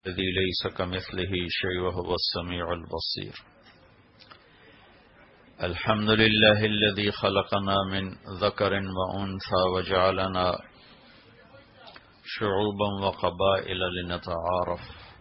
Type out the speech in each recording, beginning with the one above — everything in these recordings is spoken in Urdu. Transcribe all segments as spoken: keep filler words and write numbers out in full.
الذي ليس كمثله شيء وهو السميع البصير. الحمد لله الذي خلقنا من ذكر وأنثى وجعلنا شعوبا وقبائل لنتعارف.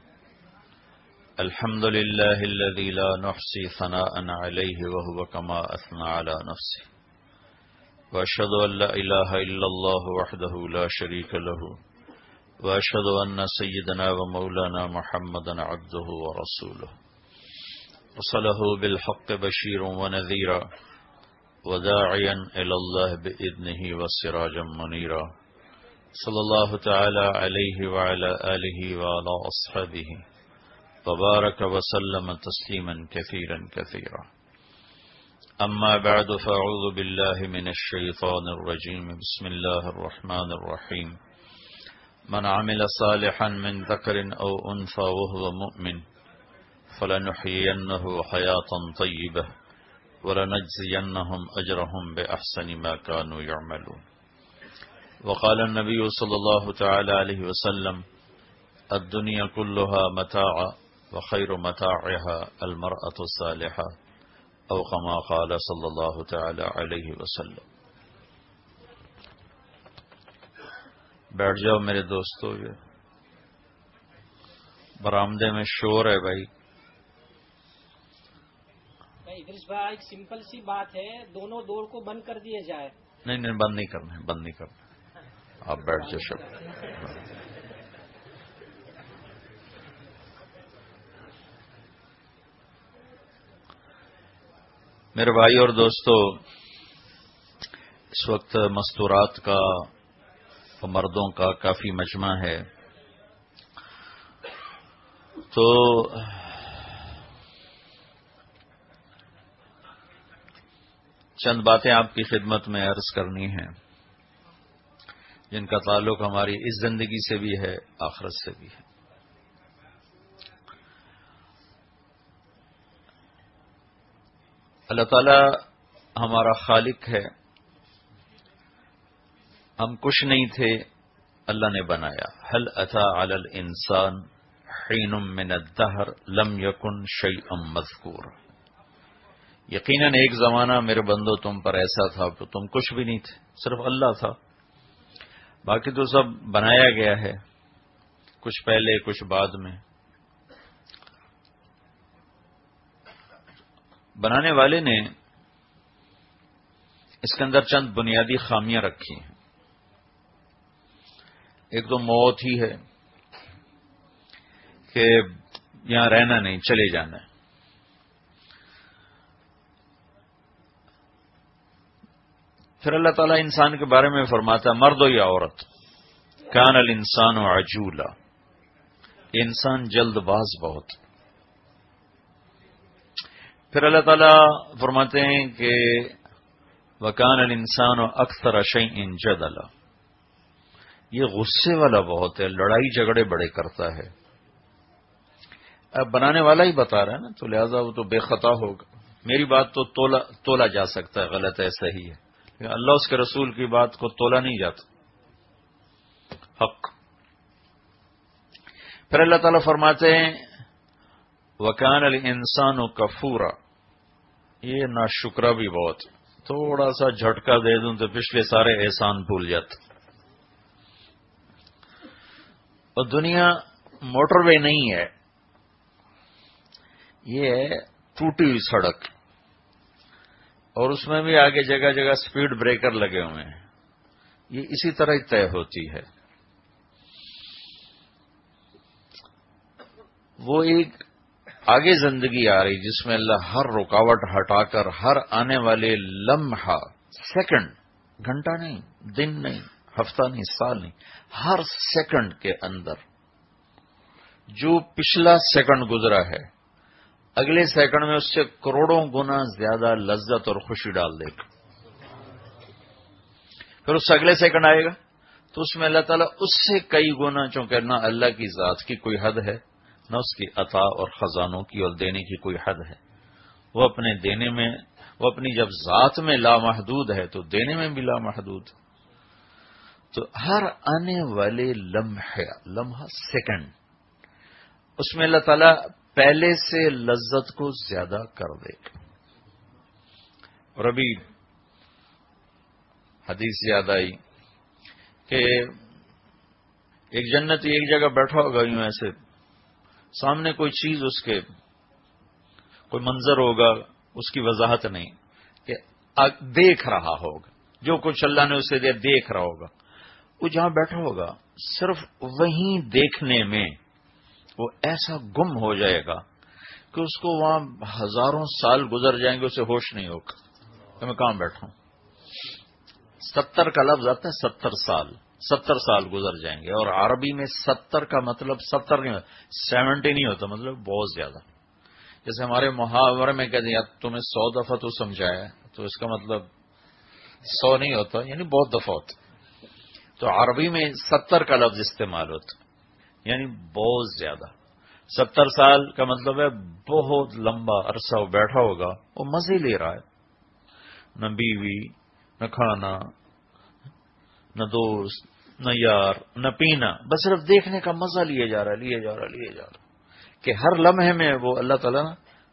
الحمد لله الذي لا نحصي ثناء عليه وهو كما أثنى على نفسه. وأشهد أن لا إله إلا الله وحده لا شريك له وأشهد أن سيدنا ومولانا محمدا عبده ورسوله رسله بالحق بشيرا ونذيرا وداعيا إلى الله بإذنه وسراجا منيرا صلى الله تعالى عليه وعلى آله وعلى أصحابه وبارك وسلم تسليما كثيرا كثيرا. أما بعد فأعوذ بالله من الشيطان الرجيم. بسم الله الرحمن الرحيم. من عمل صالحا من ذكر أو أنثى وهو مؤمن فلنحيينه حياة طيبة ولنجزينهم أجرهم بأحسن ما كانوا يعملون. وقال النبي صلى الله تعالى عليه وسلم الدنيا كلها متاع وخير متاعها المرأة الصالحة او كما قال صلی اللہ تعالی علیہ وسلم. بیٹھ جاؤ میرے دوستو. یہ برآمدے میں شور ہے بھائی. ادریس بھائی ایک سمپل سی بات ہے, دونوں دور کو بند کر دیا جائے. نہیں نہیں بند نہیں کرنا ہے, بند نہیں کرنا. آپ بیٹھ جاؤ شب. میرے بھائی اور دوستو, اس وقت مستورات کا مردوں کا کافی مجمع ہے, تو چند باتیں آپ کی خدمت میں عرض کرنی ہیں جن کا تعلق ہماری اس زندگی سے بھی ہے, آخرت سے بھی ہے. اللہ تعالی ہمارا خالق ہے. ہم کچھ نہیں تھے, اللہ نے بنایا. هل اتى على الانسان حين من الدهر لم يكن شيئا مذكورا. یقیناً ایک زمانہ میرے بندو تم پر ایسا تھا کہ تم کچھ بھی نہیں تھے, صرف اللہ تھا. باقی تو سب بنایا گیا ہے, کچھ پہلے کچھ بعد میں. بنانے والے نے اس کے اندر چند بنیادی خامیاں رکھی ہیں. ایک تو موت ہی ہے کہ یہاں رہنا نہیں, چلے جانا ہے. پھر اللہ تعالیٰ انسان کے بارے میں فرماتا ہے, مرد ہو یا عورت, کان الانسان عجولا, انسان جلد باز بہت. پھر اللہ تعالیٰ فرماتے ہیں کہ وَكَانَ الْإِنسَانُ أَكْثَرَ شَيْءٍ جَدَلًا, یہ غصے والا بہت ہے, لڑائی جھگڑے بڑے کرتا ہے. اب بنانے والا ہی بتا رہا ہے نا, تو لہذا وہ تو بے خطا ہوگا. میری بات تو تولا تولا جا سکتا ہے, غلط ہے صحیح ہے, لیکن اللہ اس کے رسول کی بات کو تولا نہیں جاتا. حق. پھر اللہ تعالیٰ فرماتے ہیں وَكَانَ الْإِنسَانُ كَفُورًا, یہ ناشکرا بھی بہت. تھوڑا سا جھٹکا دے دوں تو پچھلے سارے احسان بھول جاتا. اور دنیا موٹر وے نہیں ہے, یہ ہے ٹوٹی ہوئی سڑک, اور اس میں بھی آگے جگہ جگہ سپیڈ بریکر لگے ہوئے ہیں. یہ اسی طرح ہی طے ہوتی ہے. وہ ایک آگے زندگی آ رہی جس میں اللہ ہر رکاوٹ ہٹا کر ہر آنے والے لمحہ, سیکنڈ, گھنٹہ نہیں, دن نہیں, ہفتہ نہیں, سال نہیں, ہر سیکنڈ کے اندر جو پچھلا سیکنڈ گزرا ہے اگلے سیکنڈ میں اس سے کروڑوں گنا زیادہ لذت اور خوشی ڈال دے گا. پھر اس سے اگلے سیکنڈ آئے گا تو اس میں اللہ تعالیٰ اس سے کئی گنا, چونکہ نہ اللہ کی ذات کی کوئی حد ہے, نہ اس کی عطا اور خزانوں کی اور دینے کی کوئی حد ہے. وہ اپنے دینے میں, وہ اپنی جب ذات میں لامحدود ہے تو دینے میں بھی لامحدود. تو ہر آنے والے لمحہ لمحہ سیکنڈ اس میں اللہ تعالیٰ پہلے سے لذت کو زیادہ کر دے گا. اور ابھی حدیث یاد آئی کہ ایک جنتی ایک جگہ بیٹھا ہوگا یوں ایسے، سامنے کوئی چیز اس کے کوئی منظر ہوگا، اس کی وضاحت نہیں کہ دیکھ رہا ہوگا، جو کچھ اللہ نے اسے دیا دیکھ رہا ہوگا. وہ جہاں بیٹھا ہوگا صرف وہیں دیکھنے میں وہ ایسا گم ہو جائے گا کہ اس کو وہاں ہزاروں سال گزر جائیں گے، اسے ہوش نہیں ہوگا کہ میں کہاں بیٹھا ہوں. ستر کا لفظ آتا ہے، ستر سال ستر سال گزر جائیں گے. اور عربی میں ستر کا مطلب ستر نہیں ہوتا، سیونٹی نہیں ہوتا، مطلب بہت زیادہ. جیسے ہمارے محاورے میں کہتے ہیں تمہیں سو دفعہ تو سمجھایا، تو اس کا مطلب سو نہیں ہوتا، یعنی بہت دفعہ ہوتا. تو عربی میں ستر کا لفظ استعمال ہوتا یعنی بہت زیادہ. ستر سال کا مطلب ہے بہت لمبا عرصہ وہ بیٹھا ہوگا، وہ مزے لے رہا ہے، نہ بیوی، نہ کھانا، نہ دوست، نہ یار، نہ پینا، بس صرف دیکھنے کا مزہ لیے جا رہا لیے جا رہا لیے جا رہا کہ ہر لمحے میں وہ اللہ تعالیٰ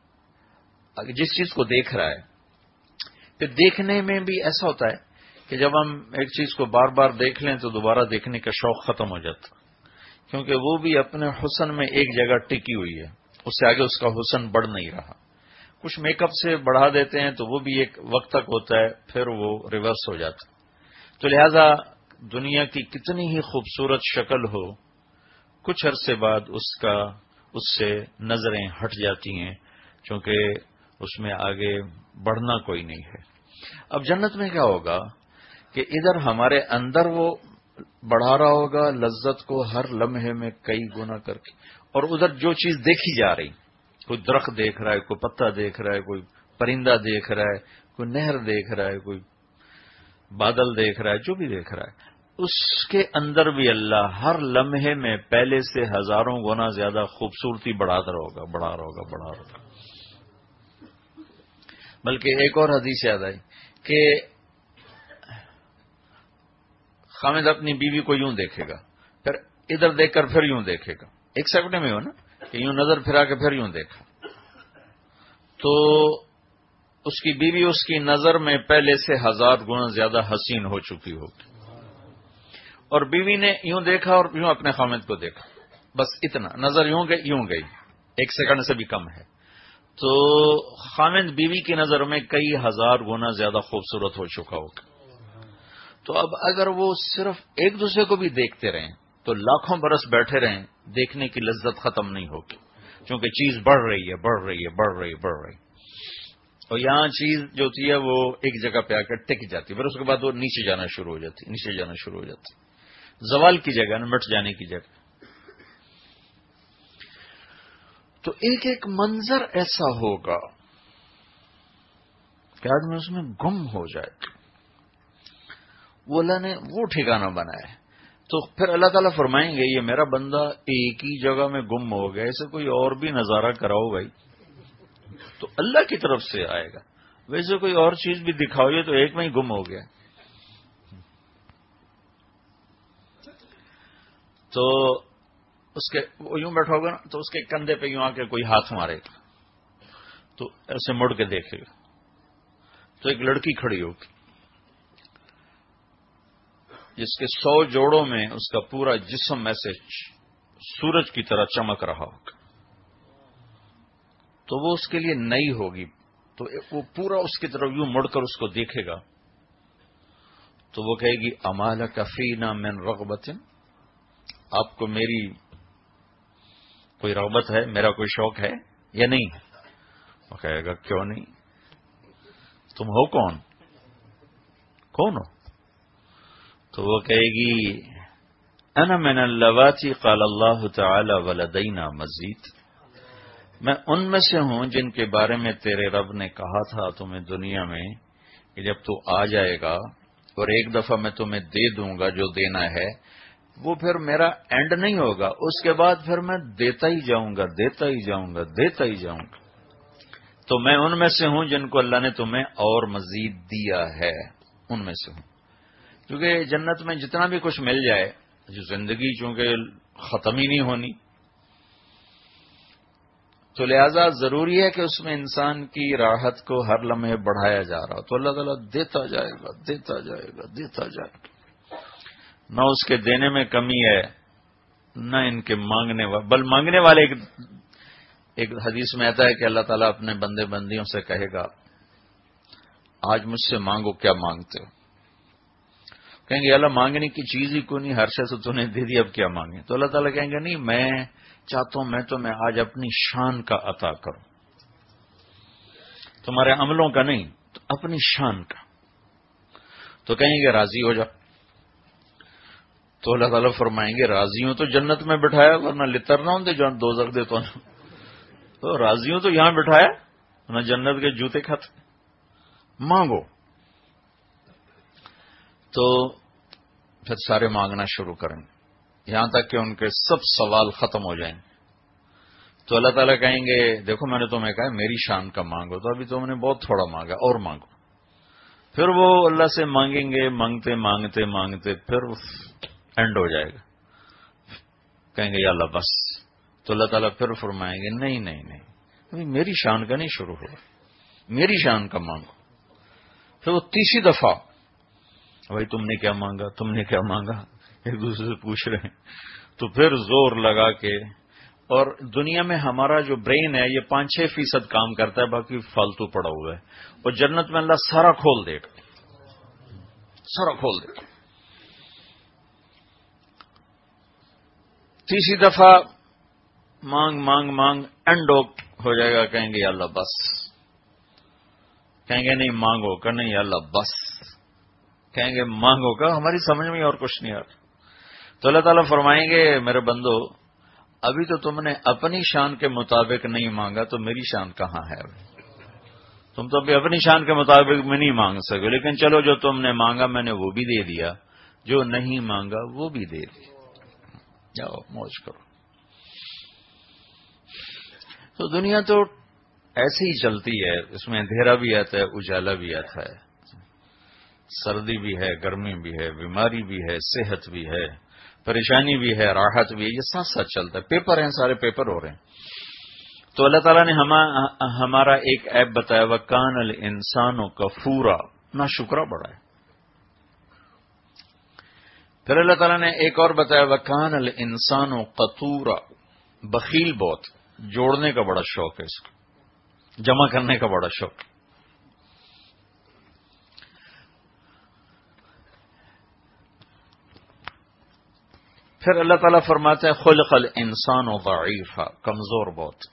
جس چیز کو دیکھ رہا ہے. پھر دیکھنے میں بھی ایسا ہوتا ہے کہ جب ہم ایک چیز کو بار بار دیکھ لیں تو دوبارہ دیکھنے کا شوق ختم ہو جاتا، کیونکہ وہ بھی اپنے حسن میں ایک جگہ ٹکی ہوئی ہے، اس سے آگے اس کا حسن بڑھ نہیں رہا. کچھ میک اپ سے بڑھا دیتے ہیں تو وہ بھی ایک وقت تک ہوتا ہے، پھر وہ ریورس ہو جاتا. تو لہذا دنیا کی کتنی ہی خوبصورت شکل ہو، کچھ عرصے بعد اس کا اس سے نظریں ہٹ جاتی ہیں، چونکہ اس میں آگے بڑھنا کوئی نہیں ہے. اب جنت میں کیا ہوگا کہ ادھر ہمارے اندر وہ بڑھا رہا ہوگا لذت کو ہر لمحے میں کئی گنا کر کے، اور ادھر جو چیز دیکھی جا رہی، کوئی درخت دیکھ رہا ہے، کوئی پتا دیکھ رہا ہے، کوئی پرندہ دیکھ رہا ہے، کوئی نہر دیکھ رہا ہے، کوئی بادل دیکھ رہا ہے، جو بھی دیکھ رہا ہے، اس کے اندر بھی اللہ ہر لمحے میں پہلے سے ہزاروں گنا زیادہ خوبصورتی بڑھاتا رہے ہوگا بڑھا رہا ہوگا بڑھا رہا ہوگا. بلکہ ایک اور حدیث یاد آئی کہ خامد اپنی بیوی کو یوں دیکھے گا، پھر ادھر دیکھ کر پھر یوں دیکھے گا، ایک سیکنڈ میں ہو نا کہ یوں نظر پھرا کے پھر یوں دیکھا، تو اس کی بیوی اس کی نظر میں پہلے سے ہزار گنا زیادہ حسین ہو چکی ہوگی. اور بیوی نے یوں دیکھا اور یوں اپنے خامد کو دیکھا، بس اتنا، نظر یوں گئی یوں گئی، ایک سیکنڈ سے بھی کم ہے. تو خامد بیوی کی نظر میں کئی ہزار گنا زیادہ خوبصورت ہو چکا ہوگا. تو اب اگر وہ صرف ایک دوسرے کو بھی دیکھتے رہیں تو لاکھوں برس بیٹھے رہیں، دیکھنے کی لذت ختم نہیں ہوگی، کیونکہ چیز بڑھ رہی ہے بڑھ رہی ہے بڑھ رہی ہے بڑھ رہی ہے. اور یہاں چیز جو ہوتی ہے وہ ایک جگہ پہ آ کر ٹک جاتی، پھر اس کے بعد وہ نیچے جانا شروع ہو جاتی نیچے جانا شروع ہو جاتی زوال کی جگہ نا، مٹ جانے کی جگہ. تو ایک ایک منظر ایسا ہوگا کہ آدمی اس میں گم ہو جائے. وہ اللہ نے وہ ٹھکانہ بنایا ہے. تو پھر اللہ تعالیٰ فرمائیں گے یہ میرا بندہ ایک ہی جگہ میں گم ہو گیا، اسے کوئی اور بھی نظارہ کراؤ بھائی. تو اللہ کی طرف سے آئے گا، ویسے کوئی اور چیز بھی دکھاؤ، یہ تو ایک میں ہی گم ہو گیا. تو اس کے وہ یوں بیٹھا ہوگا نا، تو اس کے کندھے پہ یوں آ کے کوئی ہاتھ مارے گا، تو ایسے مڑ کے دیکھے گا تو ایک لڑکی کھڑی ہوگی جس کے سو جوڑوں میں اس کا پورا جسم ایسے سورج کی طرح چمک رہا ہوگا. تو وہ اس کے لیے نئی ہوگی، تو وہ پورا اس کی طرف یوں مڑ کر اس کو دیکھے گا تو وہ کہے گی امال کفینا من رغبت، آپ کو میری کوئی رغبت ہے، میرا کوئی شوق ہے یا نہیں؟ وہ کہے گا کیوں نہیں، تم ہو کون کون ہو؟ تو وہ کہے گی انا من اللواتی قال اللہ تعالی ولدینا مزید، میں ان میں سے ہوں جن کے بارے میں تیرے رب نے کہا تھا تمہیں دنیا میں کہ جب تو آ جائے گا اور ایک دفعہ میں تمہیں دے دوں گا جو دینا ہے، وہ پھر میرا اینڈ نہیں ہوگا، اس کے بعد پھر میں دیتا ہی جاؤں گا دیتا ہی جاؤں گا دیتا ہی جاؤں گا. تو میں ان میں سے ہوں جن کو اللہ نے تمہیں اور مزید دیا ہے، ان میں سے ہوں. کیونکہ جنت میں جتنا بھی کچھ مل جائے، جو زندگی چونکہ ختم ہی نہیں ہونی، تو لہذا ضروری ہے کہ اس میں انسان کی راحت کو ہر لمحے بڑھایا جا رہا ہو، تو اللہ تعالیٰ دیتا جائے گا دیتا جائے گا دیتا جائے گا، نہ اس کے دینے میں کمی ہے نہ ان کے مانگنے والے، بل مانگنے والے ایک, ایک حدیث میں آتا ہے کہ اللہ تعالیٰ اپنے بندے بندیوں سے کہے گا آج مجھ سے مانگو کیا مانگتے ہو، کہیں گے اللہ مانگنے کی چیز ہی کو نہیں، ہر شے سے تو نے دے دی، اب کیا مانگے؟ تو اللہ تعالیٰ کہیں گے نہیں، میں چاہتا ہوں میں تو میں آج اپنی شان کا عطا کروں، تمہارے عملوں کا نہیں، تو اپنی شان کا۔ تو کہیں گے راضی ہو جا، تو اللہ تعالیٰ فرمائیں گے راضی ہوں تو جنت میں بٹھایا، ورنہ لتر نہ ہوں دے جو دوزخ دے تو راضی ہوں تو یہاں بٹھایا، نہ جنت کے جوتے کھاتے، مانگو۔ تو پھر سارے مانگنا شروع کریں گے یہاں تک کہ ان کے سب سوال ختم ہو جائیں، تو اللہ تعالیٰ کہیں گے دیکھو میں نے تمہیں کہا میری شان کا مانگو، تو ابھی تم نے بہت تھوڑا مانگا، اور مانگو۔ پھر وہ اللہ سے مانگیں گے، مانگتے مانگتے مانگتے پھر اینڈ ہو جائے گا، کہیں گے یا اللہ بس، تو اللہ تعالیٰ پھر فرمائیں گے نہیں نہیں نہیں، ابھی میری شان کا نہیں شروع ہوا، میری شان کا مانگو۔ پھر وہ تیسری دفعہ بھائی تم نے کیا مانگا تم نے کیا مانگا ایک دوسرے سے پوچھ رہے ہیں، تو پھر زور لگا کے، اور دنیا میں ہمارا جو برین ہے یہ پانچ چھ فیصد کام کرتا ہے، باقی فالتو پڑا ہوا ہے، اور جنت میں اللہ سارا کھول دے گا، سارا کھول دے گا۔ تیسری دفعہ مانگ مانگ مانگ اینڈ ہو جائے گا، کہیں گے یا اللہ بس، کہیں گے نہیں مانگو، کہ نہیں یا اللہ بس، کہیں گے مانگو، کا ہماری سمجھ میں اور کچھ نہیں آ رہا۔ تو اللہ تعالیٰ فرمائیں گے میرے بندو ابھی تو تم نے اپنی شان کے مطابق نہیں مانگا، تو میری شان کہاں ہے؟ ابھی تم تو ابھی اپنی شان کے مطابق میں نہیں مانگ سکے، لیکن چلو جو تم نے مانگا میں نے وہ بھی دے دیا، جو نہیں مانگا وہ بھی دے دیا، جاؤ موج کرو۔ تو دنیا تو ایسے ہی چلتی ہے، اس میں اندھیرا بھی آتا ہے اجالا بھی آتا ہے، سردی بھی ہے گرمی بھی ہے، بیماری بھی ہے صحت بھی ہے، پریشانی بھی ہے راحت بھی ہے، یہ ساتھ ساتھ چلتا ہے، پیپر ہیں سارے پیپر ہو رہے ہیں۔ تو اللہ تعالیٰ نے ہمارا ایک ایپ بتایا وَكَانَ الْإِنسَانُ كَفُورًا، نا شکرا بڑا ہے۔ پھر اللہ تعالیٰ نے ایک اور بتایا وَكَانَ الْإِنسَانُ قَتُورًا، بخیل بہت، جوڑنے کا بڑا شوق ہے، اس کو جمع کرنے کا بڑا شوق۔ پھر اللہ تعالیٰ فرماتا ہے خلق الانسان ضعیفا، کمزور بہت۔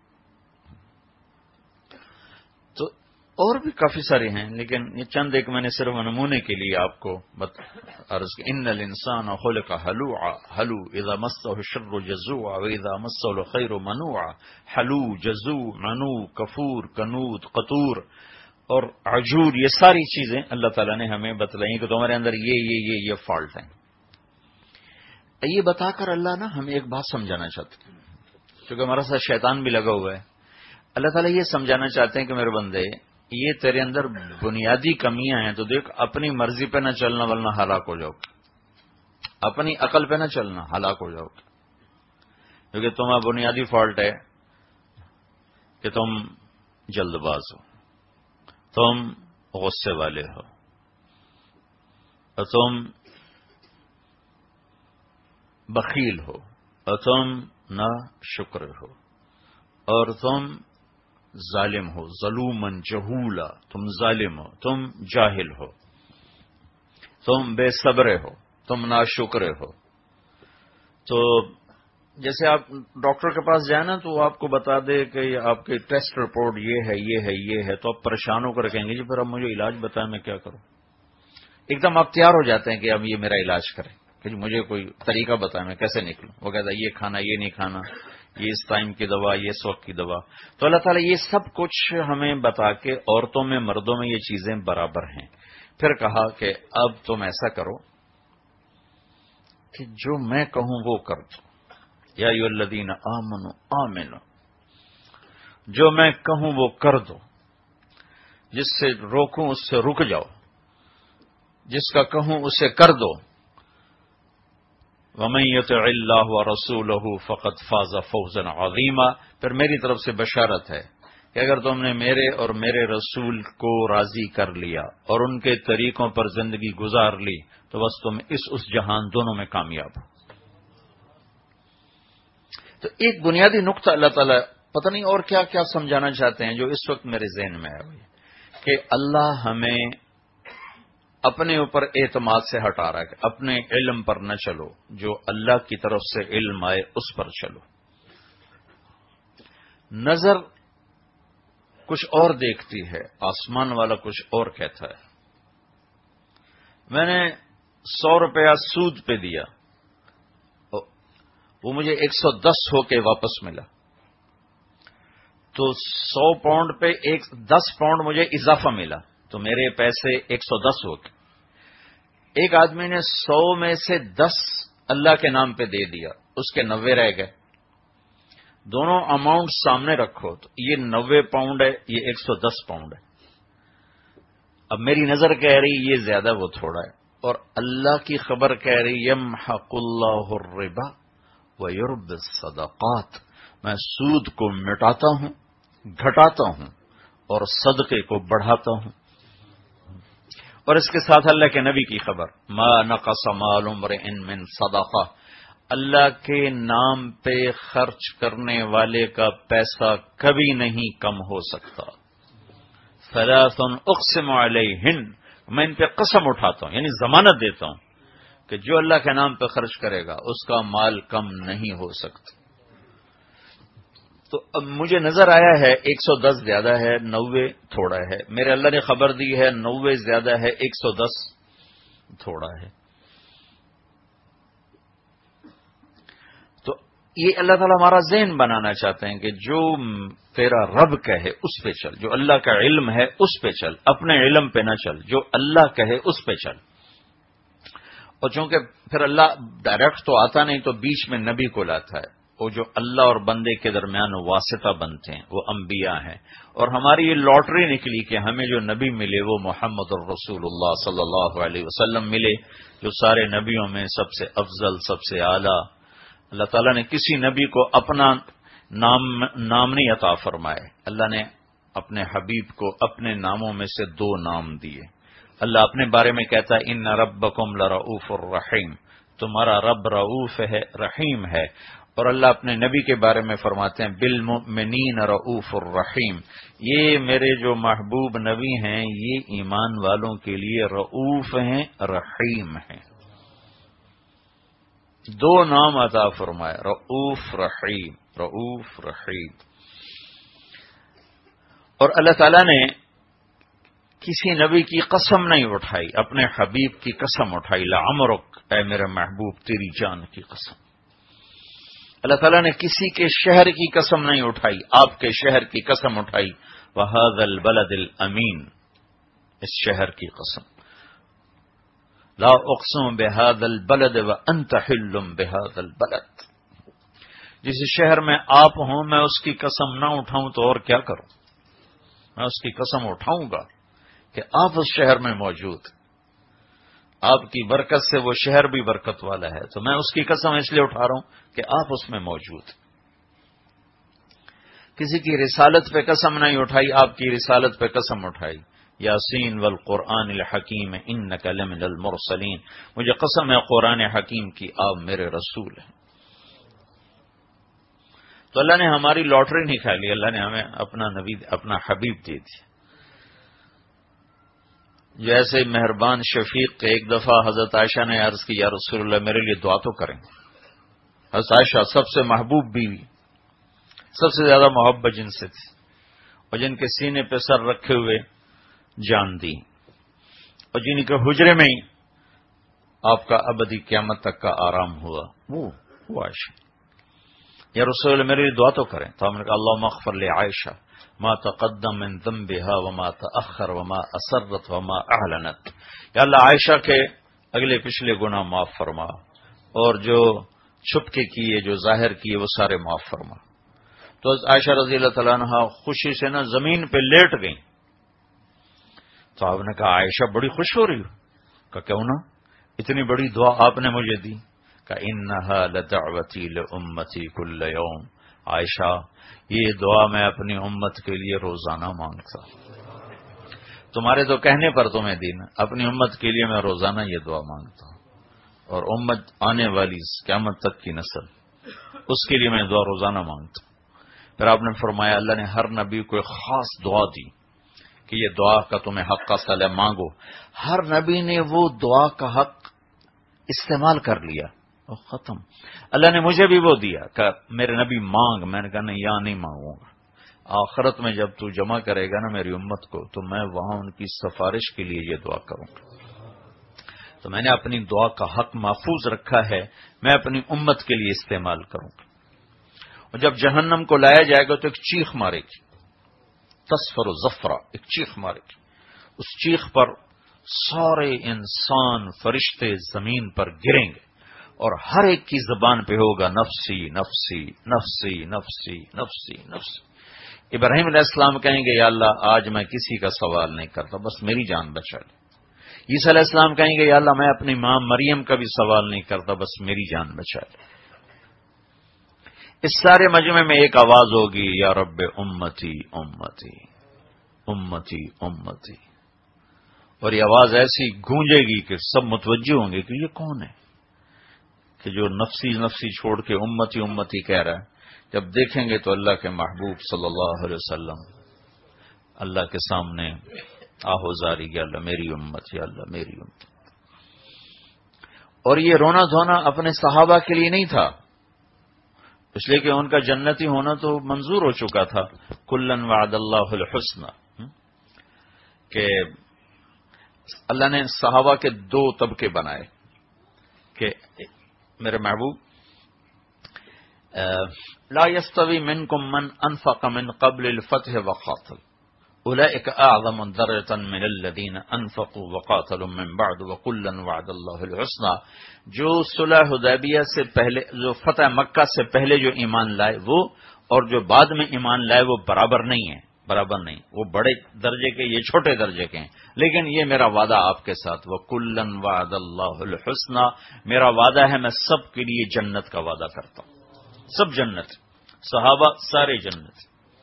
تو اور بھی کافی سارے ہیں، لیکن یہ چند ایک میں نے صرف نمونے کے لیے آپ کو عرض کی۔ ان الانسان خلق ہلوعا، ہلو اذا مسہ الشر جزوعا واذا مسہ الخیر منوعا، ہلو جزوع منو کفور کنود قطور اور عجور، یہ ساری چیزیں اللہ تعالیٰ نے ہمیں بتلائیں کہ تمہارے اندر یہ یہ یہ یہ فالٹ ہیں۔ یہ بتا کر اللہ نا ہمیں ایک بات سمجھانا چاہتے ہیں، کیونکہ ہمارا ساتھ شیطان بھی لگا ہوا ہے۔ اللہ تعالیٰ یہ سمجھانا چاہتے ہیں کہ میرے بندے یہ تیرے اندر بنیادی کمیاں ہیں، تو دیکھ اپنی مرضی پہ نہ چلنا ورنہ ہلاک ہو جاؤ، اپنی عقل پہ نہ چلنا ہلاک ہو جاؤ، کیونکہ تمہارا بنیادی فالٹ ہے کہ تم جلد باز ہو، تم غصے والے ہو، اور تم بخیل ہو، اور تم نا شکر ہو، اور تم ظالم ہو، ظلومن جہولا، تم ظالم ہو، تم جاہل ہو، تم بے صبر ہو، تم ناشکر ہو۔ تو جیسے آپ ڈاکٹر کے پاس جائیں نا تو وہ آپ کو بتا دے کہ آپ کی ٹیسٹ رپورٹ یہ ہے یہ ہے یہ ہے، تو آپ پریشان ہو کر کہیں گے جی پھر اب مجھے علاج بتائیں میں کیا کروں۔ ایک دم آپ تیار ہو جاتے ہیں کہ اب یہ میرا علاج کریں، کہ مجھے کوئی طریقہ بتائیں میں کیسے نکلوں۔ وہ کہتا ہے یہ کھانا یہ نہیں کھانا، یہ اس ٹائم کی دوا، یہ اس وقت کی دوا۔ تو اللہ تعالیٰ یہ سب کچھ ہمیں بتا کے عورتوں میں مردوں میں یہ چیزیں برابر ہیں۔ پھر کہا کہ اب تم ایسا کرو کہ جو میں کہوں وہ کر دو، یا ایھا الذین آمنوا آمنوا، جو میں کہوں وہ کر دو، جس سے روکوں اس سے رک جاؤ، جس کا کہوں اسے کر دو۔ وَمَن يُطِعِ اللَّهَ وَرَسُولَهُ فَقَدْ فَازَ فَوْزًا عَظِيمًا. پھر میری طرف سے بشارت ہے کہ اگر تم نے میرے اور میرے رسول کو راضی کر لیا اور ان کے طریقوں پر زندگی گزار لی تو بس تم اس اس جہان دونوں میں کامیاب ہو. تو ایک بنیادی نقطہ اللہ تعالیٰ پتہ نہیں اور کیا کیا سمجھانا چاہتے ہیں جو اس وقت میرے ذہن میں ہے کہ اللہ ہمیں اپنے اوپر اعتماد سے ہٹا رہا ہے کہ اپنے علم پر نہ چلو، جو اللہ کی طرف سے علم آئے اس پر چلو. نظر کچھ اور دیکھتی ہے، آسمان والا کچھ اور کہتا ہے. میں نے سو روپیہ سود پہ دیا، وہ مجھے ایک سو دس ہو کے واپس ملا، تو سو پاؤنڈ پہ ایک دس پاؤنڈ مجھے اضافہ ملا، تو میرے پیسے ایک سو دس ہو گئے. ایک آدمی نے سو میں سے دس اللہ کے نام پہ دے دیا، اس کے نوے رہ گئے. دونوں اماؤنٹ سامنے رکھو تو یہ نوے پاؤنڈ ہے، یہ ایک سو دس پاؤنڈ ہے. اب میری نظر کہہ رہی یہ زیادہ وہ تھوڑا ہے، اور اللہ کی خبر کہہ رہی یمحق اللہ الربا ویربی الصدقات، میں سود کو مٹاتا ہوں، گھٹاتا ہوں اور صدقے کو بڑھاتا ہوں. اور اس کے ساتھ اللہ کے نبی کی خبر ما نقص مال امرئ من صدقہ، اللہ کے نام پہ خرچ کرنے والے کا پیسہ کبھی نہیں کم ہو سکتا. ثلاث اقسم علیہن، میں ان پہ قسم اٹھاتا ہوں یعنی ضمانت دیتا ہوں کہ جو اللہ کے نام پہ خرچ کرے گا اس کا مال کم نہیں ہو سکتا. تو اب مجھے نظر آیا ہے ایک سو دس زیادہ ہے، نوے تھوڑا ہے. میرے اللہ نے خبر دی ہے نوے زیادہ ہے، ایک سو دس تھوڑا ہے. تو یہ اللہ تعالیٰ ہمارا ذہن بنانا چاہتے ہیں کہ جو تیرا رب کہے اس پہ چل، جو اللہ کا علم ہے اس پہ چل، اپنے علم پہ نہ چل، جو اللہ کہے اس پہ چل. اور چونکہ پھر اللہ ڈائریکٹ تو آتا نہیں تو بیچ میں نبی کو لاتا ہے، وہ جو اللہ اور بندے کے درمیان واسطہ بنتے ہیں وہ انبیاء ہیں. اور ہماری یہ لاٹری نکلی کہ ہمیں جو نبی ملے وہ محمد الرسول اللہ صلی اللہ علیہ وسلم ملے، جو سارے نبیوں میں سب سے افضل، سب سے اعلیٰ. اللہ تعالیٰ نے کسی نبی کو اپنا نام نام نہیں عطا فرمائے، اللہ نے اپنے حبیب کو اپنے ناموں میں سے دو نام دیے. اللہ اپنے بارے میں کہتا ہے ان ربکم لرؤوف الرحیم، تمہارا رب رؤوف ہے، رحیم ہے. اور اللہ اپنے نبی کے بارے میں فرماتے ہیں بالمؤمنین رؤوف الرحیم، یہ میرے جو محبوب نبی ہیں یہ ایمان والوں کے لیے رؤوف ہیں، رحیم ہیں. دو نام عطا فرمائے، رؤوف رحیم، رؤوف رحیم. اور اللہ تعالیٰ نے کسی نبی کی قسم نہیں اٹھائی، اپنے حبیب کی قسم اٹھائی. لعمرک، اے میرے محبوب تیری جان کی قسم. اللہ تعالیٰ نے کسی کے شہر کی قسم نہیں اٹھائی، آپ کے شہر کی قسم اٹھائی. وَهَذَا الْبَلَدِ الْأَمِينَ، اس شہر کی قسم. لا اقسم بهذا البلد وانت حل بهذا البلد، جس شہر میں آپ ہوں میں اس کی قسم نہ اٹھاؤں تو اور کیا کروں. میں اس کی قسم اٹھاؤں گا کہ آپ اس شہر میں موجود، آپ کی برکت سے وہ شہر بھی برکت والا ہے، تو میں اس کی قسم اس لیے اٹھا رہا ہوں کہ آپ اس میں موجود. کسی کی رسالت پہ قسم نہیں اٹھائی، آپ کی رسالت پہ قسم اٹھائی. یاسین والقرآن الحکیم انک لمن المرسلین، مجھے قسم ہے قرآن حکیم کی آپ میرے رسول ہیں. تو اللہ نے ہماری لاٹری نہیں کھا لی، اللہ نے ہمیں اپنا نبی، اپنا حبیب دے دیا. جیسے مہربان شفیق ایک دفعہ حضرت عائشہ نے عرض کی یا رسول اللہ میرے لیے دعا تو کریں. حضرت عائشہ سب سے محبوب بیوی، سب سے زیادہ محبت جن سے تھی، اور جن کے سینے پہ سر رکھے ہوئے جان دی، اور جن کے حجرے میں ہی آپ کا ابدی قیامت تک کا آرام ہوا، وہ وہ عائشہ. یا رسول اللہ میرے لیے دعا تو کریں. تو ہم نے کہا اللہم اغفر لعائشہ ما تقدم من ذنبها وما تأخر وما اسرت وما اعلنت. یا اللہ عائشہ کے اگلے پچھلے گناہ معاف فرما، اور جو چھپ کے کیے جو ظاہر کیے وہ سارے معاف فرما. تو عائشہ رضی اللہ تعالیٰ عنہ خوشی سے نا زمین پہ لیٹ گئیں. تو آپ نے کہا عائشہ بڑی خوش ہو رہی ہو؟ کہ کیوں نہ، اتنی بڑی دعا آپ نے مجھے دی. کہ انہا لدعوتی لامتی کل یوم، عائشہ یہ دعا میں اپنی امت کے لیے روزانہ مانگتا ہوں، تمہارے تو کہنے پر تمہیں دین، اپنی امت کے لیے میں روزانہ یہ دعا مانگتا ہوں، اور امت آنے والی قیامت تک کی نسل اس کے لیے میں دعا روزانہ مانگتا ہوں۔ پھر آپ نے فرمایا اللہ نے ہر نبی کو ایک خاص دعا دی کہ یہ دعا کا تمہیں حق کا صلاح مانگو، ہر نبی نے وہ دعا کا حق استعمال کر لیا اور ختم۔ اللہ نے مجھے بھی وہ دیا کہ میرے نبی مانگ، میں نے کہا نہیں یہاں نہیں مانگوں گا، آخرت میں جب تو جمع کرے گا نا میری امت کو تو میں وہاں ان کی سفارش کے لیے یہ دعا کروں گا۔ تو میں نے اپنی دعا کا حق محفوظ رکھا ہے، میں اپنی امت کے لیے استعمال کروں گا۔ اور جب جہنم کو لایا جائے گا تو ایک چیخ مارے گی، تصفر و زفرہ، ایک چیخ مارے گی، اس چیخ پر سارے انسان فرشتے زمین پر گریں گے اور ہر ایک کی زبان پہ ہوگا نفسی نفسی نفسی نفسی نفسی نفسی۔ ابراہیم علیہ السلام کہیں گے یا اللہ آج میں کسی کا سوال نہیں کرتا، بس میری جان بچا لے۔ عیسیٰ علیہ السلام کہیں گے یا اللہ میں اپنی ماں مریم کا بھی سوال نہیں کرتا، بس میری جان بچا لے۔ اس سارے مجمع میں ایک آواز ہوگی یا رب امتی امتی امتی امتی، اور یہ آواز ایسی گونجے گی کہ سب متوجہ ہوں گے کہ یہ کون ہے کہ جو نفسی نفسی چھوڑ کے امتی امتی کہہ رہا ہے۔ جب دیکھیں گے تو اللہ کے محبوب صلی اللہ علیہ وسلم اللہ کے سامنے آہوزاری یا اللہ میری امت، یا اللہ میری امت۔ اور یہ رونا دھونا اپنے صحابہ کے لیے نہیں تھا، اس لیے کہ ان کا جنتی ہونا تو منظور ہو چکا تھا، کلن وعد اللہ الحسنى، کہ اللہ نے صحابہ کے دو طبقے بنائے کہ میرے محبوب لا يستوي منكم من انفق من قبل الفتح وقاتل اولئك اعظم درجة من الذين انفقوا وقاتلوا من بعد وكلا وعد الله الحسنى۔ جو صلح حدیبیہ سے پہلے، جو فتح مکہ سے پہلے جو ایمان لائے وہ، اور جو بعد میں ایمان لائے وہ برابر نہیں ہیں، برابر نہیں، وہ بڑے درجے کے، یہ چھوٹے درجے کے ہیں، لیکن یہ میرا وعدہ آپ کے ساتھ، وَكُلًّا وَعَدَ اللَّهُ الْحُسْنَى، میرا وعدہ ہے میں سب کے لیے جنت کا وعدہ کرتا ہوں، سب جنت، صحابہ سارے جنت،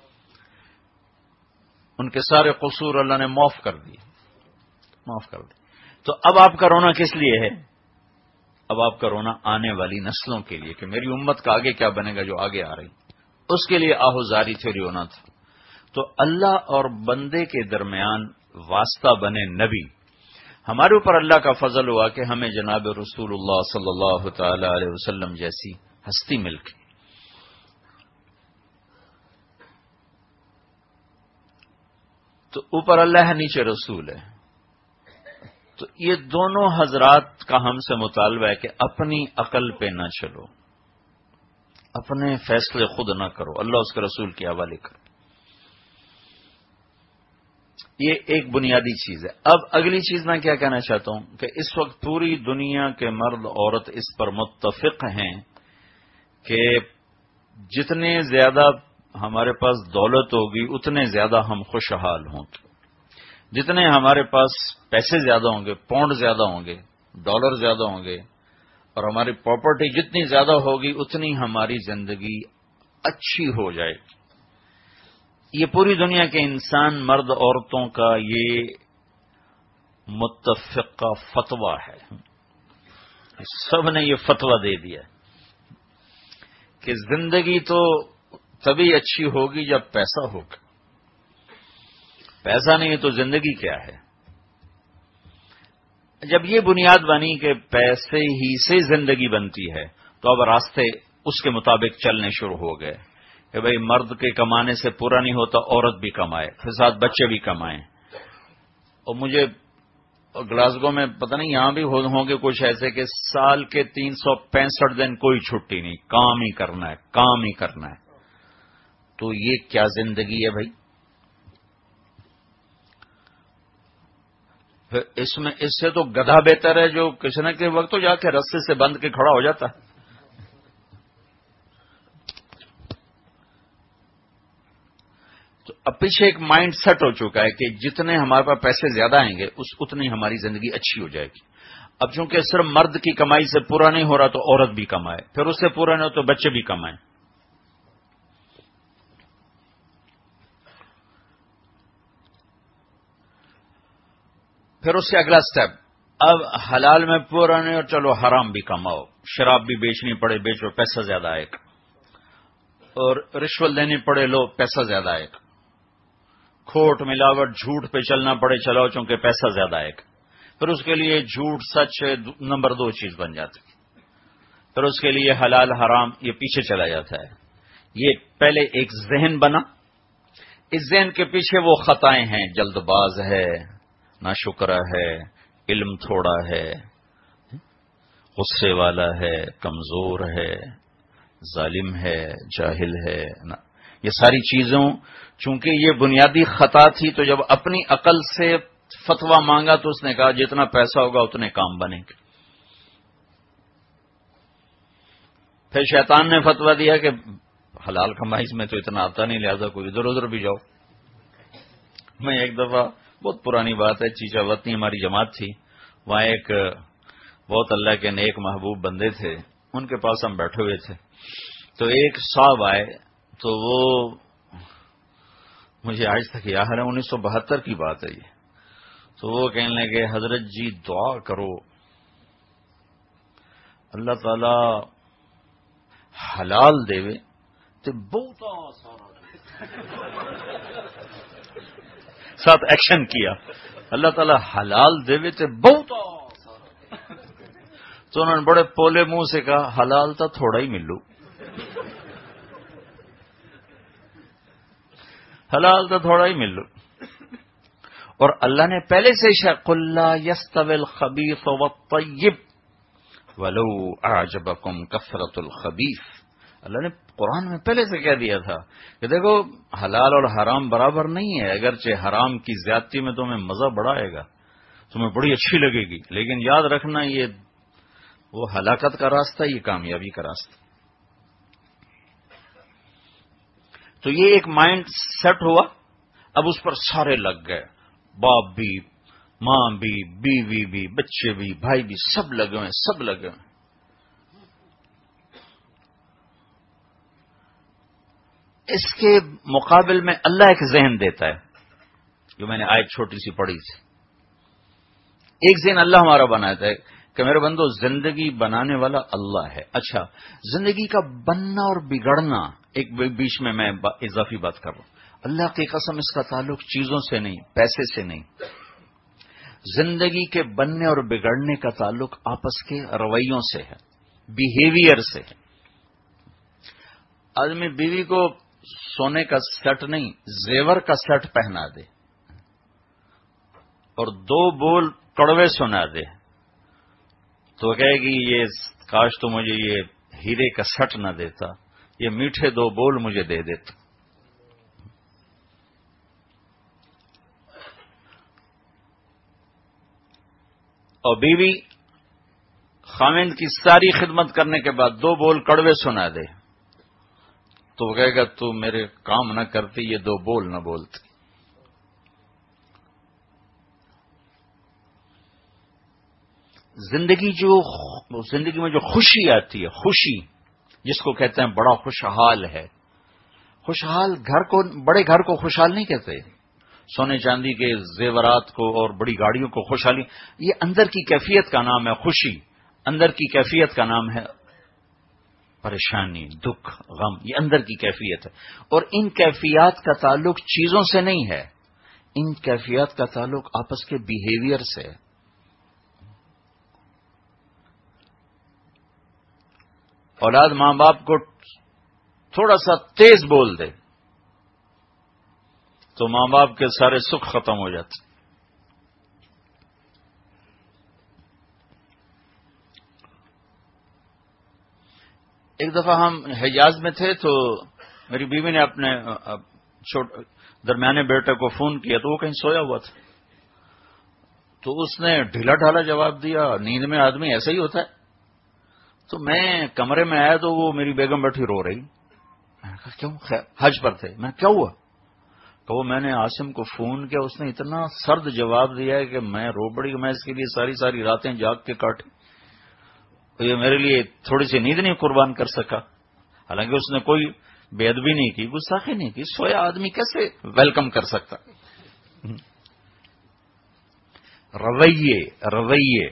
ان کے سارے قصور اللہ نے معاف کر دیے، معاف کر دیے۔ تو اب آپ کا رونا کس لیے ہے؟ اب آپ کا رونا آنے والی نسلوں کے لیے کہ میری امت کا آگے کیا بنے گا جو آگے آ رہی، اس کے لیے آہوزاری تھے، رونا تھا۔ تو اللہ اور بندے کے درمیان واسطہ بنے نبی، ہمارے اوپر اللہ کا فضل ہوا کہ ہمیں جناب رسول اللہ صلی اللہ تعالی علیہ وسلم جیسی ہستی مل گئی۔ تو اوپر اللہ ہے، نیچے رسول ہے، تو یہ دونوں حضرات کا ہم سے مطالبہ ہے کہ اپنی عقل پہ نہ چلو، اپنے فیصلے خود نہ کرو، اللہ اس کے رسول کے حوالے کرو۔ یہ ایک بنیادی چیز ہے۔ اب اگلی چیز میں کیا کہنا چاہتا ہوں کہ اس وقت پوری دنیا کے مرد عورت اس پر متفق ہیں کہ جتنے زیادہ ہمارے پاس دولت ہوگی اتنے زیادہ ہم خوشحال ہوں گے، جتنے ہمارے پاس پیسے زیادہ ہوں گے، پاؤنڈ زیادہ ہوں گے، ڈالر زیادہ ہوں گے، اور ہماری پراپرٹی جتنی زیادہ ہوگی اتنی ہماری زندگی اچھی ہو جائے گی۔ یہ پوری دنیا کے انسان مرد عورتوں کا یہ متفقہ فتویٰ ہے، سب نے یہ فتویٰ دے دیا کہ زندگی تو تبھی اچھی ہوگی جب پیسہ ہوگا، پیسہ نہیں ہے تو زندگی کیا ہے۔ جب یہ بنیاد بنی کہ پیسے ہی سے زندگی بنتی ہے تو اب راستے اس کے مطابق چلنے شروع ہو گئے کہ بھئی مرد کے کمانے سے پورا نہیں ہوتا، عورت بھی کمائے، پھر ساتھ بچے بھی کمائیں۔ اور مجھے گلاسگو میں پتہ نہیں یہاں بھی ہوں گے کچھ ایسے کہ سال کے تین سو پینسٹھ دن کوئی چھٹی نہیں، کام ہی کرنا ہے، کام ہی کرنا ہے۔ تو یہ کیا زندگی ہے بھائی؟ پھر اس میں اس سے تو گدھا بہتر ہے جو کسی نہ کسی وقت تو جا کے رسے سے بندھ کے کھڑا ہو جاتا ہے۔ تو اب پیچھے ایک مائنڈ سیٹ ہو چکا ہے کہ جتنے ہمارے پاس پیسے زیادہ آئیں گے اس اتنی ہماری زندگی اچھی ہو جائے گی۔ اب چونکہ صرف مرد کی کمائی سے پورا نہیں ہو رہا تو عورت بھی کمائے، پھر اس سے پورا نہیں ہو تو بچے بھی کمائیں. پھر اس سے اگلا سٹیپ، اب حلال میں پورا نہیں ہو چلو حرام بھی کماؤ، شراب بھی بیچنی پڑے بیچو پیسہ زیادہ آئے گا، اور رشوت لینی پڑے لو پیسہ زیادہ آئے گا، کھوٹ ملاوٹ جھوٹ پہ چلنا پڑے چلاؤ چونکہ پیسہ زیادہ آئے گا. پھر اس کے لیے جھوٹ سچ نمبر دو چیز بن جاتی، پھر اس کے لیے حلال حرام یہ پیچھے چلا جاتا ہے. یہ پہلے ایک ذہن بنا، اس ذہن کے پیچھے وہ خطائیں ہیں، جلد باز ہے، ناشکرا ہے، علم تھوڑا ہے، غصے والا ہے، کمزور ہے، ظالم ہے، جاہل ہے. یہ ساری چیزوں چونکہ یہ بنیادی خطا تھی تو جب اپنی عقل سے فتویٰ مانگا تو اس نے کہا جتنا پیسہ ہوگا اتنے کام بنے گے. پھر شیطان نے فتویٰ دیا کہ حلال کمائی میں تو اتنا آتا نہیں، لہذا کوئی ادھر ادھر بھی جاؤ. میں ایک دفعہ، بہت پرانی بات ہے، چیچا وطنی ہماری جماعت تھی، وہاں ایک بہت اللہ کے نیک محبوب بندے تھے، ان کے پاس ہم بیٹھے ہوئے تھے تو ایک صاحب آئے تو وہ مجھے آج تک یاد ہے، انیس سو بہتر کی بات ہے یہ. تو وہ کہنے لگے حضرت جی دعا کرو اللہ تعالی حلال دے تو بہت ساتھ ایکشن کیا، اللہ تعالی حلال دے تو بہت. تو انہوں نے بڑے پولے منہ سے کہا حلال تو تھوڑا ہی ملو، حلال تو تھوڑا ہی ملو. اور اللہ نے پہلے سے قل لا يستوي الخبيث والطيب ولو اعجبكم كثرة الخبيث، اللہ نے قرآن میں پہلے سے کہہ دیا تھا کہ دیکھو حلال اور حرام برابر نہیں ہے، اگرچہ حرام کی زیادتی میں تمہیں مزہ بڑا آئے گا، تمہیں بڑی اچھی لگے گی، لیکن یاد رکھنا یہ وہ ہلاکت کا راستہ، یہ کامیابی کا راستہ. تو یہ ایک مائنڈ سیٹ ہوا، اب اس پر سارے لگ گئے، باپ بھی، ماں بھی، بیوی بھی، بچے بھی، بھائی بھی، سب لگے ہوئے سب لگے ہوئے. اس کے مقابل میں اللہ ایک ذہن دیتا ہے، جو میں نے آیت چھوٹی سی پڑھی تھی. ایک ذہن اللہ ہمارا بناتا ہے کہ میرے بندو زندگی بنانے والا اللہ ہے. اچھا، زندگی کا بننا اور بگڑنا، ایک بیچ میں میں اضافی بات کر رہا ہوں، اللہ کی قسم اس کا تعلق چیزوں سے نہیں، پیسے سے نہیں. زندگی کے بننے اور بگڑنے کا تعلق آپس کے رویوں سے ہے، بیہیویئر سے ہے. آدمی بیوی کو سونے کا سیٹ نہیں، زیور کا سیٹ پہنا دے اور دو بول کڑوے سنا دے تو کہے گی یہ کاش تو مجھے یہ ہیرے کا سیٹ نہ دیتا، یہ میٹھے دو بول مجھے دے دیتا. اور بیوی خاوند کی ساری خدمت کرنے کے بعد دو بول کڑوے سنا دے تو وہ کہے گا تو میرے کام نہ کرتی، یہ دو بول نہ بولتی. زندگی جو زندگی میں جو خوشی آتی ہے، خوشی جس کو کہتے ہیں بڑا خوشحال ہے. خوشحال گھر کو، بڑے گھر کو خوشحال نہیں کہتے، سونے چاندی کے زیورات کو اور بڑی گاڑیوں کو خوشحالی، یہ اندر کی کیفیت کا نام ہے. خوشی اندر کی کیفیت کا نام ہے. پریشانی، دکھ، غم، یہ اندر کی کیفیت ہے. اور ان کیفیات کا تعلق چیزوں سے نہیں ہے، ان کیفیات کا تعلق آپس کے بیہیویئر سے ہے. اولاد ماں باپ کو تھوڑا سا تیز بول دے تو ماں باپ کے سارے سکھ ختم ہو جاتے. ایک دفعہ ہم حجاز میں تھے تو میری بیوی نے اپنے درمیانے بیٹے کو فون کیا تو وہ کہیں سویا ہوا تھا، تو اس نے ڈھیلا ڈھالا جواب دیا. نیند میں آدمی ایسا ہی ہوتا ہے. تو میں کمرے میں آیا تو وہ میری بیگم بیٹھی رو رہی. میں نے کہا کیوں؟ حج پر تھے. میں کیا ہوا؟ کہ وہ میں نے عاصم کو فون کیا، اس نے اتنا سرد جواب دیا ہے کہ میں رو پڑی، میں اس کے لیے ساری ساری راتیں جاگ کے کاٹی، تو یہ میرے لیے تھوڑی سی نیند نہیں قربان کر سکا۔ حالانکہ اس نے کوئی بے ادبی نہیں کی، گستاخی نہیں کی، سویا آدمی کیسے ویلکم کر سکتا؟ رویے رویے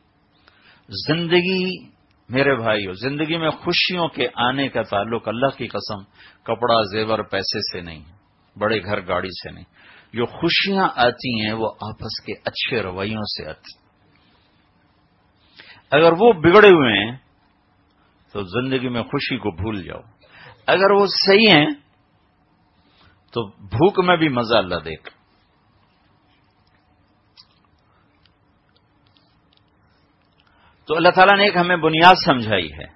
زندگی میرے بھائیو، زندگی میں خوشیوں کے آنے کا تعلق اللہ کی قسم کپڑا زیور پیسے سے نہیں، بڑے گھر گاڑی سے نہیں، جو خوشیاں آتی ہیں وہ آپس کے اچھے رویوں سے آتی۔ اگر وہ بگڑے ہوئے ہیں تو زندگی میں خوشی کو بھول جاؤ، اگر وہ صحیح ہیں تو بھوک میں بھی مزہ اللہ دے گا۔ تو اللہ تعالیٰ نے ایک ہمیں بنیاد سمجھائی ہے،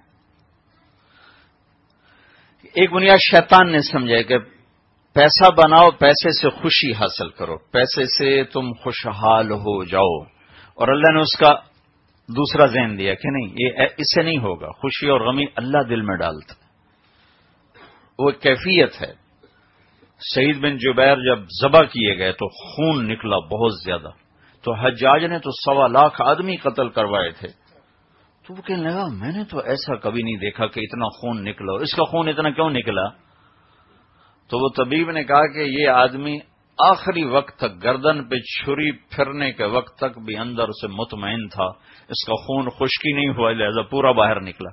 ایک بنیاد شیطان نے سمجھائی کہ پیسہ بناؤ، پیسے سے خوشی حاصل کرو، پیسے سے تم خوشحال ہو جاؤ، اور اللہ نے اس کا دوسرا ذہن دیا کہ نہیں، یہ اس سے نہیں ہوگا، خوشی اور غمی اللہ دل میں ڈالتا، وہ ایک کیفیت ہے۔ سعید بن جبیر جب ذبح کیے گئے تو خون نکلا بہت زیادہ، تو حجاج نے تو سوا لاکھ آدمی قتل کروائے تھے، تو وہ کہنے لگا میں نے تو ایسا کبھی نہیں دیکھا کہ اتنا خون نکلا، اس کا خون اتنا کیوں نکلا؟ تو وہ طبیب نے کہا کہ یہ آدمی آخری وقت تک گردن پہ چھری پھرنے کے وقت تک بھی اندر سے مطمئن تھا، اس کا خون خشکی نہیں ہوا، لہذا پورا باہر نکلا۔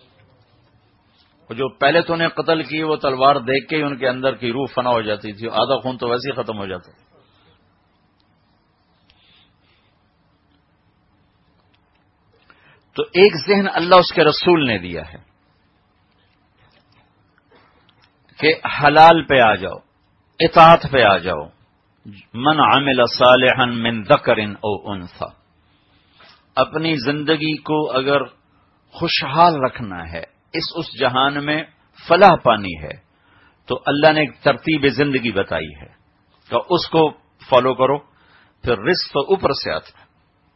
جو پہلے تو انہیں قتل کی وہ تلوار دیکھ کے ہی ان کے اندر کی روح فنا ہو جاتی تھی، آدھا خون تو ویسے ہی ختم ہو جاتا۔ تو ایک ذہن اللہ اس کے رسول نے دیا ہے کہ حلال پہ آ جاؤ، اطاعت پہ آ جاؤ، من عمل صالحا من ذکر او انثی، اپنی زندگی کو اگر خوشحال رکھنا ہے، اس اس جہان میں فلاح پانی ہے، تو اللہ نے ایک ترتیب زندگی بتائی ہے کہ اس کو فالو کرو، پھر رزق تو اوپر سے آتا ہے۔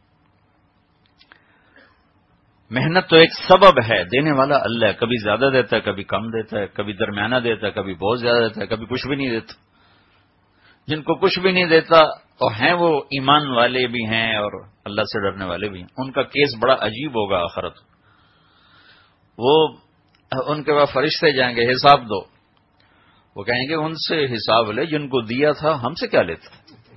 محنت تو ایک سبب ہے، دینے والا اللہ ہے، کبھی زیادہ دیتا ہے، کبھی کم دیتا ہے، کبھی درمیانہ دیتا ہے، کبھی بہت زیادہ دیتا ہے، کبھی کچھ بھی نہیں دیتا۔ جن کو کچھ بھی نہیں دیتا اور ہیں وہ ایمان والے بھی ہیں اور اللہ سے ڈرنے والے بھی ہیں، ان کا کیس بڑا عجیب ہوگا آخرت۔ وہ ان کے بعد فرشتے جائیں گے حساب دو، وہ کہیں گے ان سے حساب لے جن کو دیا تھا، ہم سے کیا لیتا؟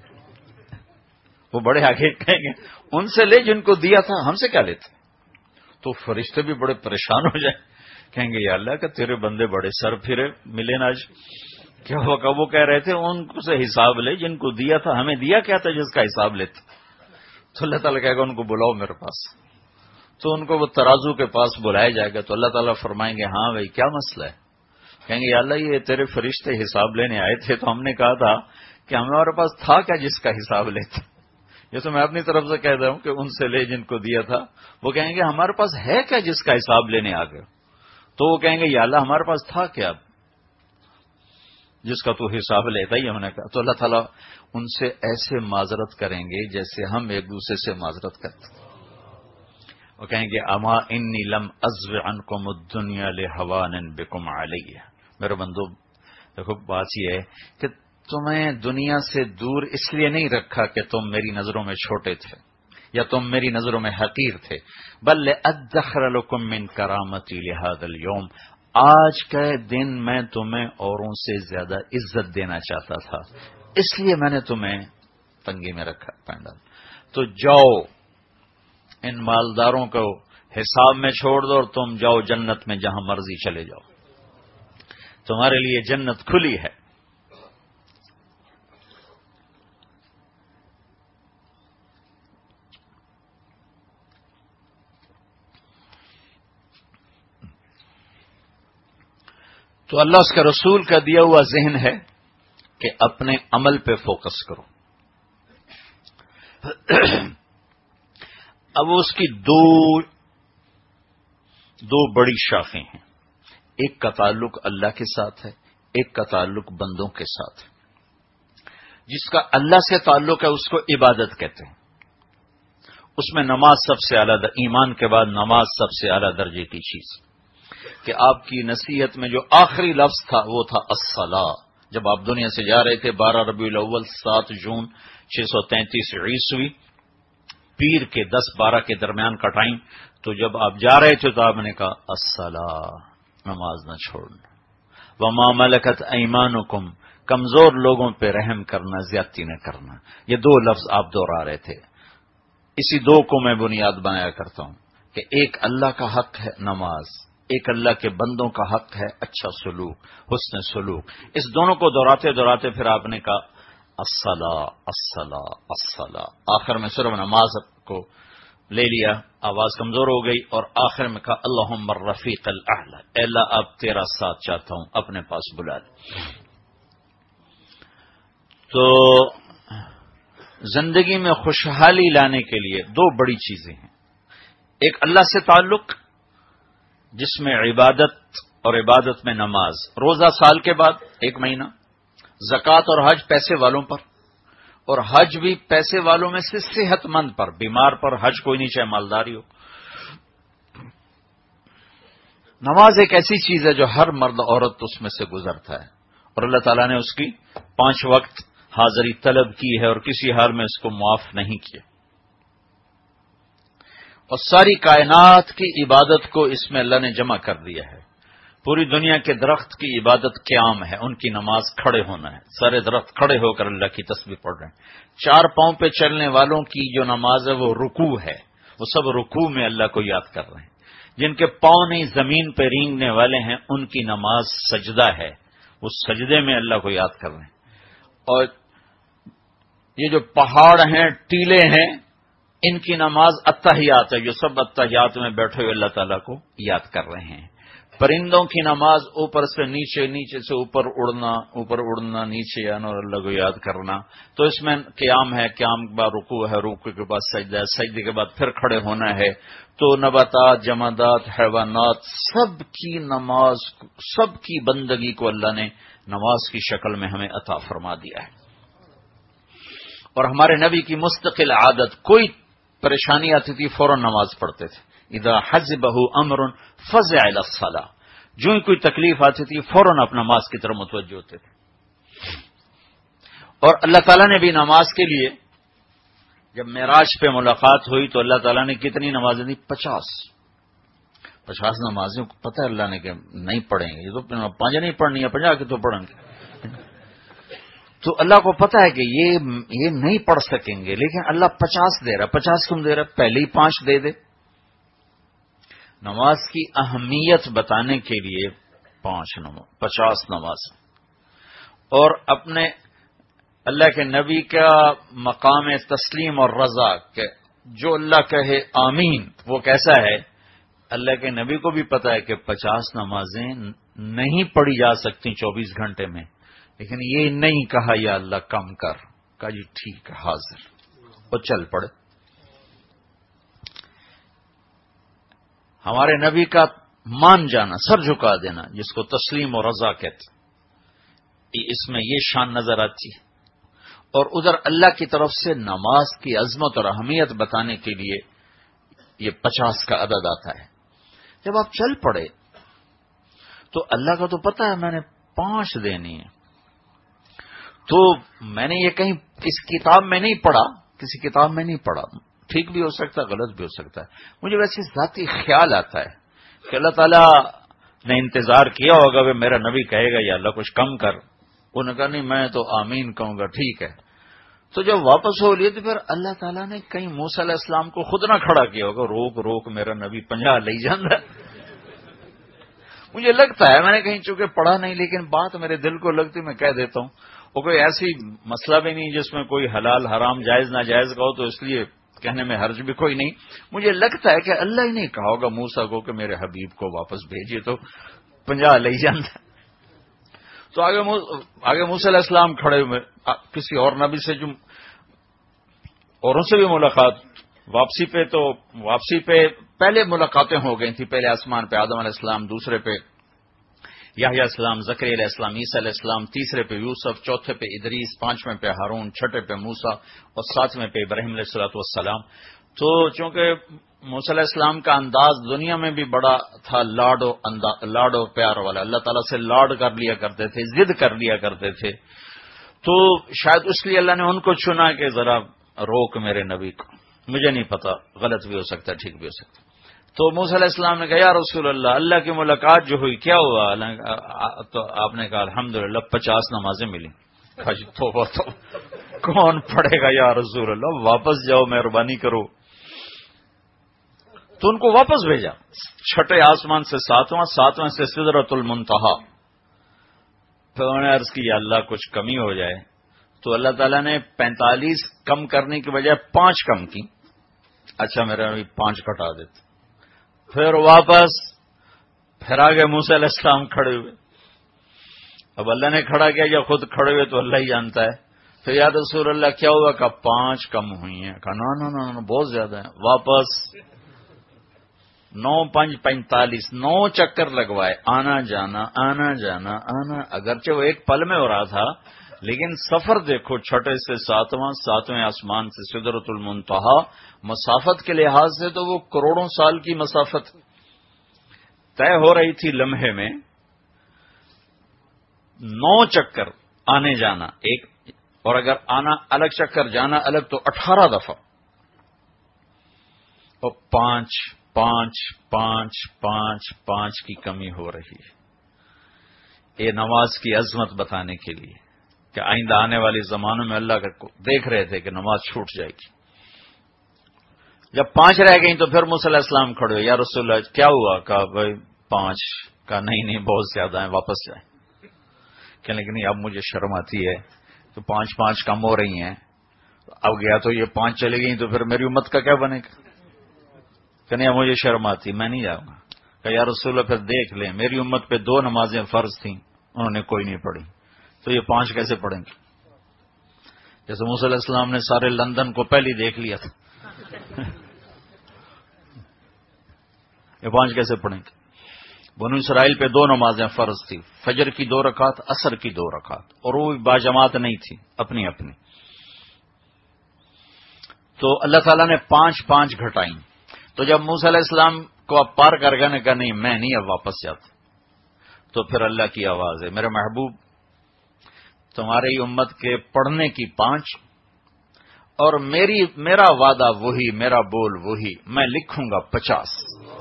وہ بڑے آگے کہیں گے ان سے لے جن کو دیا تھا، ہم سے کیا لیتا؟ تو فرشتے بھی بڑے پریشان ہو جائیں، کہیں گے یا اللہ کہ تیرے بندے بڑے سر پھرے ملے نا آج، کیا ہوا؟ وہ کہہ رہے تھے ان سے حساب لے جن کو دیا تھا، ہمیں دیا کیا تھا جس کا حساب لیتا؟ تو اللہ تعالیٰ کہے گا ان کو بلاؤ میرے پاس، تو ان کو وہ ترازو کے پاس بلایا جائے گا، تو اللہ تعالیٰ فرمائیں گے ہاں بھائی کیا مسئلہ ہے؟ کہیں گے یا اللہ یہ تیرے فرشتے حساب لینے آئے تھے، تو ہم نے کہا تھا کہ ہمارے پاس تھا کیا جس کا حساب لیتا؟ یہ تو میں اپنی طرف سے کہہ رہا ہوں کہ ان سے لے جن کو دیا تھا۔ وہ کہیں گے ہمارے پاس ہے کیا جس کا حساب لینے آ گئے؟ تو وہ کہیں گے یا اللہ ہمارے پاس تھا کیا جس کا تو حساب لیتا ہی؟ ہم نے کہا تو اللہ تعالیٰ ان سے ایسے معذرت کریں گے جیسے ہم ایک دوسرے سے معذرت کرتے ہیں۔ وہ کہیں گے اما انی لم ازو عنکم الدنیا لہوان بکم علیہ، میرے بندو دیکھو بات یہ ہے کہ تمہیں دنیا سے دور اس لیے نہیں رکھا کہ تم میری نظروں میں چھوٹے تھے یا تم میری نظروں میں حقیر تھے، بل لادخر لکم من کرامتی لہذا اليوم، آج کے دن میں تمہیں اوروں سے زیادہ عزت دینا چاہتا تھا، اس لیے میں نے تمہیں تنگی میں رکھا پینڈل۔ تو جاؤ ان مالداروں کو حساب میں چھوڑ دو اور تم جاؤ جنت میں، جہاں مرضی چلے جاؤ، تمہارے لیے جنت کھلی ہے۔ تو اللہ اس کے رسول کا دیا ہوا ذہن ہے کہ اپنے عمل پہ فوکس کرو۔ اب اس کی دو دو بڑی شاخیں ہیں، ایک کا تعلق اللہ کے ساتھ ہے، ایک کا تعلق بندوں کے ساتھ ہے۔ جس کا اللہ سے تعلق ہے اس کو عبادت کہتے ہیں، اس میں نماز سب سے اعلیٰ، ایمان کے بعد نماز سب سے اعلیٰ درجے کی چیز، کہ آپ کی نصیحت میں جو آخری لفظ تھا وہ تھا الصلاۃ، جب آپ دنیا سے جا رہے تھے بارہ ربیع الاول سات جون چھ سو تینتیس عیسوی پیر کے دس بارہ کے درمیان کا ٹائم، تو جب آپ جا رہے تھے تو آپ نے کہا الصلاۃ، نماز نہ چھوڑنا، وما ملکت ایمانکم، کمزور لوگوں پہ رحم کرنا، زیادتی نہ کرنا. یہ دو لفظ آپ دوہرا رہے تھے. اسی دو کو میں بنیاد بنایا کرتا ہوں کہ ایک اللہ کا حق ہے نماز، ایک اللہ کے بندوں کا حق ہے اچھا سلوک، حسن سلوک. اس دونوں کو دہراتے دہراتے پھر آپ نے کہا الصلاۃ الصلاۃ الصلاۃ. آخر میں صرف نماز کو لے لیا، آواز کمزور ہو گئی، اور آخر میں کہا اللہم الرفیق الاعلی، اے اللہ اب تیرا ساتھ چاہتا ہوں، اپنے پاس بلا لے. تو زندگی میں خوشحالی لانے کے لیے دو بڑی چیزیں ہیں. ایک اللہ سے تعلق جس میں عبادت اور عبادت میں نماز، روزہ سال کے بعد ایک مہینہ، زکوٰۃ اور حج پیسے والوں پر، اور حج بھی پیسے والوں میں سے صحت مند پر، بیمار پر حج کوئی نہیں چاہے مالداری ہو. نماز ایک ایسی چیز ہے جو ہر مرد عورت اس میں سے گزرتا ہے، اور اللہ تعالیٰ نے اس کی پانچ وقت حاضری طلب کی ہے اور کسی حال میں اس کو معاف نہیں کیا. اور ساری کائنات کی عبادت کو اس میں اللہ نے جمع کر دیا ہے. پوری دنیا کے درخت کی عبادت قیام ہے، ان کی نماز کھڑے ہونا ہے. سارے درخت کھڑے ہو کر اللہ کی تسبیح پڑھ رہے ہیں. چار پاؤں پہ چلنے والوں کی جو نماز ہے وہ رکوع ہے، وہ سب رکوع میں اللہ کو یاد کر رہے ہیں. جن کے پاؤں نہیں زمین پہ رینگنے والے ہیں ان کی نماز سجدہ ہے، وہ سجدے میں اللہ کو یاد کر رہے ہیں. اور یہ جو پہاڑ ہیں، ٹیلے ہیں، ان کی نماز اتحیات ہے، جو سب اتحیات میں بیٹھے ہوئے اللہ تعالیٰ کو یاد کر رہے ہیں. پرندوں کی نماز اوپر سے نیچے، نیچے سے اوپر اڑنا، اوپر اڑنا، نیچے آنا اور اللہ کو یاد کرنا. تو اس میں قیام ہے، قیام کے بعد رکوع ہے، رکوع کے بعد سجدہ ہے، سجدے کے بعد پھر کھڑے ہونا ہے. تو نباتات، جمادات، حیوانات، سب کی نماز، سب کی بندگی کو اللہ نے نماز کی شکل میں ہمیں عطا فرما دیا ہے. اور ہمارے نبی کی مستقل عادت، کوئی پریشانی آتی تھی فوراً نماز پڑھتے تھے. اذا حزبہ امر فزع الی الصلاۃ، جو ہی کوئی تکلیف آتی تھی فوراً اپنا نماز کی طرف متوجہ ہوتے تھے. اور اللہ تعالیٰ نے بھی نماز کے لیے جب معراج پہ ملاقات ہوئی تو اللہ تعالیٰ نے کتنی نمازیں دی؟ پچاس پچاس نمازیں. پتہ ہے اللہ نے کہ نہیں پڑھیں گے، یہ تو پانچ نہیں پڑھنی ہے، پنجا کے تو پڑھیں گے. تو اللہ کو پتا ہے کہ یہ یہ نہیں پڑھ سکیں گے، لیکن اللہ پچاس دے رہا. پچاس کیوں دے رہا؟ پہلے ہی پانچ دے دے. نماز کی اہمیت بتانے کے لیے پانچ نماز، پچاس نماز. اور اپنے اللہ کے نبی کا مقام تسلیم اور رضا کہ جو اللہ کہے آمین وہ کیسا ہے. اللہ کے نبی کو بھی پتا ہے کہ پچاس نمازیں نہیں پڑھی جا سکتی چوبیس گھنٹے میں، لیکن یہ نہیں کہا یا اللہ کم کر، کہا جی ٹھیک ہے حاضر، اور چل پڑے. ہمارے نبی کا مان جانا، سر جھکا دینا، جس کو تسلیم و رضا کہتے، اس میں یہ شان نظر آتی ہے. اور ادھر اللہ کی طرف سے نماز کی عظمت اور اہمیت بتانے کے لیے یہ پچاس کا عدد آتا ہے. جب آپ چل پڑے تو اللہ کا تو پتہ ہے میں نے پانچ دینی ہے. تو میں نے یہ کہیں اس کتاب میں نہیں پڑھا، کسی کتاب میں نہیں پڑھا، ٹھیک بھی ہو سکتا ہے، غلط بھی ہو سکتا ہے. مجھے ویسے ذاتی خیال آتا ہے کہ اللہ تعالیٰ نے انتظار کیا ہوگا کہ میرا نبی کہے گا یا اللہ کچھ کم کر. انہوں نے کہا نہیں میں تو آمین کہوں گا، ٹھیک ہے. تو جب واپس ہو لیے تو پھر اللہ تعالیٰ نے کہیں موسیٰ علیہ السلام کو خود نہ کھڑا کیا ہوگا، روک روک میرا نبی پنجا لے جانا. مجھے لگتا ہے میں نے کہیں چونکہ پڑھا نہیں، لیکن بات میرے دل کو لگتی میں کہہ دیتا ہوں. وہ کوئی ایسی مسئلہ بھی نہیں جس میں کوئی حلال حرام جائز ناجائز کا ہو، تو اس لیے کہنے میں حرج بھی کوئی نہیں. مجھے لگتا ہے کہ اللہ ہی نہیں کہا ہوگا موسیٰ کو کہ میرے حبیب کو واپس بھیجیے تو پنجا لے جانا. تو آگے آگے موسیٰ علیہ السلام کھڑے ہوئے، کسی اور نبی سے جو اوروں سے بھی ملاقات، واپسی پہ تو واپسی پہ پہلے ملاقاتیں ہو گئی تھیں. پہلے آسمان پہ آدم علیہ السلام، دوسرے پہ یحییٰ علیہ السلام، زکریا علیہ السلام، عیسیٰ علیہ السلام، تیسرے پہ یوسف، چوتھے پہ ادریس، پانچویں پہ ہارون، چھٹے پہ موسیٰ اور ساتویں پہ ابراہیم علیہ الصلوۃ والسلام. تو چونکہ موسیٰ علیہ السلام کا انداز دنیا میں بھی بڑا تھا، لاڈ و لاڈ و پیار والا، اللہ تعالیٰ سے لاڈ کر لیا کرتے تھے، ضد کر لیا کرتے تھے. تو شاید اس لیے اللہ نے ان کو چنا کہ ذرا روک میرے نبی کو. مجھے نہیں پتا، غلط بھی ہو سکتا ہے، ٹھیک بھی ہو سکتا ہے. تو موسیٰ علیہ السلام نے کہا یا رسول اللہ، اللہ کی ملاقات جو ہوئی کیا ہوا؟ تو آپ نے کہا الحمدللہ پچاس نمازیں ملی. توبہ تو کون پڑھے گا یا رسول اللہ، واپس جاؤ، مہربانی کرو. تو ان کو واپس بھیجا، چھٹے آسمان سے ساتواں، ساتواں سے سدرۃ المنتہا. پھر انہوں نے عرض کی یا اللہ کچھ کمی ہو جائے، تو اللہ تعالیٰ نے پینتالیس کم کرنے کی بجائے پانچ کم کی. اچھا میرا ابھی پانچ کٹا دیتے. پھر واپس پھر آگے موسیٰ علیہ السلام کھڑے ہوئے. اب اللہ نے کھڑا کیا یا خود کھڑے ہوئے تو اللہ ہی جانتا ہے. تو یا رسول اللہ کیا ہوا؟ کہ پانچ کم ہوئی ہیں. کہا نا نا نا بہت زیادہ ہیں. واپس نو پانچ پینتالیس، نو چکر لگوائے، آنا جانا آنا جانا آنا. اگرچہ وہ ایک پل میں ہو رہا تھا لیکن سفر دیکھو، چھٹے سے ساتواں، ساتویں آسمان سے سدرۃ المنتہا. مسافت کے لحاظ سے تو وہ کروڑوں سال کی مسافت طے ہو رہی تھی لمحے میں. نو چکر آنے جانا ایک، اور اگر آنا الگ چکر جانا الگ تو اٹھارہ دفعہ. اور پانچ پانچ پانچ پانچ پانچ کی کمی ہو رہی ہے. یہ نماز کی عظمت بتانے کے لیے کہ آئندہ آنے والے زمانوں میں اللہ کو دیکھ رہے تھے کہ نماز چھوٹ جائے گی. جب پانچ رہ گئیں تو پھر موسیٰ علیہ السلام کھڑے ہوئے، یا رسول اللہ کیا ہوا؟ کہا بھائی پانچ. کہا نہیں نہیں بہت زیادہ ہیں، واپس جائیں. کہنے لگے نہیں اب مجھے شرم آتی ہے تو پانچ پانچ کم ہو رہی ہیں. اب گیا تو یہ پانچ چلے گئی تو پھر میری امت کا کیا بنے گا؟ کہنے مجھے شرم آتی، میں نہیں جاؤں گا. کہ یا رسول اللہ پھر دیکھ لیں، میری امت پہ دو نمازیں فرض تھیں، انہوں نے کوئی نہیں پڑھی، تو یہ پانچ کیسے پڑھیں گے؟ جیسے موسیٰ علیہ السلام نے سارے لندن کو پہلے دیکھ لیا تھا. یہ پانچ کیسے پڑھیں گے؟ بنو اسرائیل پہ دو نمازیں فرض تھی، فجر کی دو رکعت، عصر کی دو رکعت، اور وہ باجماعت نہیں تھی، اپنی اپنی. تو اللہ تعالیٰ نے پانچ پانچ گھٹائیں. تو جب موسیٰ علیہ السلام کو اب پار کر گئے نے کہا نہیں میں نہیں اب واپس جاتا. تو پھر اللہ کی آواز ہے میرے محبوب تمہاری امت کے پڑھنے کی پانچ، اور میری میرا وعدہ وہی، میرا بول وہی، میں لکھوں گا پچاس.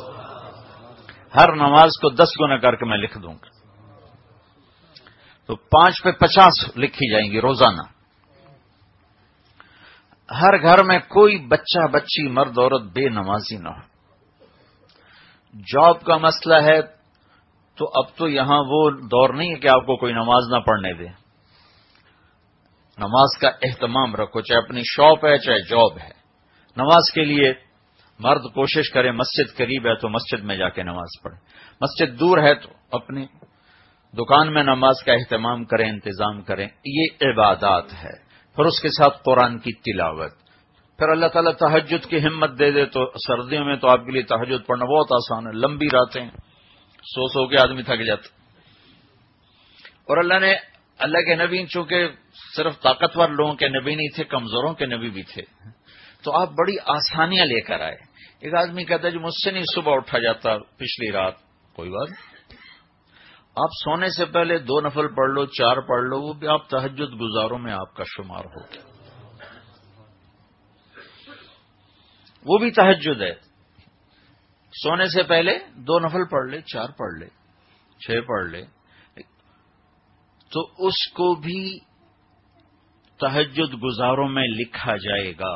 ہر نماز کو دس گنا کر کے میں لکھ دوں گا. تو پانچ پہ پچاس لکھی جائیں گی روزانہ. ہر گھر میں کوئی بچہ بچی مرد عورت بے نمازی نہ ہو. جاب کا مسئلہ ہے تو اب تو یہاں وہ دور نہیں ہے کہ آپ کو کوئی نماز نہ پڑھنے دے. نماز کا اہتمام رکھو، چاہے اپنی شاپ ہے چاہے جاب ہے. نماز کے لیے مرد کوشش کرے، مسجد قریب ہے تو مسجد میں جا کے نماز پڑھے، مسجد دور ہے تو اپنی دکان میں نماز کا اہتمام کریں، انتظام کریں. یہ عبادات ہے. پھر اس کے ساتھ قرآن کی تلاوت. پھر اللہ تعالیٰ تہجد کی ہمت دے دے تو سردیوں میں تو آپ کے لیے تہجد پڑھنا بہت آسان ہے. لمبی راتیں سو سو کے آدمی تھک جاتا. اور اللہ نے اللہ کے نبی چونکہ صرف طاقتور لوگوں کے نبی نہیں تھے، کمزوروں کے نبی بھی تھے، تو آپ بڑی آسانیاں لے کر آئے. ایک آدمی کہتا ہے جو مجھ سے نہیں صبح اٹھا جاتا پچھلی رات، کوئی بات آپ سونے سے پہلے دو نفل پڑھ لو، چار پڑھ لو، وہ بھی آپ تہجد گزاروں میں آپ کا شمار ہو گیا. وہ بھی تہجد ہے. سونے سے پہلے دو نفل پڑھ لے، چار پڑھ لے، چھ پڑھ لے، تو اس کو بھی تہجد گزاروں میں لکھا جائے گا.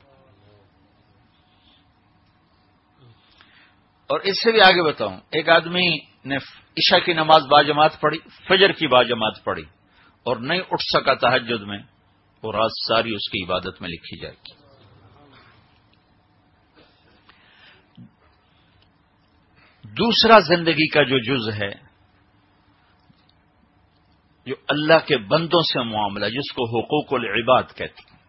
اور اس سے بھی آگے بتاؤں، ایک آدمی نے عشاء کی نماز باجماعت پڑھی، فجر کی باجماعت پڑھی، اور نہیں اٹھ سکا تہجد میں، وہ رات ساری اس کی عبادت میں لکھی جائے گی. دوسرا زندگی کا جو جز ہے، جو اللہ کے بندوں سے معاملہ، جس کو حقوق العباد کہتے ہیں،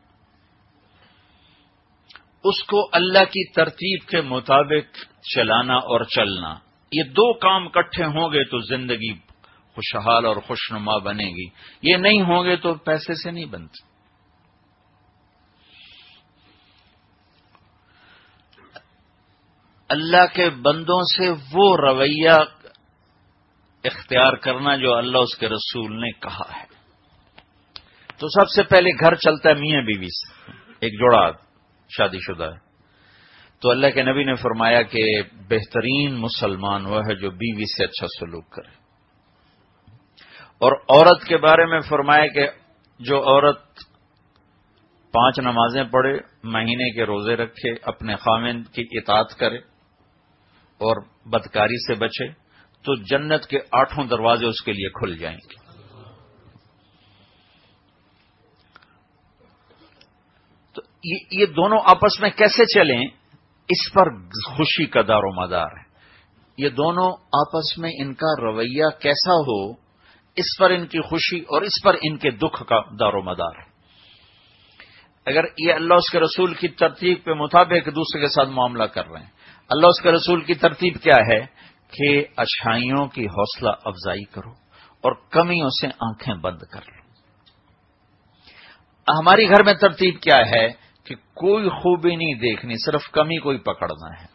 اس کو اللہ کی ترتیب کے مطابق چلانا اور چلنا. یہ دو کام اکٹھے ہوں گے تو زندگی خوشحال اور خوشنما بنے گی. یہ نہیں ہوں گے تو پیسے سے نہیں بنتے. اللہ کے بندوں سے وہ رویہ اختیار کرنا جو اللہ اس کے رسول نے کہا ہے. تو سب سے پہلے گھر چلتا ہے میاں بیوی سے، ایک جوڑا شادی شدہ ہے، تو اللہ کے نبی نے فرمایا کہ بہترین مسلمان وہ ہے جو بیوی سے اچھا سلوک کرے. اور عورت کے بارے میں فرمایا کہ جو عورت پانچ نمازیں پڑھے، مہینے کے روزے رکھے، اپنے خاوند کی اطاعت کرے اور بدکاری سے بچے تو جنت کے آٹھوں دروازے اس کے لیے کھل جائیں گے. تو یہ دونوں آپس میں کیسے چلیں، اس پر خوشی کا دار و مدار ہے. یہ دونوں آپس میں ان کا رویہ کیسا ہو، اس پر ان کی خوشی اور اس پر ان کے دکھ کا دار و مدار ہے. اگر یہ اللہ اس کے رسول کی ترتیب کے مطابق ایک دوسرے کے ساتھ معاملہ کر رہے ہیں، اللہ اس کے رسول کی ترتیب کیا ہے کہ اچھائیوں کی حوصلہ افزائی کرو اور کمیوں سے آنکھیں بند کر لو. ہماری گھر میں ترتیب کیا ہے کہ کوئی خوبی نہیں دیکھنی، صرف کمی کوئی پکڑنا ہے.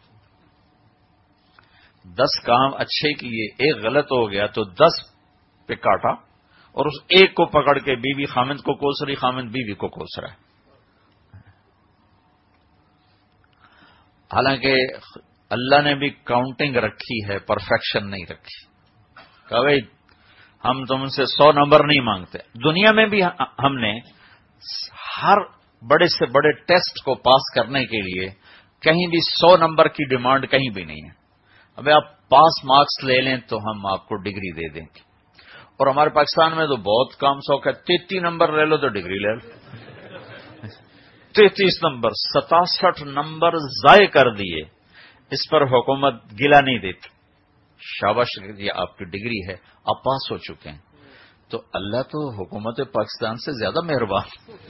دس کام اچھے کیے، ایک غلط ہو گیا تو دس پہ کاٹا اور اس ایک کو پکڑ کے بیوی خامند کو کوس رہی، خامند بیوی کو کوس رہا ہے. حالانکہ اللہ نے بھی کاؤنٹنگ رکھی ہے، پرفیکشن نہیں رکھی. کہ بھائی ہم تم سے سو نمبر نہیں مانگتے. دنیا میں بھی ہم نے ہر بڑے سے بڑے ٹیسٹ کو پاس کرنے کے لیے کہیں بھی سو نمبر کی ڈیمانڈ کہیں بھی نہیں ہے. ابھی آپ پاس مارکس لے لیں تو ہم آپ کو ڈگری دے دیں گے. اور ہمارے پاکستان میں تو بہت کام شوق ہے، تینتیس نمبر لے لو تو ڈگری لے لو. تینتیس نمبر، ستاسٹھ نمبر ضائع کر دیے، اس پر حکومت گلا نہیں دیتی. شاباش، یہ آپ کی ڈگری ہے، آپ پاس ہو چکے ہیں. تو اللہ تو حکومت پاکستان سے زیادہ مہربان.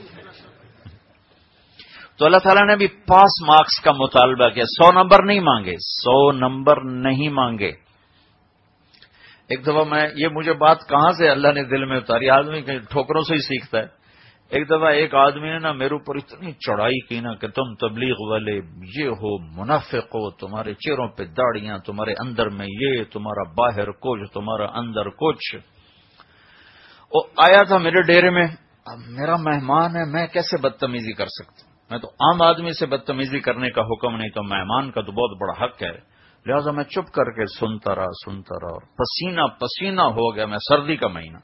تو اللہ تعالیٰ نے بھی پاس مارکس کا مطالبہ کیا. سو نمبر نہیں مانگے، سو نمبر نہیں مانگے. ایک دفعہ میں یہ مجھے بات کہاں سے اللہ نے دل میں اتاری، آدمی ٹھوکروں سے ہی سیکھتا ہے. ایک دفعہ ایک آدمی نے نا میرے اوپر اتنی چڑھائی کی نا کہ تم تبلیغ والے یہ ہو، منافق ہو، تمہارے چہروں پہ داڑیاں، تمہارے اندر میں یہ، تمہارا باہر کچھ، تمہارا اندر کچھ. وہ آیا تھا میرے ڈیرے میں، اب میرا مہمان ہے، میں کیسے بدتمیزی کر سکتا ہوں؟ میں تو عام آدمی سے بدتمیزی کرنے کا حکم نہیں، تو مہمان کا تو بہت بڑا حق ہے. لہذا میں چپ کر کے سنتا رہا سنتا رہا اور پسینہ پسینہ ہو گیا. میں سردی کا مہینہ،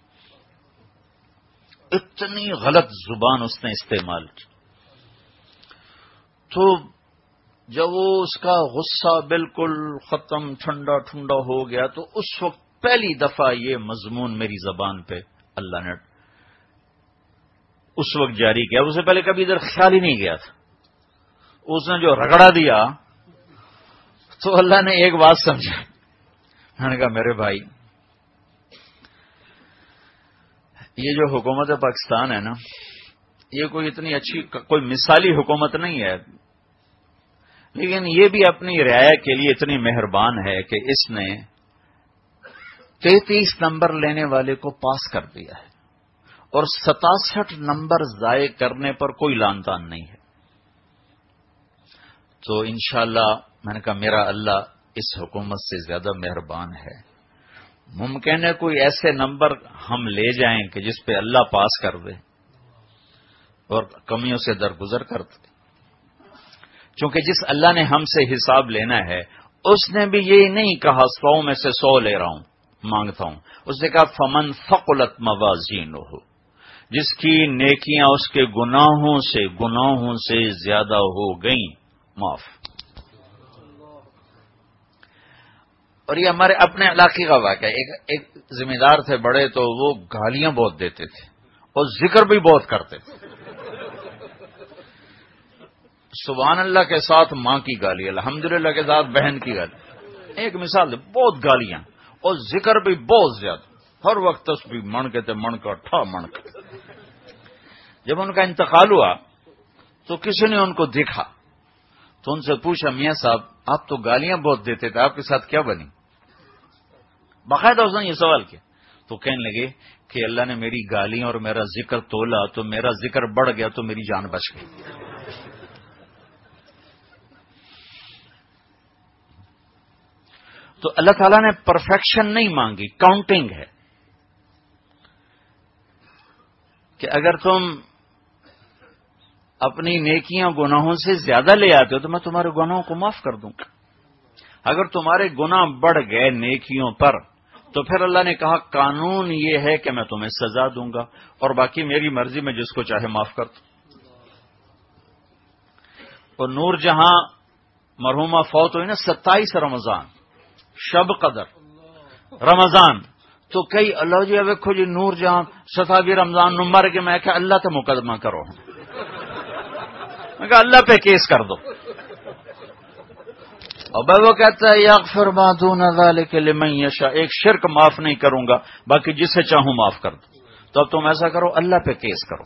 اتنی غلط زبان اس نے استعمال کی. تو جب وہ اس کا غصہ بالکل ختم، ٹھنڈا ٹھنڈا ہو گیا، تو اس وقت پہلی دفعہ یہ مضمون میری زبان پہ اللہ نے اس وقت جاری کیا. اس سے پہلے کبھی ادھر خیال ہی نہیں گیا تھا. اس نے جو رگڑا دیا تو اللہ نے ایک بات سمجھا. میں نے کہا میرے بھائی، یہ جو حکومت پاکستان ہے نا، یہ کوئی اتنی اچھی، کوئی مثالی حکومت نہیں ہے، لیکن یہ بھی اپنی رعایا کے لیے اتنی مہربان ہے کہ اس نے تینتیس نمبر لینے والے کو پاس کر دیا ہے اور ستاسٹھ نمبر ضائع کرنے پر کوئی لان تان نہیں ہے. تو انشاءاللہ میں نے کہا میرا اللہ اس حکومت سے زیادہ مہربان ہے. ممکن ہے کوئی ایسے نمبر ہم لے جائیں کہ جس پہ اللہ پاس کر دے اور کمیوں سے درگزر کر دے. چونکہ جس اللہ نے ہم سے حساب لینا ہے، اس نے بھی یہ نہیں کہا سو میں سے سو لے رہا ہوں، مانگتا ہوں. اس نے کہا فمن ثقلت موازینہ، جس کی نیکیاں اس کے گناہوں سے گناہوں سے زیادہ ہو گئیں، معاف. اور یہ ہمارے اپنے علاقے کا واقعہ. ایک ایک ذمہ دار تھے بڑے، تو وہ گالیاں بہت دیتے تھے اور ذکر بھی بہت کرتے تھے. سبحان اللہ کے ساتھ ماں کی گالی، الحمدللہ کے ساتھ بہن کی گالی. ایک مثال، بہت گالیاں اور ذکر بھی بہت زیادہ. ہر وقت تسبیح من کے تھے، من کا ٹھا من کا. جب ان کا انتقال ہوا تو کسی نے ان کو دیکھا تو ان سے پوچھا میاں صاحب آپ تو گالیاں بہت دیتے تھے، آپ کے ساتھ کیا بنی؟ باقاعدہ اس نے یہ سوال کیا. تو کہنے لگے کہ اللہ نے میری گالیاں اور میرا ذکر تولا تو میرا ذکر بڑھ گیا تو میری جان بچ گئی. تو اللہ تعالیٰ نے پرفیکشن نہیں مانگی، کاؤنٹنگ ہے کہ اگر تم اپنی نیکیاں گناہوں سے زیادہ لے آتے ہو تو میں تمہارے گناہوں کو معاف کر دوں گا. اگر تمہارے گناہ بڑھ گئے نیکیوں پر تو پھر اللہ نے کہا قانون یہ ہے کہ میں تمہیں سزا دوں گا اور باقی میری مرضی میں جس کو چاہے معاف کر دوں. اور نور جہاں مرحومہ فوت ہوئی نا ستائیس رمضان شب قدر رمضان تو کئی اللہ جی ویکھو جی نور جہاں ستاوی رمضان نمبر کے میں کہ اللہ تے مقدمہ کرو، میں کہا اللہ پہ کیس کر دو. اور بھائی وہ کہتا ہے یغفر ما دون ذلک لمن یشاء، ایک شرک معاف نہیں کروں گا باقی جسے چاہوں معاف کر دوں. تو اب تم ایسا کرو اللہ پہ کیس کرو.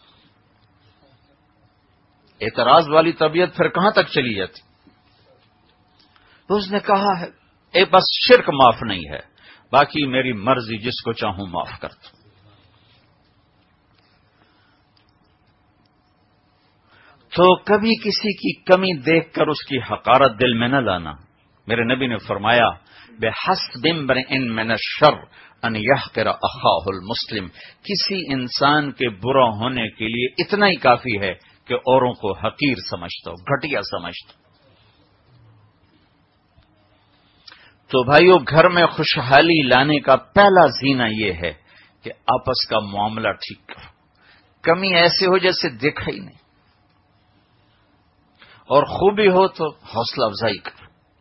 اعتراض والی طبیعت پھر کہاں تک چلی جاتی؟ تو اس نے کہا ہے اے بس شرک معاف نہیں ہے باقی میری مرضی جس کو چاہوں معاف کر دوں. تو کبھی کسی کی کمی دیکھ کر اس کی حقارت دل میں نہ لانا. میرے نبی نے فرمایا بحسب امرئ من الشر ان یحقر اخاہ المسلم، کسی انسان کے برا ہونے کے لیے اتنا ہی کافی ہے کہ اوروں کو حقیر سمجھتا ہو، گھٹیا سمجھتا ہو. تو بھائیو گھر میں خوشحالی لانے کا پہلا زینہ یہ ہے کہ آپس کا معاملہ ٹھیک کرو. کمی ایسے ہو جیسے دیکھا ہی نہیں، اور خوبی ہو تو حوصلہ افزائی کرو.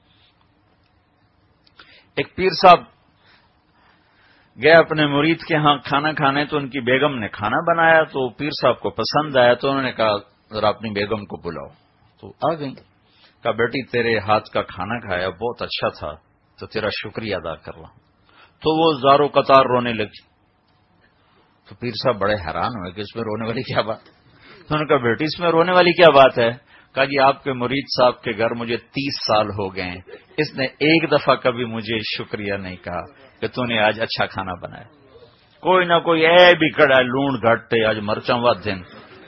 ایک پیر صاحب گئے اپنے مرید کے ہاں کھانا کھانے تو ان کی بیگم نے کھانا بنایا تو پیر صاحب کو پسند آیا تو انہوں نے کہا ذرا اپنی بیگم کو بلاؤ. تو آ گئی. کہا بیٹی تیرے ہاتھ کا کھانا کھایا بہت اچھا تھا تو تیرا شکریہ ادا کر رہا ہوں. تو وہ زارو قطار رونے لگی. تو پیر صاحب بڑے حیران ہوئے کہ اس میں رونے والی کیا بات. تو انہوں نے کہا بیٹی اس میں رونے والی کیا بات ہے. کہا جی آپ کے مرید صاحب کے گھر مجھے تیس سال ہو گئے ہیں، اس نے ایک دفعہ کبھی مجھے شکریہ نہیں کہا کہ تو نے آج اچھا کھانا بنایا. کوئی نہ کوئی اے بھی کڑا لون گھٹتے آج مرچاں واد دن.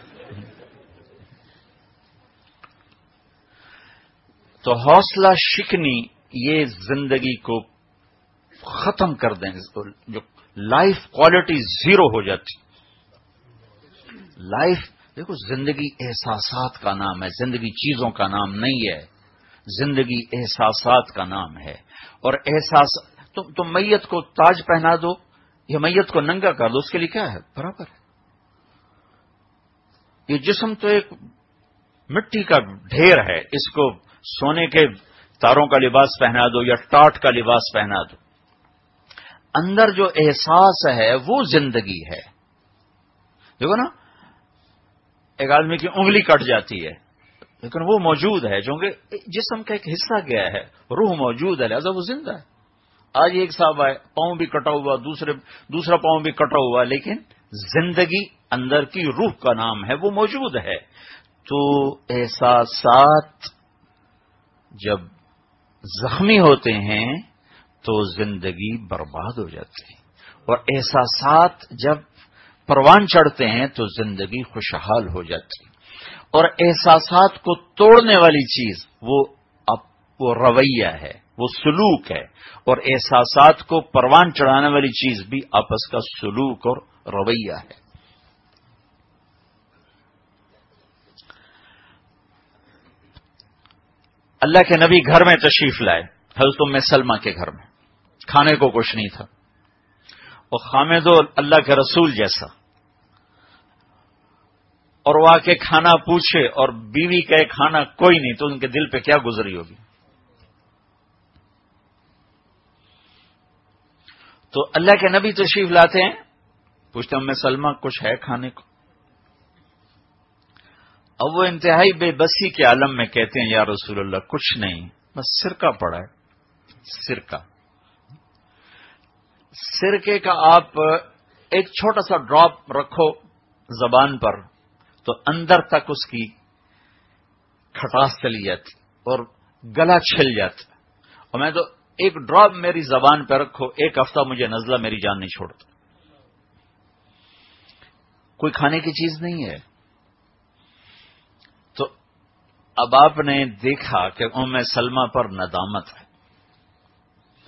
تو حوصلہ شکنی یہ زندگی کو ختم کر دیں، جو لائف کوالٹی زیرو ہو جاتی. لائف دیکھو زندگی احساسات کا نام ہے، زندگی چیزوں کا نام نہیں ہے. زندگی احساسات کا نام ہے. اور احساس تم تم میت کو تاج پہنا دو یا میت کو ننگا کر دو اس کے لیے کیا ہے، برابر ہے. یہ جسم تو ایک مٹی کا ڈھیر ہے، اس کو سونے کے تاروں کا لباس پہنا دو یا ٹاٹ کا لباس پہنا دو. اندر جو احساس ہے وہ زندگی ہے. دیکھو نا ایک آدمی کی انگلی کٹ جاتی ہے لیکن وہ موجود ہے، چونکہ جسم کا ایک حصہ گیا ہے، روح موجود ہے لہذا وہ زندہ ہے. آج ایک صاحب آئے پاؤں بھی کٹا ہوا، دوسرے دوسرا پاؤں بھی کٹا ہوا، لیکن زندگی اندر کی روح کا نام ہے وہ موجود ہے. تو احساسات جب زخمی ہوتے ہیں تو زندگی برباد ہو جاتی ہے، اور احساسات جب پروان چڑھتے ہیں تو زندگی خوشحال ہو جاتی ہے. اور احساسات کو توڑنے والی چیز وہ وہ رویہ ہے، وہ سلوک ہے. اور احساسات کو پروان چڑھانے والی چیز بھی آپس کا سلوک اور رویہ ہے. اللہ کے نبی گھر میں تشریف لائے حضرت ام سلمہ کے گھر میں. کھانے کو کچھ نہیں تھا، اور خامد اللہ کے رسول جیسا، اور وہ آ کے کھانا پوچھے اور بیوی کہے کھانا کوئی نہیں تو ان کے دل پہ کیا گزری ہوگی. تو اللہ کے نبی تشریف لاتے ہیں، پوچھتے ہیں ام سلمہ کچھ ہے کھانے کو. اب وہ انتہائی بے بسی کے عالم میں کہتے ہیں یا رسول اللہ کچھ نہیں، بس سرکہ پڑا ہے. سرکہ سرکے کا آپ ایک چھوٹا سا ڈراپ رکھو زبان پر تو اندر تک اس کی کھٹاس چلی جاتی اور گلا چھل جاتا. اور میں تو ایک ڈراپ میری زبان پہ رکھو ایک ہفتہ مجھے نزلہ میری جان نہیں چھوڑتا. کوئی کھانے کی چیز نہیں ہے. تو اب آپ نے دیکھا کہ ام سلمہ پر ندامت ہے.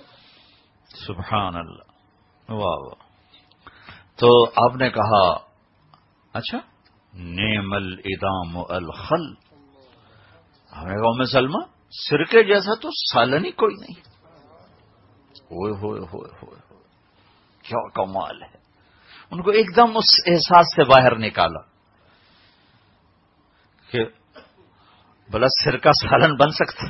سبحان اللہ، واہ واہ. تو آپ نے کہا اچھا نعم الادام الخل. ہمیں کہا ام سلمہ سرکے جیسا تو سالن ہی کوئی نہیں. ہوئے ہوئے ہوئے ہوئے ہوئے کیا کمال ہے. ان کو ایک دم اس احساس سے باہر نکالا کہ بلا سرکہ سالن بن سکتا.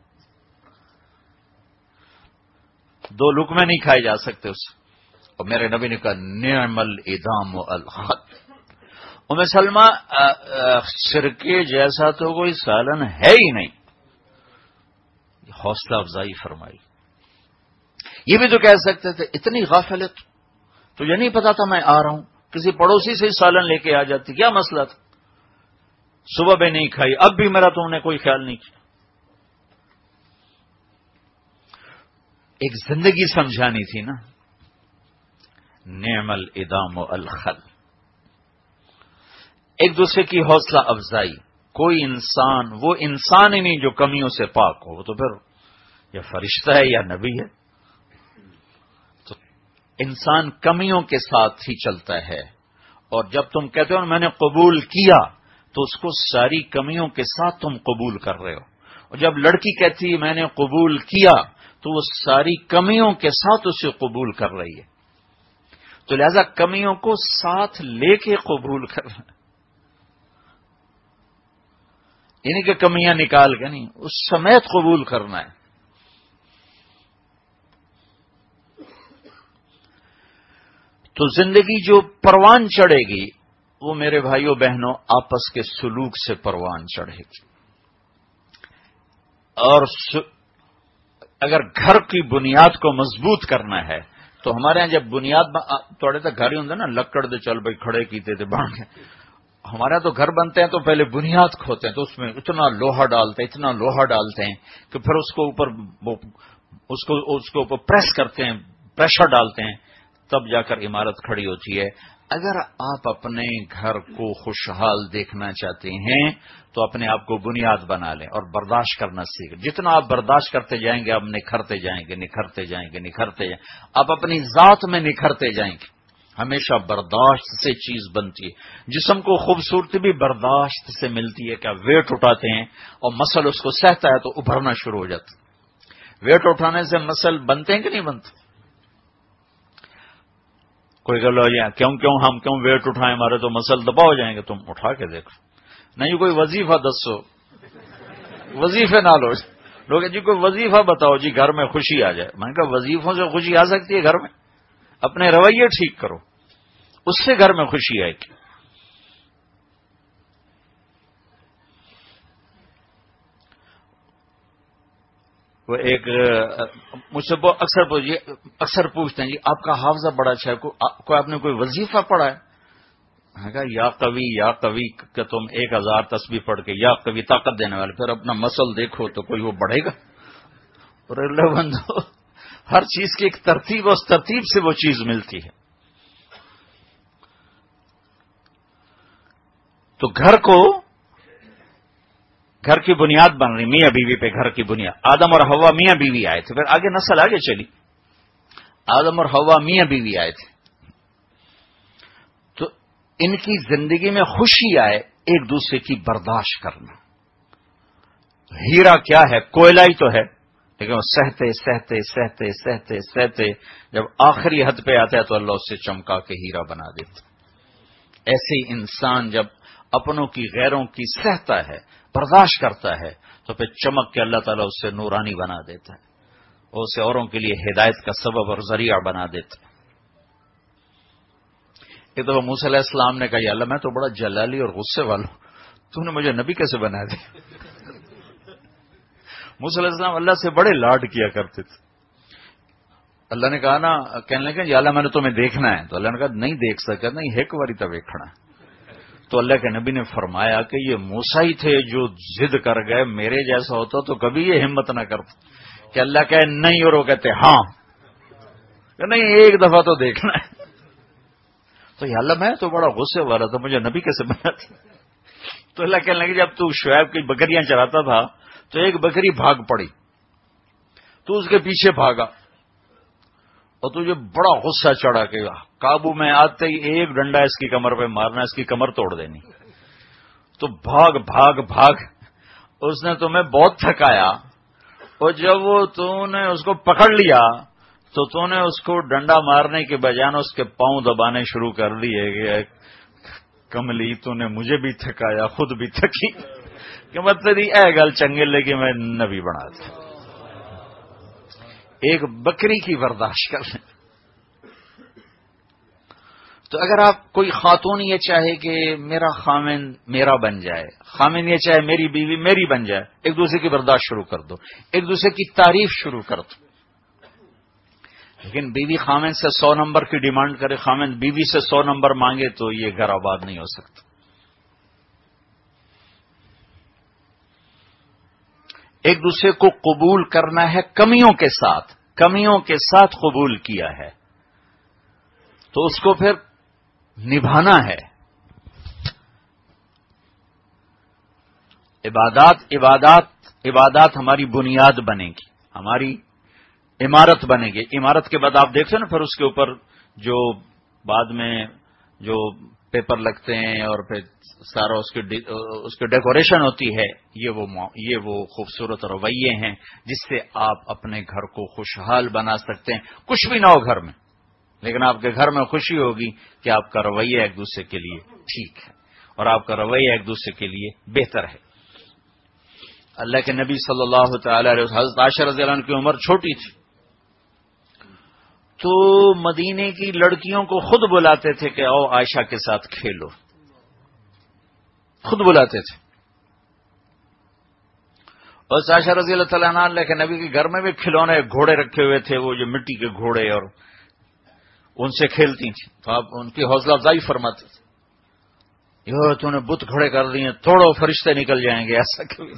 دو لقمے نہیں کھائے جا سکتے اس. اور میرے نبی نے کہا نعم الادام الخل. ام سلمہ سرکے جیسا تو کوئی سالن ہے ہی نہیں. حوصلہ افزائی فرمائی. یہ بھی تو کہہ سکتے تھے اتنی غافلت تو یہ نہیں پتا تھا میں آ رہا ہوں، کسی پڑوسی سے سالن لے کے آ جاتی، کیا مسئلہ تھا. صبح بھی نہیں کھائی، اب بھی میرا تم نے کوئی خیال نہیں کیا. ایک زندگی سمجھانی تھی نا. نعم الادام الخل. ایک دوسرے کی حوصلہ افزائی. کوئی انسان وہ انسان ہی نہیں جو کمیوں سے پاک ہو، وہ تو پھر یا فرشتہ ہے یا نبی ہے. تو انسان کمیوں کے ساتھ ہی چلتا ہے. اور جب تم کہتے ہو میں نے قبول کیا تو اس کو ساری کمیوں کے ساتھ تم قبول کر رہے ہو. اور جب لڑکی کہتی میں نے قبول کیا تو وہ ساری کمیوں کے ساتھ اسے قبول کر رہی ہے. تو لہذا کمیوں کو ساتھ لے کے قبول کر رہا ہے، یعنی کہ کمیاں نکال کے نہیں، اس سمیت قبول کرنا ہے. تو زندگی جو پروان چڑھے گی وہ میرے بھائیوں بہنوں آپس کے سلوک سے پروان چڑھے گی. اور اگر گھر کی بنیاد کو مضبوط کرنا ہے تو ہمارے ہاں جب بنیاد تھوڑے تک گھر ہی ہوں نا لکڑ دے چل بھائی کھڑے کیتے تھے بان کے. ہمارے تو گھر بنتے ہیں تو پہلے بنیاد کھوتے ہیں تو اس میں اتنا لوہا ڈالتے ہیں اتنا لوہا ڈالتے ہیں کہ پھر اس کو اوپر اس کو اس کے اوپر پریس کرتے ہیں، پریشر ڈالتے ہیں، تب جا کر عمارت کھڑی ہوتی ہے. اگر آپ اپنے گھر کو خوشحال دیکھنا چاہتے ہیں تو اپنے آپ کو بنیاد بنا لیں اور برداشت کرنا سیکھیں. جتنا آپ برداشت کرتے جائیں گے آپ نکھرتے جائیں گے نکھرتے جائیں گے نکھرتے جائیں گے آپ اپنی ذات میں نکھرتے جائیں گے. ہمیشہ برداشت سے چیز بنتی ہے. جسم کو خوبصورتی بھی برداشت سے ملتی ہے. کیا ویٹ اٹھاتے ہیں اور مسل اس کو سہتا ہے تو ابھرنا شروع ہو جاتا ہے. ویٹ اٹھانے سے مسل بنتے ہیں کہ نہیں بنتے؟ کوئی کہ لو یہ کیوں کیوں ہم کیوں ویٹ اٹھائیں ہمارے تو مسل دبا ہو جائیں گے. تم اٹھا کے دیکھو. نہیں کوئی وظیفہ دسو، وظیفے نہ لو. لوگ جی کوئی وظیفہ بتاؤ جی گھر میں خوشی آ جائے. میں نے کہا وظیفوں سے خوشی آ سکتی ہے گھر میں؟ اپنے رویے ٹھیک کرو، اس سے گھر میں خوشی آئے گی. وہ ایک مجھ سے اکثر اکثر پوچھتے ہیں جی آپ کا حافظہ بڑا اچھا ہے، کوئی آپ نے کوئی وظیفہ پڑھا ہے؟ میں نے کہا یا قوی یا قوی کہ تم ایک ہزار تسبیح پڑھ کے یا قوی طاقت دینے والے، پھر اپنا مسل دیکھو تو کوئی وہ بڑھے گا. اور اللہ بندو ہر چیز کی ایک ترتیب، اس ترتیب سے وہ چیز ملتی ہے. تو گھر کو گھر کی بنیاد بن رہی، میاں بیوی پہ گھر کی بنیاد. آدم اور حوا میاں بیوی آئے تھے، پھر آگے نسل آگے چلی. آدم اور حوا میاں بیوی آئے تھے تو ان کی زندگی میں خوشی آئے ایک دوسرے کی برداشت کرنا. ہیرا کیا ہے؟ کوئلہ ہی تو ہے، لیکن وہ سہتے سہتے سہتے سہتے سہتے جب آخری حد پہ آتا ہے تو اللہ اسے چمکا کے ہیرا بنا دیتا. ایسے ہی انسان جب اپنوں کی غیروں کی سہتا ہے، برداشت کرتا ہے، تو پھر چمک کے اللہ تعالیٰ اسے نورانی بنا دیتا ہے، اور اسے اوروں کے لیے ہدایت کا سبب اور ذریعہ بنا دیتا ہے. ایک دفعہ موسیٰ علیہ السلام نے کہا یا اللہ میں تو بڑا جلالی اور غصے والا ہوں، تو نے مجھے نبی کیسے بنا دیا؟ موسیٰ علیہ السلام اللہ سے بڑے لاڈ کیا کرتے تھے. اللہ نے کہا نا، کہنے لگے یا اللہ میں نے تمہیں دیکھنا ہے، تو اللہ نے کہا نہیں دیکھ سکتا، نہیں ایک باری تو دیکھنا ہے. تو اللہ کے نبی نے فرمایا کہ یہ موسیٰ ہی تھے جو ضد کر گئے، میرے جیسا ہوتا تو کبھی یہ ہمت نہ کرتا کہ اللہ کہے نہیں اور وہ کہتے ہاں، کہ نہیں ایک دفعہ تو دیکھنا ہے. تو یا اللہ میں تو بڑا غصے والا تھا، مجھے نبی کیسے بنا تھا؟ تو اللہ کہنے لگے جب تو شعیب کی بکریاں چراتا تھا تو ایک بکری بھاگ پڑی، تو اس کے پیچھے بھاگا، اور تجھے بڑا غصہ چڑھا کہ قابو میں آتے ہی ایک ڈنڈا اس کی کمر پہ مارنا، اس کی کمر توڑ دینی، تو بھاگ بھاگ بھاگ اس نے تمہیں بہت تھکایا، اور جب وہ تو نے اس کو پکڑ لیا تو تو نے اس کو ڈنڈا مارنے کے بجائے اس کے پاؤں دبانے شروع کر دیے کہ کملی تو نے مجھے بھی تھکایا خود بھی تھکی، کہ مطلب اے گل چنگے لگی میں نبی بنا تھا، ایک بکری کی برداشت کر لیں۔ تو اگر آپ کوئی خاتون یہ چاہے کہ میرا خامن میرا بن جائے، خامن یہ چاہے میری بیوی میری بن جائے، ایک دوسرے کی برداشت شروع کر دو، ایک دوسرے کی تعریف شروع کر دو۔ لیکن بیوی خامن سے سو نمبر کی ڈیمانڈ کرے، خامن بیوی سے سو نمبر مانگے تو یہ گھر آباد نہیں ہو سکتا۔ ایک دوسرے کو قبول کرنا ہے کمیوں کے ساتھ، کمیوں کے ساتھ قبول کیا ہے تو اس کو پھر نبھانا ہے۔ عبادات عبادات عبادات ہماری بنیاد بنے گی، ہماری عمارت بنے گی۔ عمارت کے بعد آپ دیکھتے ہیں نا پھر اس کے اوپر جو بعد میں جو پیپر لگتے ہیں اور پھر سارا اس کی اس کی ڈیکوریشن ہوتی ہے، یہ وہ یہ وہ خوبصورت رویے ہیں جس سے آپ اپنے گھر کو خوشحال بنا سکتے ہیں۔ کچھ بھی نہ ہو گھر میں، لیکن آپ کے گھر میں خوشی ہوگی کہ آپ کا رویہ ایک دوسرے کے لیے ٹھیک ہے اور آپ کا رویہ ایک دوسرے کے لیے بہتر ہے۔ اللہ کے نبی صلی اللہ تعالی علیہ وسلم، حضرت عائشہ رضی اللہ عنہ کی عمر چھوٹی تھی تو مدینے کی لڑکیوں کو خود بلاتے تھے کہ آؤ عائشہ کے ساتھ کھیلو، خود بلاتے تھے۔ اور عائشہ رضی اللہ تعالیٰ عنہ اللہ کے نبی کے گھر میں بھی کھلونے گھوڑے رکھے ہوئے تھے، وہ جو مٹی کے گھوڑے، اور ان سے کھیلتی تھیں تو آپ ان کی حوصلہ افزائی فرماتے تھے۔ یہ تو نے بت کھڑے کر دیے، توڑو فرشتے نکل جائیں گے، ایسا کبھی۔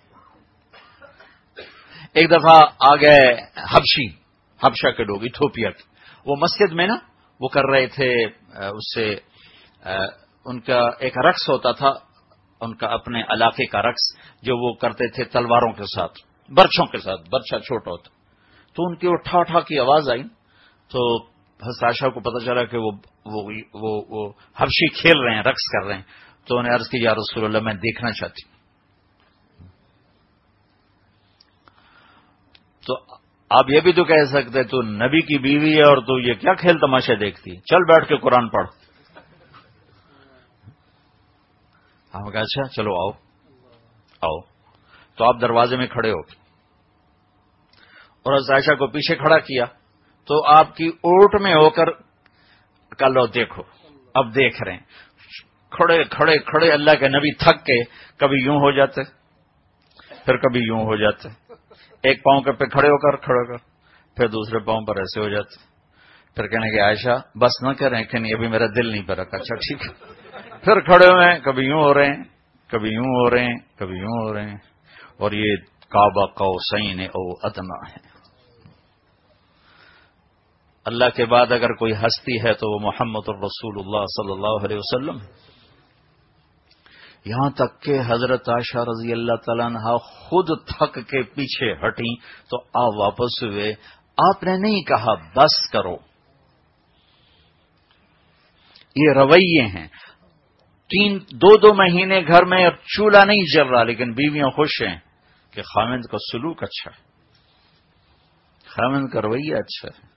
ایک دفعہ آ گئے حبشی، حبشہ کے لوگ، ایتھوپیا کے، وہ مسجد میں نا وہ کر رہے تھے، اس سے ان کا ایک رقص ہوتا تھا، ان کا اپنے علاقے کا رقص جو وہ کرتے تھے تلواروں کے ساتھ، برچھوں کے ساتھ، برچھا چھوٹا ہوتا، تو ان کی وہ ٹھا ٹھا کی آواز آئی تو حضرت عائشہ کو پتہ چلا کہ وہ وہ, وہ, وہ حبشی کھیل رہے ہیں، رقص کر رہے ہیں، تو انہیں عرض کی یا رسول اللہ میں دیکھنا چاہتی ہوں۔ تو آپ یہ بھی تو کہہ سکتے تو نبی کی بیوی ہے اور تو یہ کیا کھیل تماشے دیکھتی ہے، چل بیٹھ کے قرآن پڑھ۔ ہم کہا اچھا چلو آؤ آؤ تو آپ دروازے میں کھڑے ہو گئے اور حضرت عائشہ کو پیچھے کھڑا کیا تو آپ کی اوٹ میں ہو کر کہا لو دیکھو، اب دیکھ رہے ہیں، کھڑے کھڑے کھڑے اللہ کے نبی تھک کے کبھی یوں ہو جاتے پھر کبھی یوں ہو جاتے، ایک پاؤں کے پہ کھڑے ہو کر کھڑے ہو کر پھر دوسرے پاؤں پر ایسے ہو جاتے، پھر کہنے کہ عائشہ بس نہ کریں کہ نہیں ابھی میرا دل نہیں پر رکھا، اچھا ٹھیک ہے، پھر کھڑے ہوئے ہیں، کبھی یوں ہو رہے ہیں کبھی یوں ہو رہے ہیں کبھی یوں ہو رہے ہیں، اور یہ کعبہ قوسین او ادنی ہے۔ اللہ کے بعد اگر کوئی ہستی ہے تو وہ محمد الرسول اللہ صلی اللہ علیہ وسلم، یہاں تک کہ حضرت عائشہ رضی اللہ تعالیٰ عنہ خود تھک کے پیچھے ہٹیں تو آپ واپس ہوئے، آپ نے نہیں کہا بس کرو۔ یہ رویے ہیں، تین دو دو مہینے گھر میں چولہا نہیں جل رہا لیکن بیویاں خوش ہیں کہ خامند کا سلوک اچھا ہے، خامند کا رویہ اچھا ہے۔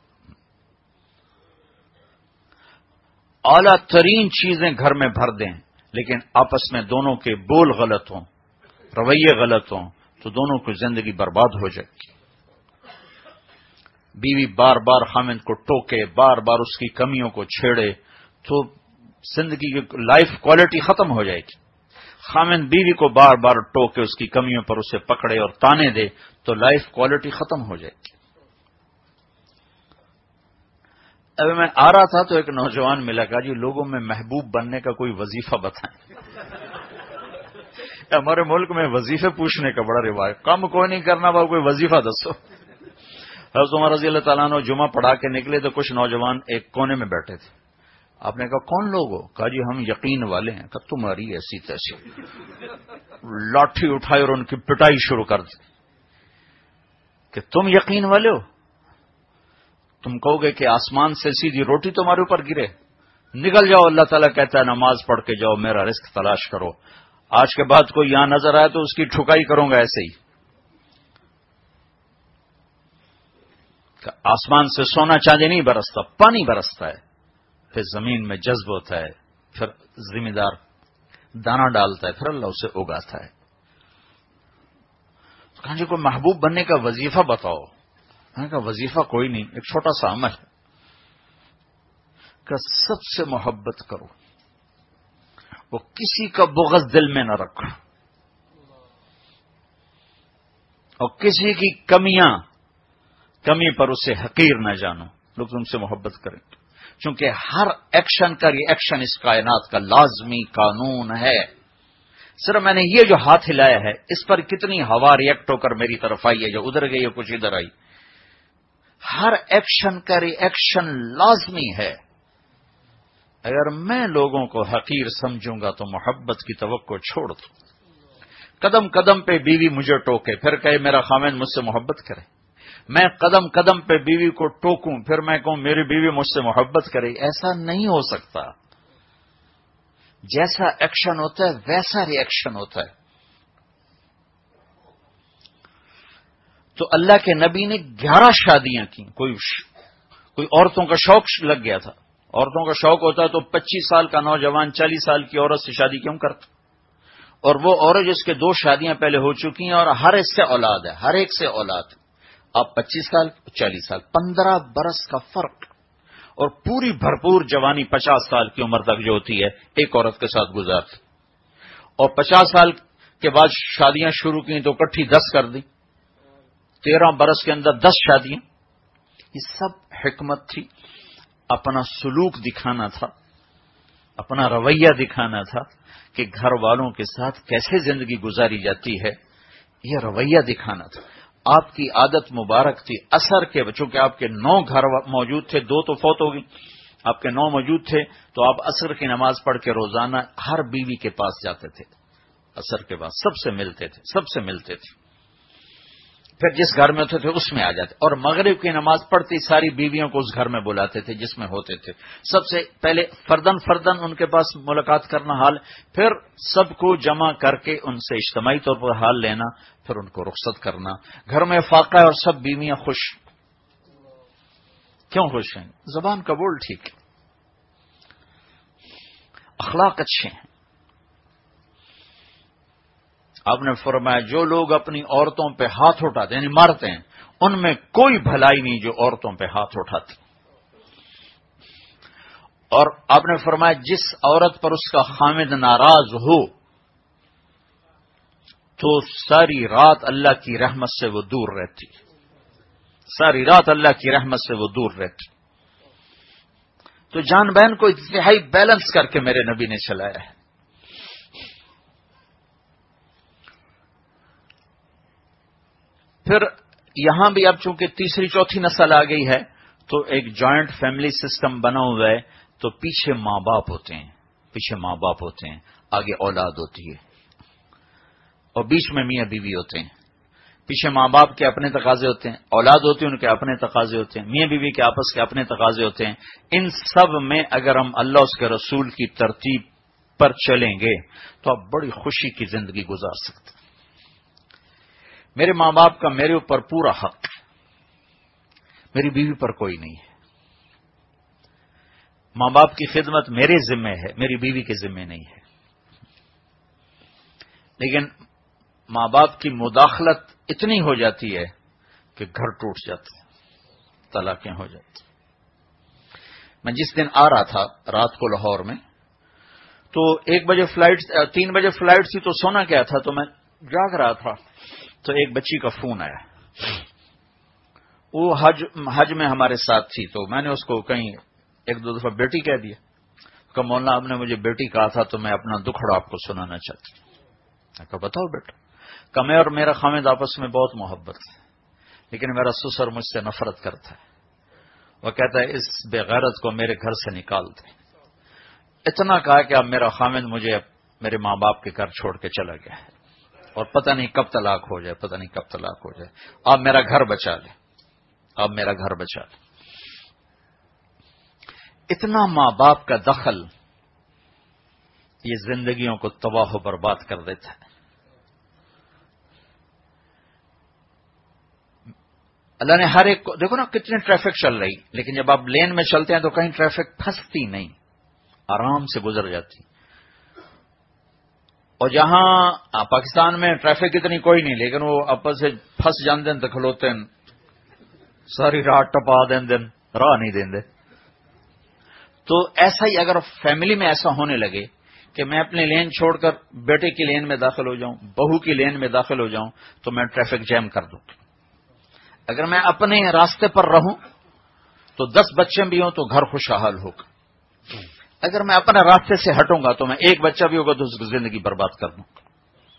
اعلیٰ ترین چیزیں گھر میں بھر دیں لیکن آپس میں دونوں کے بول غلط ہوں، رویے غلط ہوں تو دونوں کی زندگی برباد ہو جائے گی۔ بیوی بار بار خامند کو ٹوکے، بار بار اس کی کمیوں کو چھیڑے تو زندگی کی لائف کوالٹی ختم ہو جائے گی۔ خامند بیوی کو بار بار ٹوکے، اس کی کمیوں پر اسے پکڑے اور تانے دے تو لائف کوالٹی ختم ہو جائے گی۔ ابھی میں آ رہا تھا تو ایک نوجوان ملا، کہا جی لوگوں میں محبوب بننے کا کوئی وظیفہ بتائیں۔ ہمارے ملک میں وظیفے پوچھنے کا بڑا رواج، کم کوئی نہیں کرنا، وہ کوئی وظیفہ دسو۔ حضرت عمر رضی اللہ تعالیٰ عنہ جمعہ پڑھا کے نکلے تو کچھ نوجوان ایک کونے میں بیٹھے تھے۔ آپ نے کہا کون لوگ ہو؟ کہا جی ہم یقین والے ہیں۔ کہا تمہاری ایسی تیسی، لاٹھی اٹھائی اور ان کی پٹائی شروع کر دی کہ تم یقین والے ہو؟ تم کہو گے کہ آسمان سے سیدھی روٹی تمہارے اوپر گرے؟ نکل جاؤ، اللہ تعالیٰ کہتا ہے نماز پڑھ کے جاؤ، میرا رزق تلاش کرو. آج کے بعد کوئی یہاں نظر آئے تو اس کی ٹھکائی کروں گا ایسے ہی. آسمان سے سونا چاندی نہیں برستا، پانی برستا ہے، پھر زمین میں جذب ہوتا ہے، پھر ذمہ دار دانا ڈالتا ہے، پھر اللہ اسے اگاتا ہے. کہاں جی کوئی محبوب بننے کا وظیفہ بتاؤ. میں نے کہا وظیفہ کوئی نہیں، ایک چھوٹا سا عمل ہے کہ سب سے محبت کرو، وہ کسی کا بغض دل میں نہ رکھو، اور کسی کی کمیاں کمی پر اسے حقیر نہ جانو. لوگ تم سے محبت کریں چونکہ ہر ایکشن کا ری ایکشن اس کائنات کا لازمی قانون ہے. صرف میں نے یہ جو ہاتھ ہلایا ہے اس پر کتنی ہوا ریئیکٹ ہو کر میری طرف آئی ہے، جو ادھر گئی ہے کچھ ادھر آئی. ہر ایکشن کا ری ایکشن لازمی ہے. اگر میں لوگوں کو حقیر سمجھوں گا تو محبت کی توقع چھوڑ دو. قدم قدم پہ بیوی مجھے ٹوکے پھر کہے میرا خاوند مجھ سے محبت کرے. میں قدم قدم پہ بیوی کو ٹوکوں پھر میں کہوں میری بیوی مجھ سے محبت کرے. ایسا نہیں ہو سکتا. جیسا ایکشن ہوتا ہے ویسا ری ایکشن ہوتا ہے. تو اللہ کے نبی نے گیارہ شادیاں کی. کوئی کوئی عورتوں کا شوق لگ گیا تھا. عورتوں کا شوق ہوتا ہے تو پچیس سال کا نوجوان چالیس سال کی عورت سے شادی کیوں کرتا؟ اور وہ عورت جس کے دو شادیاں پہلے ہو چکی ہیں اور ہر ایک سے اولاد ہے، ہر ایک سے اولاد. اب پچیس سال چالیس سال پندرہ برس کا فرق، اور پوری بھرپور جوانی پچاس سال کی عمر تک جو ہوتی ہے ایک عورت کے ساتھ گزارتی. اور پچاس سال کے بعد شادیاں شروع کی تو کٹھی دس کر دی. تیرہ برس کے اندر دس شادیاں. یہ سب حکمت تھی. اپنا سلوک دکھانا تھا، اپنا رویہ دکھانا تھا کہ گھر والوں کے ساتھ کیسے زندگی گزاری جاتی ہے. یہ رویہ دکھانا تھا. آپ کی عادت مبارک تھی اثر کے، چونکہ آپ کے نو گھر موجود تھے، دو تو فوت ہو گئی، آپ کے نو موجود تھے تو آپ عصر کی نماز پڑھ کے روزانہ ہر بیوی کے پاس جاتے تھے. عصر کے بعد سب سے ملتے تھے، سب سے ملتے تھے. پھر جس گھر میں ہوتے تھے اس میں آ جاتے، اور مغرب کی نماز پڑھتی ساری بیویوں کو اس گھر میں بلاتے تھے جس میں ہوتے تھے. سب سے پہلے فردن فردن ان کے پاس ملاقات کرنا حال، پھر سب کو جمع کر کے ان سے اجتماعی طور پر حال لینا، پھر ان کو رخصت کرنا. گھر میں فاقہ ہے اور سب بیویاں خوش. کیوں خوش ہیں؟ زبان کا بول ٹھیک ہے، اخلاق اچھے ہیں. آپ نے فرمایا جو لوگ اپنی عورتوں پہ ہاتھ اٹھاتے یعنی مارتے ہیں، ان میں کوئی بھلائی نہیں جو عورتوں پہ ہاتھ اٹھاتی. اور آپ نے فرمایا جس عورت پر اس کا خامد ناراض ہو تو ساری رات اللہ کی رحمت سے وہ دور رہتی. ساری رات اللہ کی رحمت سے وہ دور رہتی. تو جان بہن کو انتہائی بیلنس کر کے میرے نبی نے چلایا ہے. پھر یہاں بھی اب چونکہ تیسری چوتھی نسل آ گئی ہے تو ایک جوائنٹ فیملی سسٹم بنا ہوا ہے. تو پیچھے ماں باپ ہوتے ہیں، پیچھے ماں باپ ہوتے ہیں، آگے اولاد ہوتی ہے، اور بیچ میں میاں بیوی ہوتے ہیں. پیچھے ماں باپ کے اپنے تقاضے ہوتے ہیں، اولاد ہوتی ہے ان کے اپنے تقاضے ہوتے ہیں، میاں بیوی کے آپس کے اپنے تقاضے ہوتے ہیں. ان سب میں اگر ہم اللہ اس کے رسول کی ترتیب پر چلیں گے تو آپ بڑی خوشی کی زندگی گزار سکتے ہیں. میرے ماں باپ کا میرے اوپر پورا حق ہے، میری بیوی پر کوئی نہیں ہے. ماں باپ کی خدمت میرے ذمہ ہے، میری بیوی کے ذمہ نہیں ہے. لیکن ماں باپ کی مداخلت اتنی ہو جاتی ہے کہ گھر ٹوٹ جاتے ہیں، طلاقیں ہو جاتی. میں جس دن آ رہا تھا رات کو لاہور میں تو ایک بجے فلائٹ تین بجے فلائٹ تھی تو سونا کیا تھا تو میں جاگ رہا تھا تو ایک بچی کا فون آیا. وہ حج حج میں ہمارے ساتھ تھی تو میں نے اس کو کہیں ایک دو دفعہ بیٹی کہہ دیا. کہ مولانا آپ نے مجھے بیٹی کہا تھا تو میں اپنا دکھڑا آپ کو سنانا چاہتی ہوں. میں کہا بتاؤ بیٹا. کہ میں اور میرا خامد آپس میں بہت محبت ہے لیکن میرا سسر مجھ سے نفرت کرتا ہے. وہ کہتا ہے اس بے غیرت کو میرے گھر سے نکال دے. اتنا کہا کہ اب میرا خامد مجھے میرے ماں باپ کے گھر چھوڑ کے چلا گیا ہے اور پتہ نہیں کب طلاق ہو جائے، پتہ نہیں کب طلاق ہو جائے. آپ میرا گھر بچا لیں، آپ میرا گھر بچا لیں. اتنا ماں باپ کا دخل یہ زندگیوں کو تباہ و برباد کر دیتا ہے. اللہ نے ہر ایک کو دیکھو نا کتنی ٹریفک چل رہی، لیکن جب آپ لین میں چلتے ہیں تو کہیں ٹریفک پھنستی نہیں، آرام سے گزر جاتی. اور جہاں پاکستان میں ٹریفک اتنی کوئی نہیں، لیکن وہ آپس سے پھنس جاندے تو کھلوتے ہیں ساری رات ٹپا دیں دن راہ نہیں دیں دے. تو ایسا ہی اگر فیملی میں ایسا ہونے لگے کہ میں اپنی لین چھوڑ کر بیٹے کی لین میں داخل ہو جاؤں، بہو کی لین میں داخل ہو جاؤں تو میں ٹریفک جیم کر دوں. اگر میں اپنے راستے پر رہوں تو دس بچے بھی ہوں تو گھر خوشحال ہوگا. اگر میں اپنے راستے سے ہٹوں گا تو میں ایک بچہ بھی ہوگا تو اس کی زندگی برباد کر دوں گا.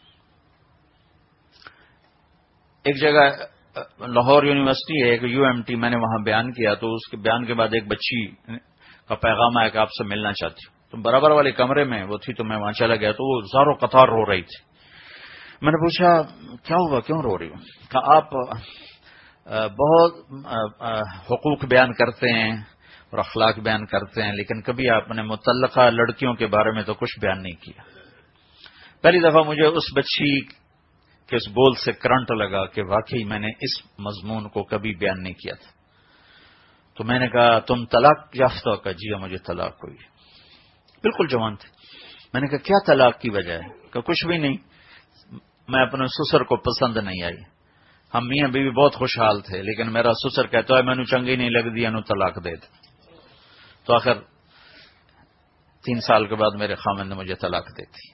ایک جگہ لاہور یونیورسٹی ہے، ایک یو ایم ٹی، میں نے وہاں بیان کیا تو اس کے بیان کے بعد ایک بچی کا پیغام آیا کہ آپ سے ملنا چاہتی ہوں. تو برابر والے کمرے میں وہ تھی تو میں وہاں چلا گیا تو وہ زاروں قطار رو رہی تھی. میں نے پوچھا کیا ہوا، کیوں رو رہی ہوں؟ کہا آپ بہت حقوق بیان کرتے ہیں اور اخلاق بیان کرتے ہیں، لیکن کبھی آپ نے متعلقہ لڑکیوں کے بارے میں تو کچھ بیان نہیں کیا. پہلی دفعہ مجھے اس بچی کے اس بول سے کرنٹ لگا کہ واقعی میں نے اس مضمون کو کبھی بیان نہیں کیا تھا. تو میں نے کہا تم طلاق یافتہ ہو؟ کہ جی مجھے طلاق ہوئی. بالکل جوان تھے. میں نے کہا کیا طلاق کی وجہ ہے؟ کہ کچھ بھی نہیں، میں اپنے سسر کو پسند نہیں آئی. ہم میاں بیوی بہت خوشحال تھے، لیکن میرا سسر کہتا ہے میں نے چنگی نہیں لگ دی، انو طلاق دے دے. تو آخر تین سال کے بعد میرے خامن نے مجھے طلاق دے دی.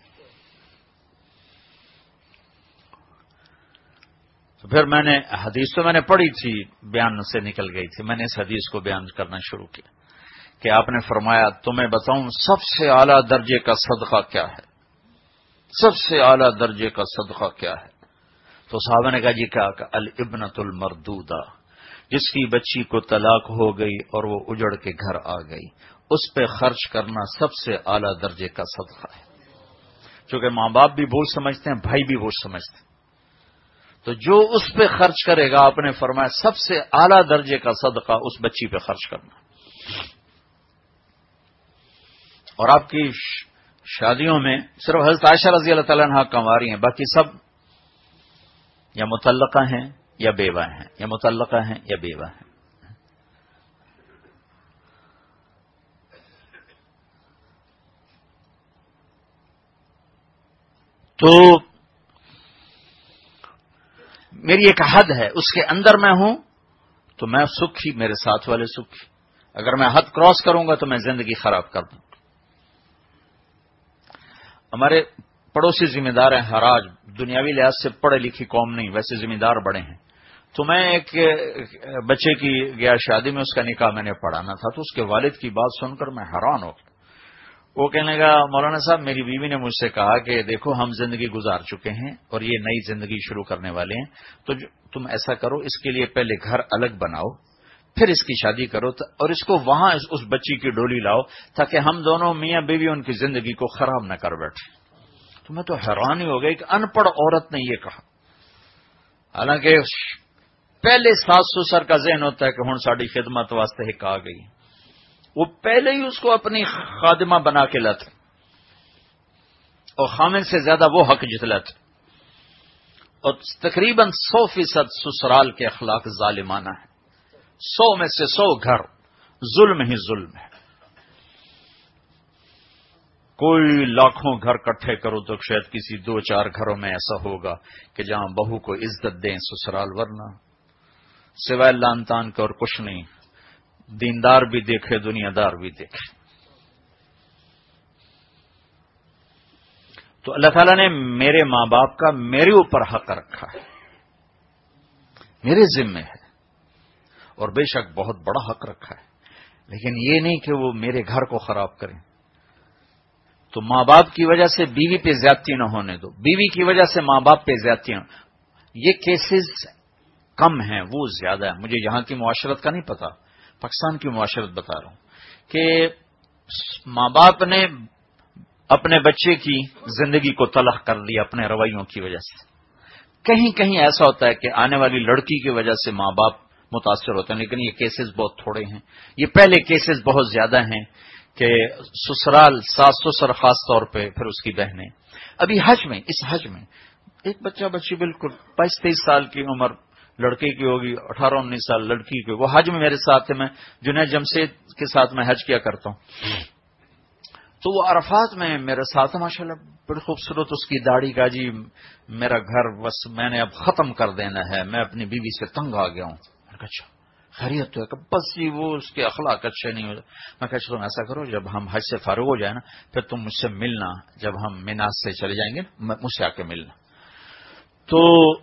تو پھر میں نے حدیث تو میں نے پڑھی تھی، بیان سے نکل گئی تھی، میں نے اس حدیث کو بیان کرنا شروع کیا کہ آپ نے فرمایا تمہیں بتاؤں سب سے اعلیٰ درجے کا صدقہ کیا ہے؟ سب سے اعلیٰ درجے کا صدقہ کیا ہے؟ تو صحابہ نے کہا جی کیا؟ کہ الابنۃ المردودہ، جس کی بچی کو طلاق ہو گئی اور وہ اجڑ کے گھر آ گئی، اس پہ خرچ کرنا سب سے اعلیٰ درجے کا صدقہ ہے. چونکہ ماں باپ بھی بوجھ سمجھتے ہیں، بھائی بھی بوجھ سمجھتے ہیں، تو جو اس پہ خرچ کرے گا آپ نے فرمایا سب سے اعلیٰ درجے کا صدقہ اس بچی پہ خرچ کرنا. اور آپ کی شادیوں میں صرف حضرت عائشہ رضی اللہ تعالیٰ عنہا کنواری ہیں، باقی سب یا متعلقہ ہیں یا بیوہ ہیں، یا متعلقہ ہیں یا بیوہ ہیں. تو میری ایک حد ہے، اس کے اندر میں ہوں تو میں سکھی، میرے ساتھ والے سکھی. اگر میں حد کراس کروں گا تو میں زندگی خراب کر دوں. ہمارے پڑوسی ذمہ دار ہیں حراج، دنیاوی لحاظ سے پڑھے لکھی قوم نہیں، ویسے ذمہ دار بڑے ہیں. تو میں ایک بچے کی گیا شادی میں، اس کا نکاح میں نے پڑھانا تھا، تو اس کے والد کی بات سن کر میں حیران ہو گیا. وہ کہنے لگا مولانا صاحب میری بیوی نے مجھ سے کہا کہ دیکھو ہم زندگی گزار چکے ہیں اور یہ نئی زندگی شروع کرنے والے ہیں، تو تم ایسا کرو اس کے لیے پہلے گھر الگ بناؤ پھر اس کی شادی کرو اور اس کو وہاں اس بچی کی ڈولی لاؤ تاکہ ہم دونوں میاں بیوی ان کی زندگی کو خراب نہ کر بیٹھے. تو میں تو حیران ہی ہو گئی کہ ان پڑھ عورت نے یہ کہا. حالانکہ پہلے ساس سسر کا ذہن ہوتا ہے کہ ہن ساری خدمت واسطے ایک آ گئی، وہ پہلے ہی اس کو اپنی خادمہ بنا کے لاتے اور خامن سے زیادہ وہ حق جتلاتے. اور تقریباً سو فیصد سسرال کے اخلاق ظالمانہ ہیں. سو میں سے سو گھر ظلم ہی ظلم ہے. کوئی لاکھوں گھر کٹھے کرو تو شاید کسی دو چار گھروں میں ایسا ہوگا کہ جہاں بہو کو عزت دیں سسرال، ورنہ سوائے لان تان کے اور کچھ نہیں. دیندار بھی دیکھے دنیا دار بھی دیکھے. تو اللہ تعالیٰ نے میرے ماں باپ کا میرے اوپر حق رکھا ہے، میرے ذمہ ہے، اور بے شک بہت بڑا حق رکھا ہے، لیکن یہ نہیں کہ وہ میرے گھر کو خراب کریں. تو ماں باپ کی وجہ سے بیوی پہ زیادتی نہ ہونے دو، بیوی کی وجہ سے ماں باپ پہ زیادتیاں. یہ کیسز کم ہیں، وہ زیادہ ہیں. مجھے یہاں کی معاشرت کا نہیں پتا، پاکستان کی معاشرت بتا رہا ہوں کہ ماں باپ نے اپنے بچے کی زندگی کو تلخ کر دیا اپنے رویوں کی وجہ سے. کہیں کہیں ایسا ہوتا ہے کہ آنے والی لڑکی کی وجہ سے ماں باپ متاثر ہوتے ہیں، لیکن یہ کیسز بہت تھوڑے ہیں. یہ پہلے کیسز بہت زیادہ ہیں کہ سسرال ساس سسر خاص طور پہ، پھر اس کی بہنیں. ابھی حج میں، اس حج میں ایک بچہ بچی بالکل بائیس تیئیس سال کی عمر لڑکے کی ہوگی، اٹھارہ انیس سال لڑکی کی، وہ حج میں میرے ساتھ تھے. میں جنید جمشید کے ساتھ میں حج کیا کرتا ہوں، تو وہ عرفات میں میرے ساتھ ماشاءاللہ بڑی خوبصورت اس کی داڑھی کا. جی میرا گھر بس میں نے اب ختم کر دینا ہے، میں اپنی بیوی سے تنگ آ گیا ہوں. میں نے کہا اچھا خیریت تو ہے؟ کہ بس جی وہ اس کے اخلاق اچھے نہیں ہوتے. میں کہا تم ایسا کرو، جب ہم حج سے فارغ ہو جائیں نا پھر تم مجھ سے ملنا، جب ہم مینا سے چلے جائیں گے مجھ سے آ کے ملنا. تو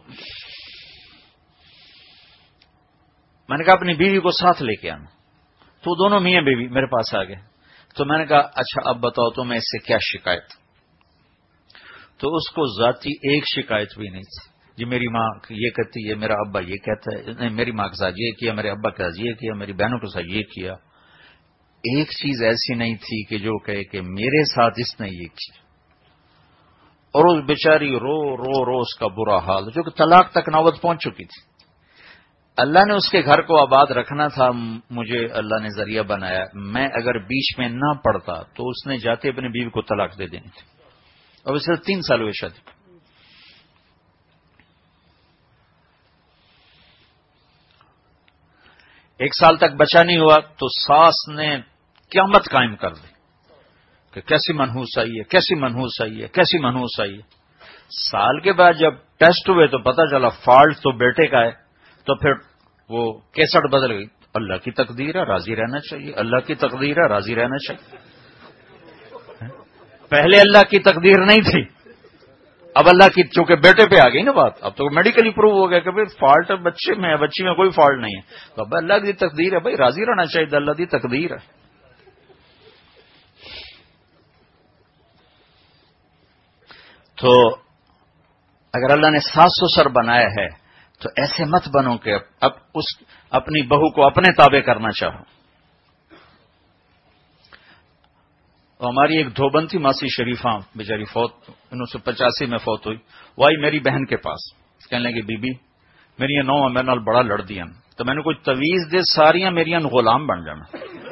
میں نے کہا اپنی بیوی کو ساتھ لے کے آنا. تو دونوں میاں بیوی میرے پاس آ گئے. تو میں نے کہا اچھا اب بتاؤ تو میں اس سے کیا شکایت. تو اس کو ذاتی ایک شکایت بھی نہیں تھی. جی میری ماں یہ کہتی ہے، میرا ابا یہ کہتا ہے، نہیں میری ماں کے ساتھ یہ کیا، میرے ابا کے ساتھ یہ کیا، میری بہنوں کے ساتھ یہ کیا. ایک چیز ایسی نہیں تھی کہ جو کہے کہ میرے ساتھ اس نے یہ کیا. اور اس بیچاری رو رو رو اس کا برا حال، جو کہ طلاق تک نوبت پہنچ چکی تھی. اللہ نے اس کے گھر کو آباد رکھنا تھا، مجھے اللہ نے ذریعہ بنایا. میں اگر بیچ میں نہ پڑتا تو اس نے جاتے اپنی بیوی کو طلاق دے دینی تھی. اور اسے تین سال ہوئے شادی. ایک سال تک بچہ نہیں ہوا تو ساس نے قیامت قائم کر دی کہ کیسی منحوس آئی ہے، کیسی منحوس آئی ہے، کیسی منحوس آئی ہے. سال کے بعد جب ٹیسٹ ہوئے تو پتہ چلا فالٹ تو بیٹے کا ہے. تو پھر وہ کیسٹ بدل گئی. اللہ کی تقدیر ہے، راضی رہنا چاہیے. اللہ کی تقدیر ہے، راضی رہنا چاہیے. پہلے اللہ کی تقدیر نہیں تھی، اب اللہ کی چونکہ بیٹے پہ آ گئی نا بات. اب تو میڈیکلی پروو ہو گیا کہ بھائی فالٹ بچے میں ہے، بچی میں کوئی فالٹ نہیں ہے. تو اب اللہ کی تقدیر ہے، بھائی راضی رہنا چاہیے، اللہ کی تقدیر ہے. تو اگر اللہ نے ساس سسر بنایا ہے تو ایسے مت بنو کہ اب اس اپنی بہو کو اپنے تابع کرنا چاہو. ہماری ایک دھوبن تھی ماسی شریفہ، بیچاری فوت انیس سو پچاسی میں فوت ہوئی. وہ آئی میری بہن کے پاس، کہنے لگی بی بی میری نو میرے نال بڑا لڑ دیا. تو میں نے کوئی تویز دے ساریاں میری غلام بن جانا.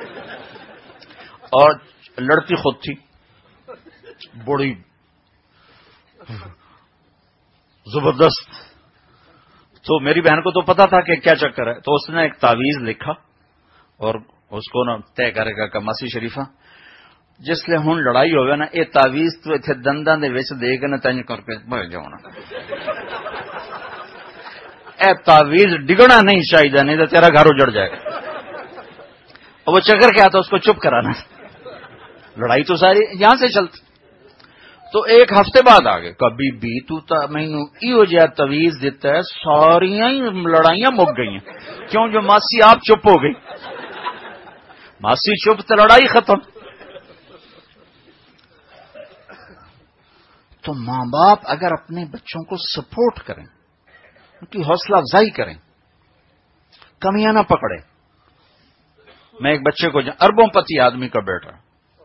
اور لڑتی خود تھی، بڑی زبردست. تو میری بہن کو تو پتا تھا کہ کیا چکر ہے. تو اس نے ایک تعویذ لکھا اور اس کو نا طے کرے گا کہ ماسی شریفہ جس لئے ہوں لڑائی ہوگا نا یہ تعویذ تو اتنے دنداں دے وچ دے کے نا تنج کر کے بہ جاؤنا. اے تعویذ ڈگنا نہیں چاہیے، نہیں تو تیرا گھر اجڑ جائے گا. اور وہ چکر کیا تھا اس کو چپ کرانا. لڑائی تو ساری یہاں سے چلتی. تو ایک ہفتے بعد آ گئے کبھی بھی تو مینو ایو جہا تویز دیتا ہے، ساریاں لڑائیاں مک گئی ہیں. کیوں؟ جو ماسی آپ چپ ہو گئی. ماسی چپ تو لڑائی ختم. تو ماں باپ اگر اپنے بچوں کو سپورٹ کریں، ان کی حوصلہ افزائی کریں، کمیاں نہ پکڑے. میں ایک بچے کو اربوں پتی آدمی کا بیٹا،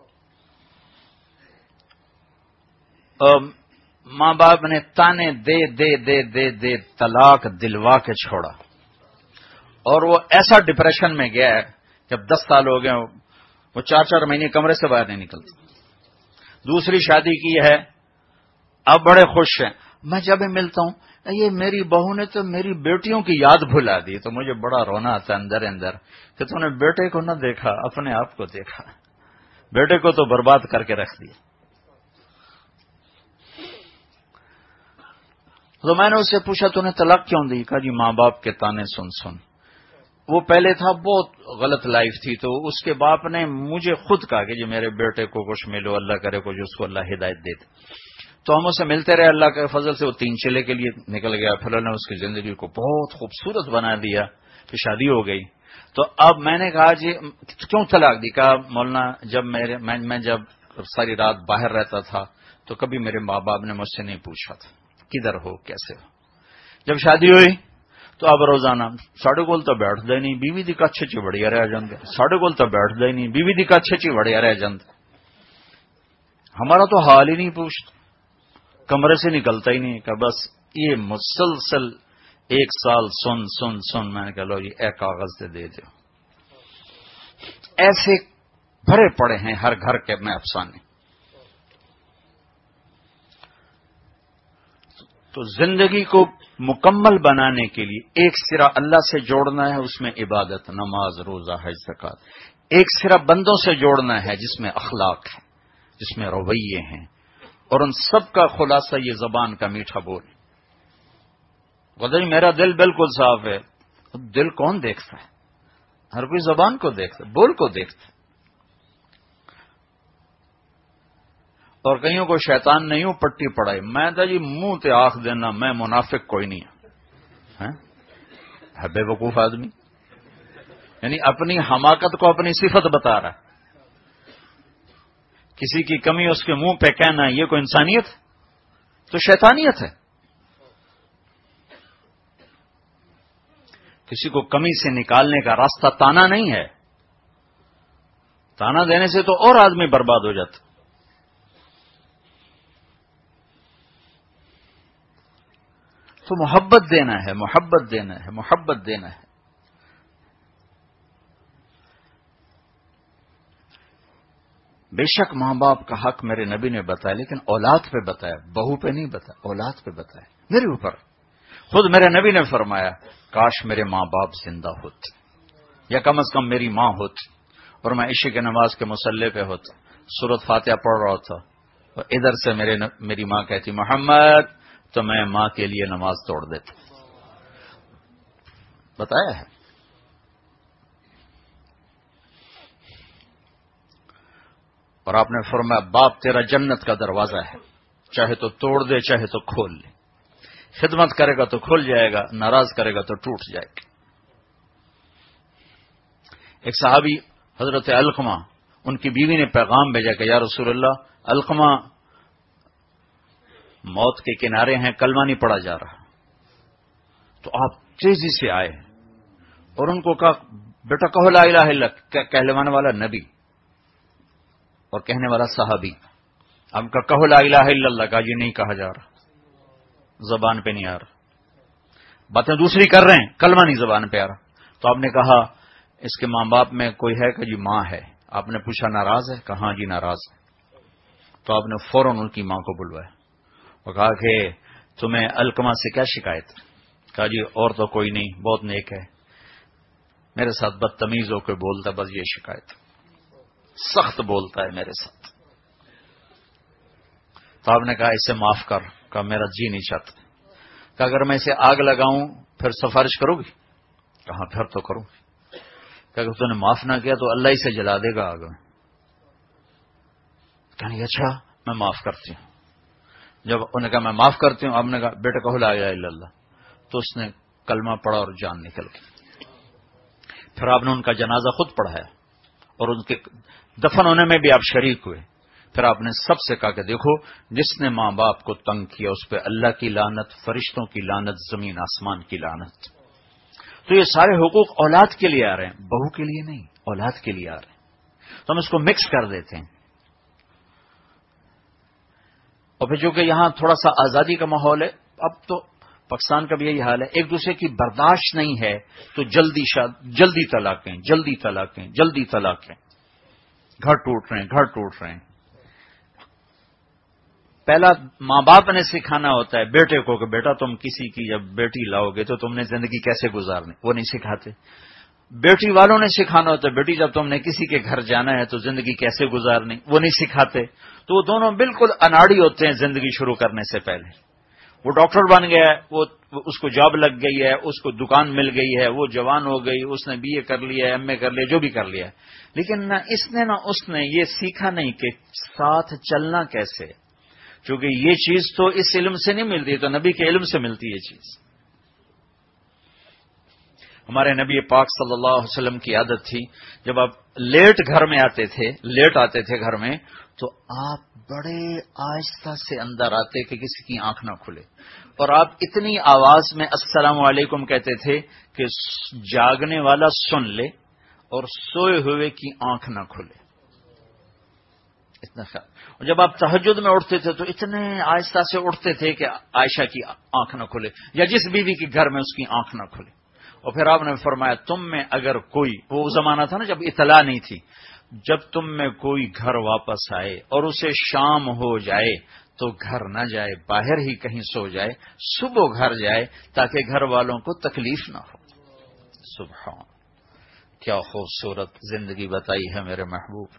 ماں باپ نے تانے دے دے دے دے دے طلاق دلوا کے چھوڑا. اور وہ ایسا ڈپریشن میں گیا ہے، جب دس سال ہو گئے وہ چار چار مہینے کمرے سے باہر نہیں نکلتا. دوسری شادی کی ہے، اب بڑے خوش ہیں. میں جب ملتا ہوں یہ میری بہو نے تو میری بیٹیوں کی یاد بھلا دی. تو مجھے بڑا رونا آتا اندر اندر کہ تم نے بیٹے کو نہ دیکھا، اپنے آپ کو دیکھا. بیٹے کو تو برباد کر کے رکھ دیا. تو میں نے اس سے پوچھا تو نے طلاق کیوں دی؟ کہا جی ماں باپ کے تانے سن سن. وہ پہلے تھا بہت غلط لائف تھی. تو اس کے باپ نے مجھے خود کہا کہ جی میرے بیٹے کو کچھ ملو، اللہ کرے کچھ اس کو اللہ ہدایت دے. تو ہم اسے ملتے رہے، اللہ کے فضل سے وہ تین چلے کے لیے نکل گیا. پھر اللہ نے اس کی زندگی کو بہت خوبصورت بنا دیا، پھر شادی ہو گئی. تو اب میں نے کہا جی کیوں طلاق دی؟ کہا مولانا جب میرے میں جب ساری رات باہر رہتا تھا تو کبھی میرے ماں باپ نے مجھ سے نہیں پوچھا تھا کدھر ہو کیسے ہو. جب شادی ہوئی تو اب روزانہ ساڑھے کول تو بیٹھتا ہی نہیں، بیوی دی کچھ چی بڑھیا رہ جاندے. ساڑھے کول تو بیٹھتا ہی نہیں، بیوی دی کچھ چی بڑھیا رہ جاندے. ہمارا تو حال ہی نہیں پوچھتا، کمرے سے نکلتا ہی نہیں. کہ بس یہ مسلسل ایک سال سن سن سن میں نے کہا لو جی اے کاغذ دے دے دو. ایسے بھرے پڑے ہیں ہر گھر کے میں افسانے. تو زندگی کو مکمل بنانے کے لیے ایک سرا اللہ سے جوڑنا ہے، اس میں عبادت، نماز، روزہ، حج، زکات. ایک سرا بندوں سے جوڑنا ہے جس میں اخلاق ہے، جس میں رویے ہیں، اور ان سب کا خلاصہ یہ زبان کا میٹھا بول. جی میرا دل بالکل صاف ہے. دل کون دیکھتا ہے؟ ہر کوئی زبان کو دیکھتا ہے، بول کو دیکھتا ہے. اور کئیوں کو شیطان نہیں ہوں پٹی پڑائی. میں تو جی منہ تے آخ دینا میں منافق کوئی نہیں ہوں. ہے بے وقوف آدمی، یعنی اپنی حماقت کو اپنی صفت بتا رہا ہے. کسی کی کمی اس کے منہ پہ کہنا یہ کوئی انسانیت تو شیطانیت ہے. کسی کو کمی سے نکالنے کا راستہ تانا نہیں ہے. تانا دینے سے تو اور آدمی برباد ہو جاتا. تو محبت دینا ہے، محبت دینا ہے، محبت دینا ہے. بے شک ماں باپ کا حق میرے نبی نے بتایا، لیکن اولاد پہ بتایا، بہو پہ نہیں بتایا، اولاد پہ بتایا میرے اوپر. خود میرے نبی نے فرمایا کاش میرے ماں باپ زندہ ہوتے، یا کم از کم میری ماں ہوتی، اور میں عشاء کی نماز کے مصلی پہ ہوتا، سورۃ فاتحہ پڑھ رہا تھا، اور ادھر سے میرے ن... میری ماں کہتی محمد، تو میں ماں کے لیے نماز توڑ دیتا. بتایا ہے. اور آپ نے فرمایا باپ تیرا جنت کا دروازہ ہے، چاہے تو توڑ دے چاہے تو کھول لے. خدمت کرے گا تو کھل جائے گا، ناراض کرے گا تو ٹوٹ جائے گا. ایک صحابی حضرت علقمہ، ان کی بیوی نے پیغام بھیجا کہ یا رسول اللہ، علقمہ موت کے کنارے ہیں، کلمہ نہیں پڑا جا رہا. تو آپ تیزی سے آئے اور ان کو کہا بیٹا کہو لا الہ الا اللہ. کہلوانے والا نبی اور کہنے والا صحابی. اب کا کہو لا الہ الا اللہ، کا یہ نہیں کہا جا رہا، زبان پہ نہیں آ رہا. باتیں دوسری کر رہے ہیں، کلمہ نہیں زبان پہ آ رہا. تو آپ نے کہا اس کے ماں باپ میں کوئی ہے کہ جی ماں ہے. آپ نے پوچھا ناراض ہے؟ کہا جی ناراض ہے. تو آپ نے فوراً ان کی ماں کو بلوایا اور کہا کہ تمہیں علقمہ سے کیا شکایت؟ کہا جی اور تو کوئی نہیں، بہت نیک ہے، میرے ساتھ بدتمیز ہو کے بولتا، بس یہ شکایت، سخت بولتا ہے میرے ساتھ. تو آپ نے کہا اسے معاف کر. کہا میرا جی نہیں چاہتا. کہا اگر میں اسے آگ لگاؤں پھر سفارش کرو گی؟ کہا پھر تو کروں گی. کہا کہ تو نے معاف نہ کیا تو اللہ ہی سے جلا دے گا آگ میں. کہنے اچھا میں معاف کرتی ہوں. جب انہوں نے کہا میں معاف کرتی ہوں، آپ نے کہا بیٹا کہو لا الہ الا اللہ. تو اس نے کلمہ پڑھا اور جان نکل گئی. پھر آپ نے ان کا جنازہ خود پڑھایا اور ان کے دفن ہونے میں بھی آپ شریک ہوئے. پھر آپ نے سب سے کہا کہ دیکھو جس نے ماں باپ کو تنگ کیا اس پہ اللہ کی لعنت، فرشتوں کی لعنت، زمین آسمان کی لعنت. تو یہ سارے حقوق اولاد کے لیے آ رہے ہیں، بہو کے لیے نہیں، اولاد کے لیے آ رہے ہیں. تو ہم اس کو مکس کر دیتے ہیں. اور پھر چونکہ یہاں تھوڑا سا آزادی کا ماحول ہے، اب تو پاکستان کا بھی یہی حال ہے، ایک دوسرے کی برداشت نہیں ہے تو جلدی شاد جلدی طلاقیں جلدی طلاقیں جلدی طلاقیں گھر ٹوٹ رہے ہیں گھر ٹوٹ رہے ہیں. پہلا ماں باپ نے سکھانا ہوتا ہے بیٹے کو کہ بیٹا تم کسی کی جب بیٹی لاؤ گے تو تم نے زندگی کیسے گزارنی، وہ نہیں سکھاتے. بیٹی والوں نے سکھانا ہوتا ہے بیٹی جب تم نے کسی کے گھر جانا ہے تو زندگی کیسے گزارنی، وہ نہیں سکھاتے. تو وہ دونوں بالکل اناڑی ہوتے ہیں زندگی شروع کرنے سے پہلے. وہ ڈاکٹر بن گیا ہے، وہ اس کو جاب لگ گئی ہے، اس کو دکان مل گئی ہے، وہ جوان ہو گئی، اس نے بی اے کر لیا ہے، ایم اے کر لیا، جو بھی کر لیا ہے. لیکن نہ اس نے نہ اس نے یہ سیکھا نہیں کہ ساتھ چلنا کیسے، کیونکہ یہ چیز تو اس علم سے نہیں ملتی، تو نبی کے علم سے ملتی ہے چیز. ہمارے نبی پاک صلی اللہ علیہ وسلم کی عادت تھی جب آپ لیٹ گھر میں آتے تھے لیٹ آتے تھے گھر میں تو آپ بڑے آہستہ سے اندر آتے کہ کسی کی آنکھ نہ کھلے، اور آپ اتنی آواز میں السلام علیکم کہتے تھے کہ جاگنے والا سن لے اور سوئے ہوئے کی آنکھ نہ کھلے. اتنا خیال. جب آپ تہجد میں اٹھتے تھے تو اتنے آہستہ سے اٹھتے تھے کہ عائشہ کی آنکھ نہ کھلے یا جس بیوی کے گھر میں اس کی آنکھ نہ کھلے. اور پھر آپ نے فرمایا تم میں اگر کوئی، وہ زمانہ تھا نا جب اطلاع نہیں تھی، جب تم میں کوئی گھر واپس آئے اور اسے شام ہو جائے تو گھر نہ جائے، باہر ہی کہیں سو جائے، صبح گھر جائے تاکہ گھر والوں کو تکلیف نہ ہو. سبحان، کیا خوبصورت زندگی بتائی ہے میرے محبوب.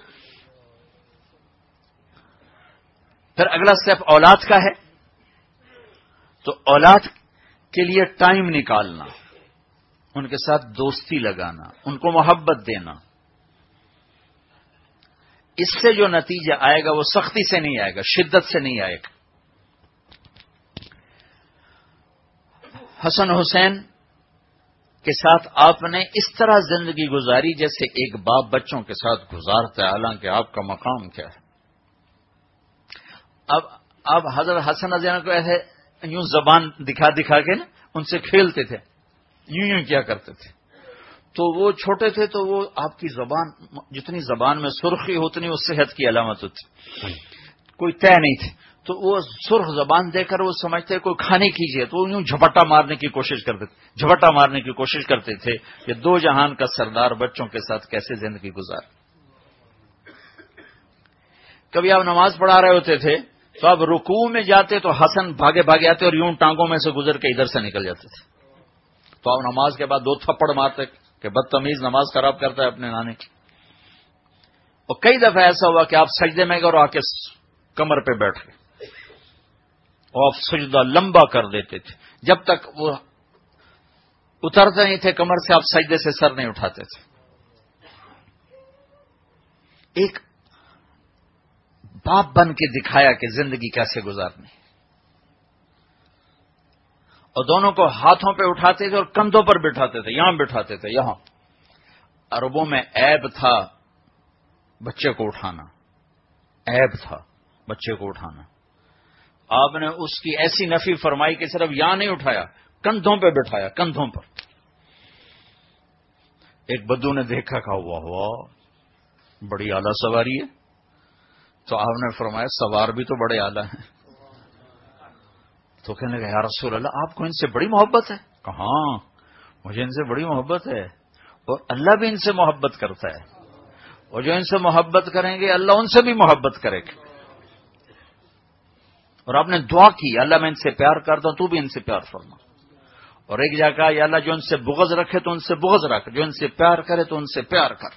پھر اگلا سٹیپ اولاد کا ہے. تو اولاد کے لیے ٹائم نکالنا، ان کے ساتھ دوستی لگانا، ان کو محبت دینا. اس سے جو نتیجہ آئے گا وہ سختی سے نہیں آئے گا، شدت سے نہیں آئے گا. حسن حسین کے ساتھ آپ نے اس طرح زندگی گزاری جیسے ایک باپ بچوں کے ساتھ گزارتا ہے، حالانکہ آپ کا مقام کیا ہے. اب اب حضرت حسن حسین کو ایسے یوں زبان دکھا دکھا کے نا ان سے کھیلتے تھے، یوں یوں کیا کرتے تھے. تو وہ چھوٹے تھے تو وہ آپ کی زبان، جتنی زبان میں سرخی ہو اتنی اس صحت کی علامت ہوتی، کوئی طے نہیں تھی. تو وہ سرخ زبان دے کر وہ سمجھتے کوئی کھانے کیجیے تو یوں جھپٹا مارنے کی کوشش کرتے تھے جھپٹا مارنے کی کوشش کرتے تھے کہ دو جہان کا سردار بچوں کے ساتھ کیسے زندگی گزار. کبھی آپ نماز پڑھا رہے ہوتے تھے تو آپ رکوع میں جاتے تو حسن بھاگے بھاگے آتے اور یوں ٹانگوں میں سے گزر کے ادھر سے نکل جاتے تھے. تو آپ نماز کے بعد دو تھپڑ مارتے کہ بدتمیز نماز خراب کرتا ہے اپنے نانے کی. اور کئی دفعہ ایسا ہوا کہ آپ سجدے میں گئے اور آ کے کمر پہ بیٹھ گئے اور آپ سجدہ لمبا کر دیتے تھے، جب تک وہ اترتے نہیں تھے کمر سے آپ سجدے سے سر نہیں اٹھاتے تھے. ایک باپ بن کے دکھایا کہ زندگی کیسے گزارنی. اور دونوں کو ہاتھوں پہ اٹھاتے تھے اور کندھوں پر بٹھاتے تھے، یہاں بٹھاتے تھے یہاں. عربوں میں عیب تھا بچے کو اٹھانا، عیب تھا بچے کو اٹھانا. آپ نے اس کی ایسی نفی فرمائی کہ صرف یہاں نہیں اٹھایا، کندھوں پہ بٹھایا، کندھوں پر. ایک بدو نے دیکھا کہا واہ واہ بڑی اعلیٰ سواری ہے. تو آپ نے فرمایا سوار بھی تو بڑے اعلیٰ ہیں. تو کہنے لگا یا رسول اللہ آپ کو ان سے بڑی محبت ہے؟ کہاں مجھے ان سے بڑی محبت ہے، اور اللہ بھی ان سے محبت کرتا ہے، اور جو ان سے محبت کریں گے اللہ ان سے بھی محبت کرے گا. اور آپ نے دعا کی اللہ میں ان سے پیار کرتا ہوں تو بھی ان سے پیار فرما. اور ایک جگہ کہا یا اللہ جو ان سے بغض رکھے تو ان سے بغض رکھ، جو ان سے پیار کرے تو ان سے پیار کر.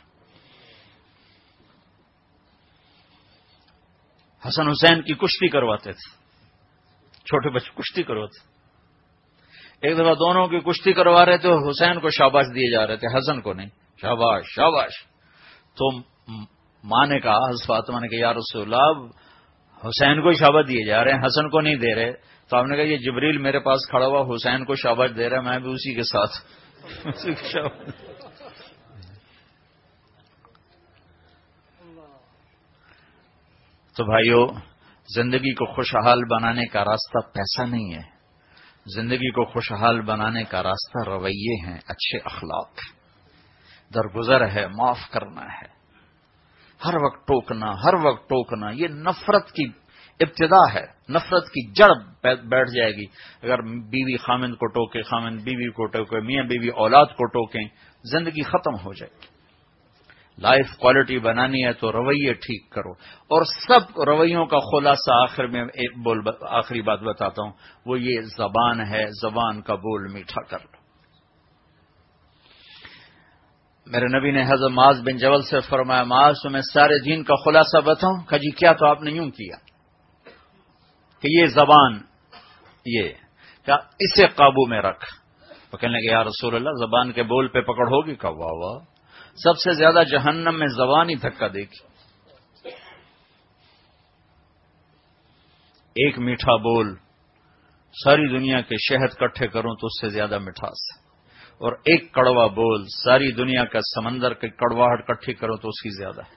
حسن حسین کی کشتی کرواتے تھے، چھوٹے بچے کشتی کرواتے. ایک دفعہ دونوں کی کشتی کروا رہے تھے، حسین کو شاباش دیے جا رہے تھے، حسن کو نہیں. شاباش شاباش. تو ماں نے کہا، حضرت فاطمہ نے کہا یا رسول اللہ حسین کو شاباش دیے جا رہے ہیں، حسن کو نہیں دے رہے. تو آپ نے کہا یہ جبریل میرے پاس کھڑا ہوا حسین کو شاباش دے رہا ہے، میں بھی اسی کے ساتھ اسی کے شاباش. تو بھائیو زندگی کو خوشحال بنانے کا راستہ پیسہ نہیں ہے، زندگی کو خوشحال بنانے کا راستہ رویے ہیں، اچھے اخلاق، درگزر ہے، معاف کرنا ہے. ہر وقت ٹوکنا، ہر وقت ٹوکنا یہ نفرت کی ابتدا ہے، نفرت کی جڑ بیٹھ جائے گی. اگر بیوی خامند کو ٹوکے، خامند بیوی کو ٹوکے، میاں بیوی اولاد کو ٹوکیں، زندگی ختم ہو جائے گی. لائف کوالٹی بنانی ہے تو رویے ٹھیک کرو. اور سب رویوں کا خلاصہ آخر میں ایک بول آخری بات بتاتا ہوں، وہ یہ زبان ہے، زبان کا بول میٹھا کر لو. میرے نبی نے حضرت معاذ بن جبل سے فرمایا معاذ تمہیں سارے دین کا خلاصہ بتاؤں؟ کہا جی کیا؟ تو آپ نے یوں کیا کہ یہ زبان، یہ کیا اسے قابو میں رکھ. تو کہنے لگے یا رسول اللہ زبان کے بول پہ پکڑ ہوگی؟ کہا واہ واہ، سب سے زیادہ جہنم میں زبان ہی دھکا دے گی. ایک میٹھا بول ساری دنیا کے شہد کٹھے کروں تو اس سے زیادہ مٹھاس ہے، اور ایک کڑوا بول ساری دنیا کا سمندر کی کڑواہٹ کٹھی کروں تو اس کی زیادہ ہے.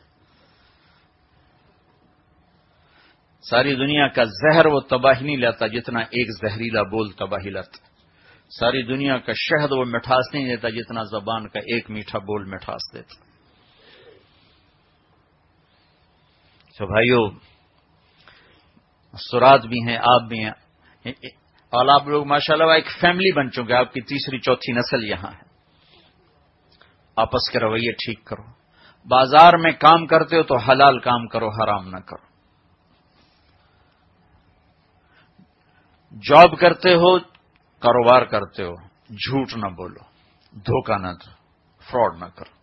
ساری دنیا کا زہر وہ تباہی نہیں لاتا جتنا ایک زہریلا بول تباہی لاتا. ساری دنیا کا شہد وہ مٹھاس نہیں دیتا جتنا زبان کا ایک میٹھا بول مٹھاس دیتا. تو بھائیو، سرات بھی ہیں، آپ بھی ہیں، اور آپ لوگ ماشاءاللہ ایک فیملی بن چکے، آپ کی تیسری چوتھی نسل یہاں ہے. آپس کے رویے ٹھیک کرو. بازار میں کام کرتے ہو تو حلال کام کرو، حرام نہ کرو. جاب کرتے ہو، کاروبار کرتے ہو، جھوٹ نہ بولو، دھوکہ نہ دو، فراڈ نہ کرو.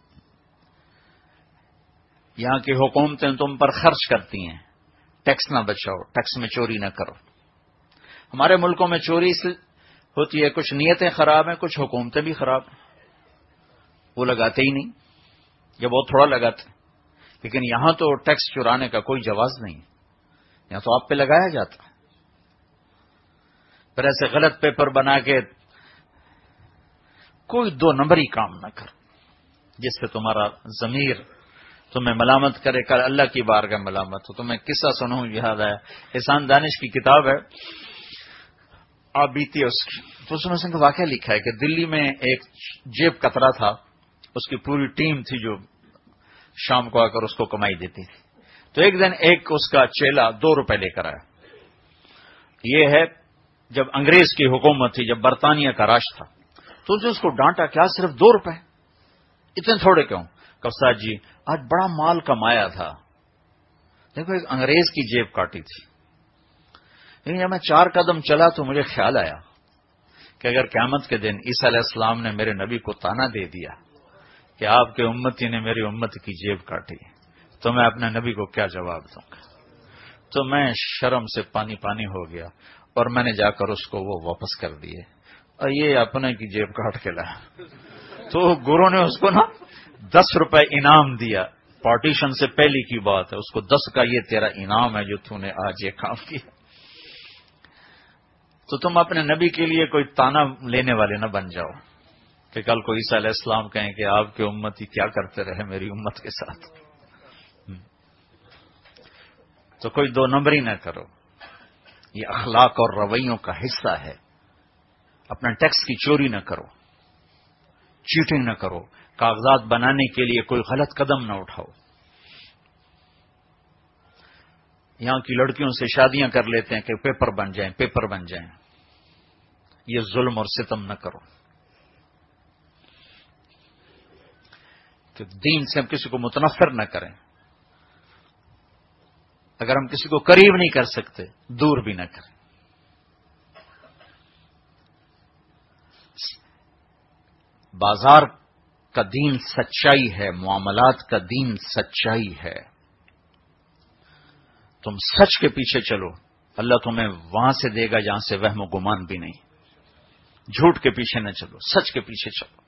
یہاں کی حکومتیں تم پر خرچ کرتی ہیں، ٹیکس نہ بچاؤ، ٹیکس میں چوری نہ کرو. ہمارے ملکوں میں چوری اس ہوتی ہے، کچھ نیتیں خراب ہیں، کچھ حکومتیں بھی خراب ہیں، وہ لگاتے ہی نہیں یا بہت تھوڑا لگاتے. لیکن یہاں تو ٹیکس چرانے کا کوئی جواز نہیں، یہاں تو آپ پہ لگایا جاتا. پھر ایسے غلط پیپر بنا کے کوئی دو نمبری کام نہ کر جس سے تمہارا ضمیر تمہیں ملامت کرے. کل اللہ کی بارگاہ ملامت ہو. تمہیں قصہ سنوں، یاد آیا، احسان دانش کی کتاب ہے آپ بیتی ہے اس کی، تو اس میں اس نے واقعہ لکھا ہے کہ دلی میں ایک جیب کترا تھا، اس کی پوری ٹیم تھی جو شام کو آ کر اس کو کمائی دیتی تھی. تو ایک دن ایک اس کا چیلا دو روپے لے کر آیا. یہ ہے جب انگریز کی حکومت تھی، جب برطانیہ کا راج تھا. تو اس نے اس کو ڈانٹا، کیا صرف دو روپے، اتنے تھوڑے کیوں؟ کفسا جی آج بڑا مال کمایا تھا، دیکھو ایک انگریز کی جیب کاٹی تھی. لیکن جب میں چار قدم چلا تو مجھے خیال آیا کہ اگر قیامت کے دن عیسیٰ علیہ السلام نے میرے نبی کو تانا دے دیا کہ آپ کے امتی نے میری امت کی جیب کاٹی، تو میں اپنے نبی کو کیا جواب دوں گا؟ تو میں شرم سے پانی پانی ہو گیا اور میں نے جا کر اس کو وہ واپس کر دیے، اور یہ اپنے کی جیب کاٹ کے لایا. تو گرو نے اس کو نا دس روپے انعام دیا. پارٹیشن سے پہلی کی بات ہے، اس کو دس کا یہ تیرا انعام ہے جو تو نے آج یہ کام کیا. تو تم اپنے نبی کے لیے کوئی تانا لینے والے نہ بن جاؤ کہ کل کو عیسیٰ علیہ السلام کہیں کہ آپ کے امتی کیا کرتے رہے میری امت کے ساتھ. تو کوئی دو نمبری نہ کرو، یہ اخلاق اور رویوں کا حصہ ہے. اپنا ٹیکس کی چوری نہ کرو، چیٹنگ نہ کرو، کاغذات بنانے کے لیے کوئی غلط قدم نہ اٹھاؤ. یہاں کی لڑکیوں سے شادیاں کر لیتے ہیں کہ پیپر بن جائیں، پیپر بن جائیں. یہ ظلم اور ستم نہ کرو. کہ دین سے ہم کسی کو متنفر نہ کریں. اگر ہم کسی کو قریب نہیں کر سکتے، دور بھی نہ کریں. بازار کا دین سچائی ہے، معاملات کا دین سچائی ہے. تم سچ کے پیچھے چلو، اللہ تمہیں وہاں سے دے گا جہاں سے وہم و گمان بھی نہیں. جھوٹ کے پیچھے نہ چلو، سچ کے پیچھے چلو.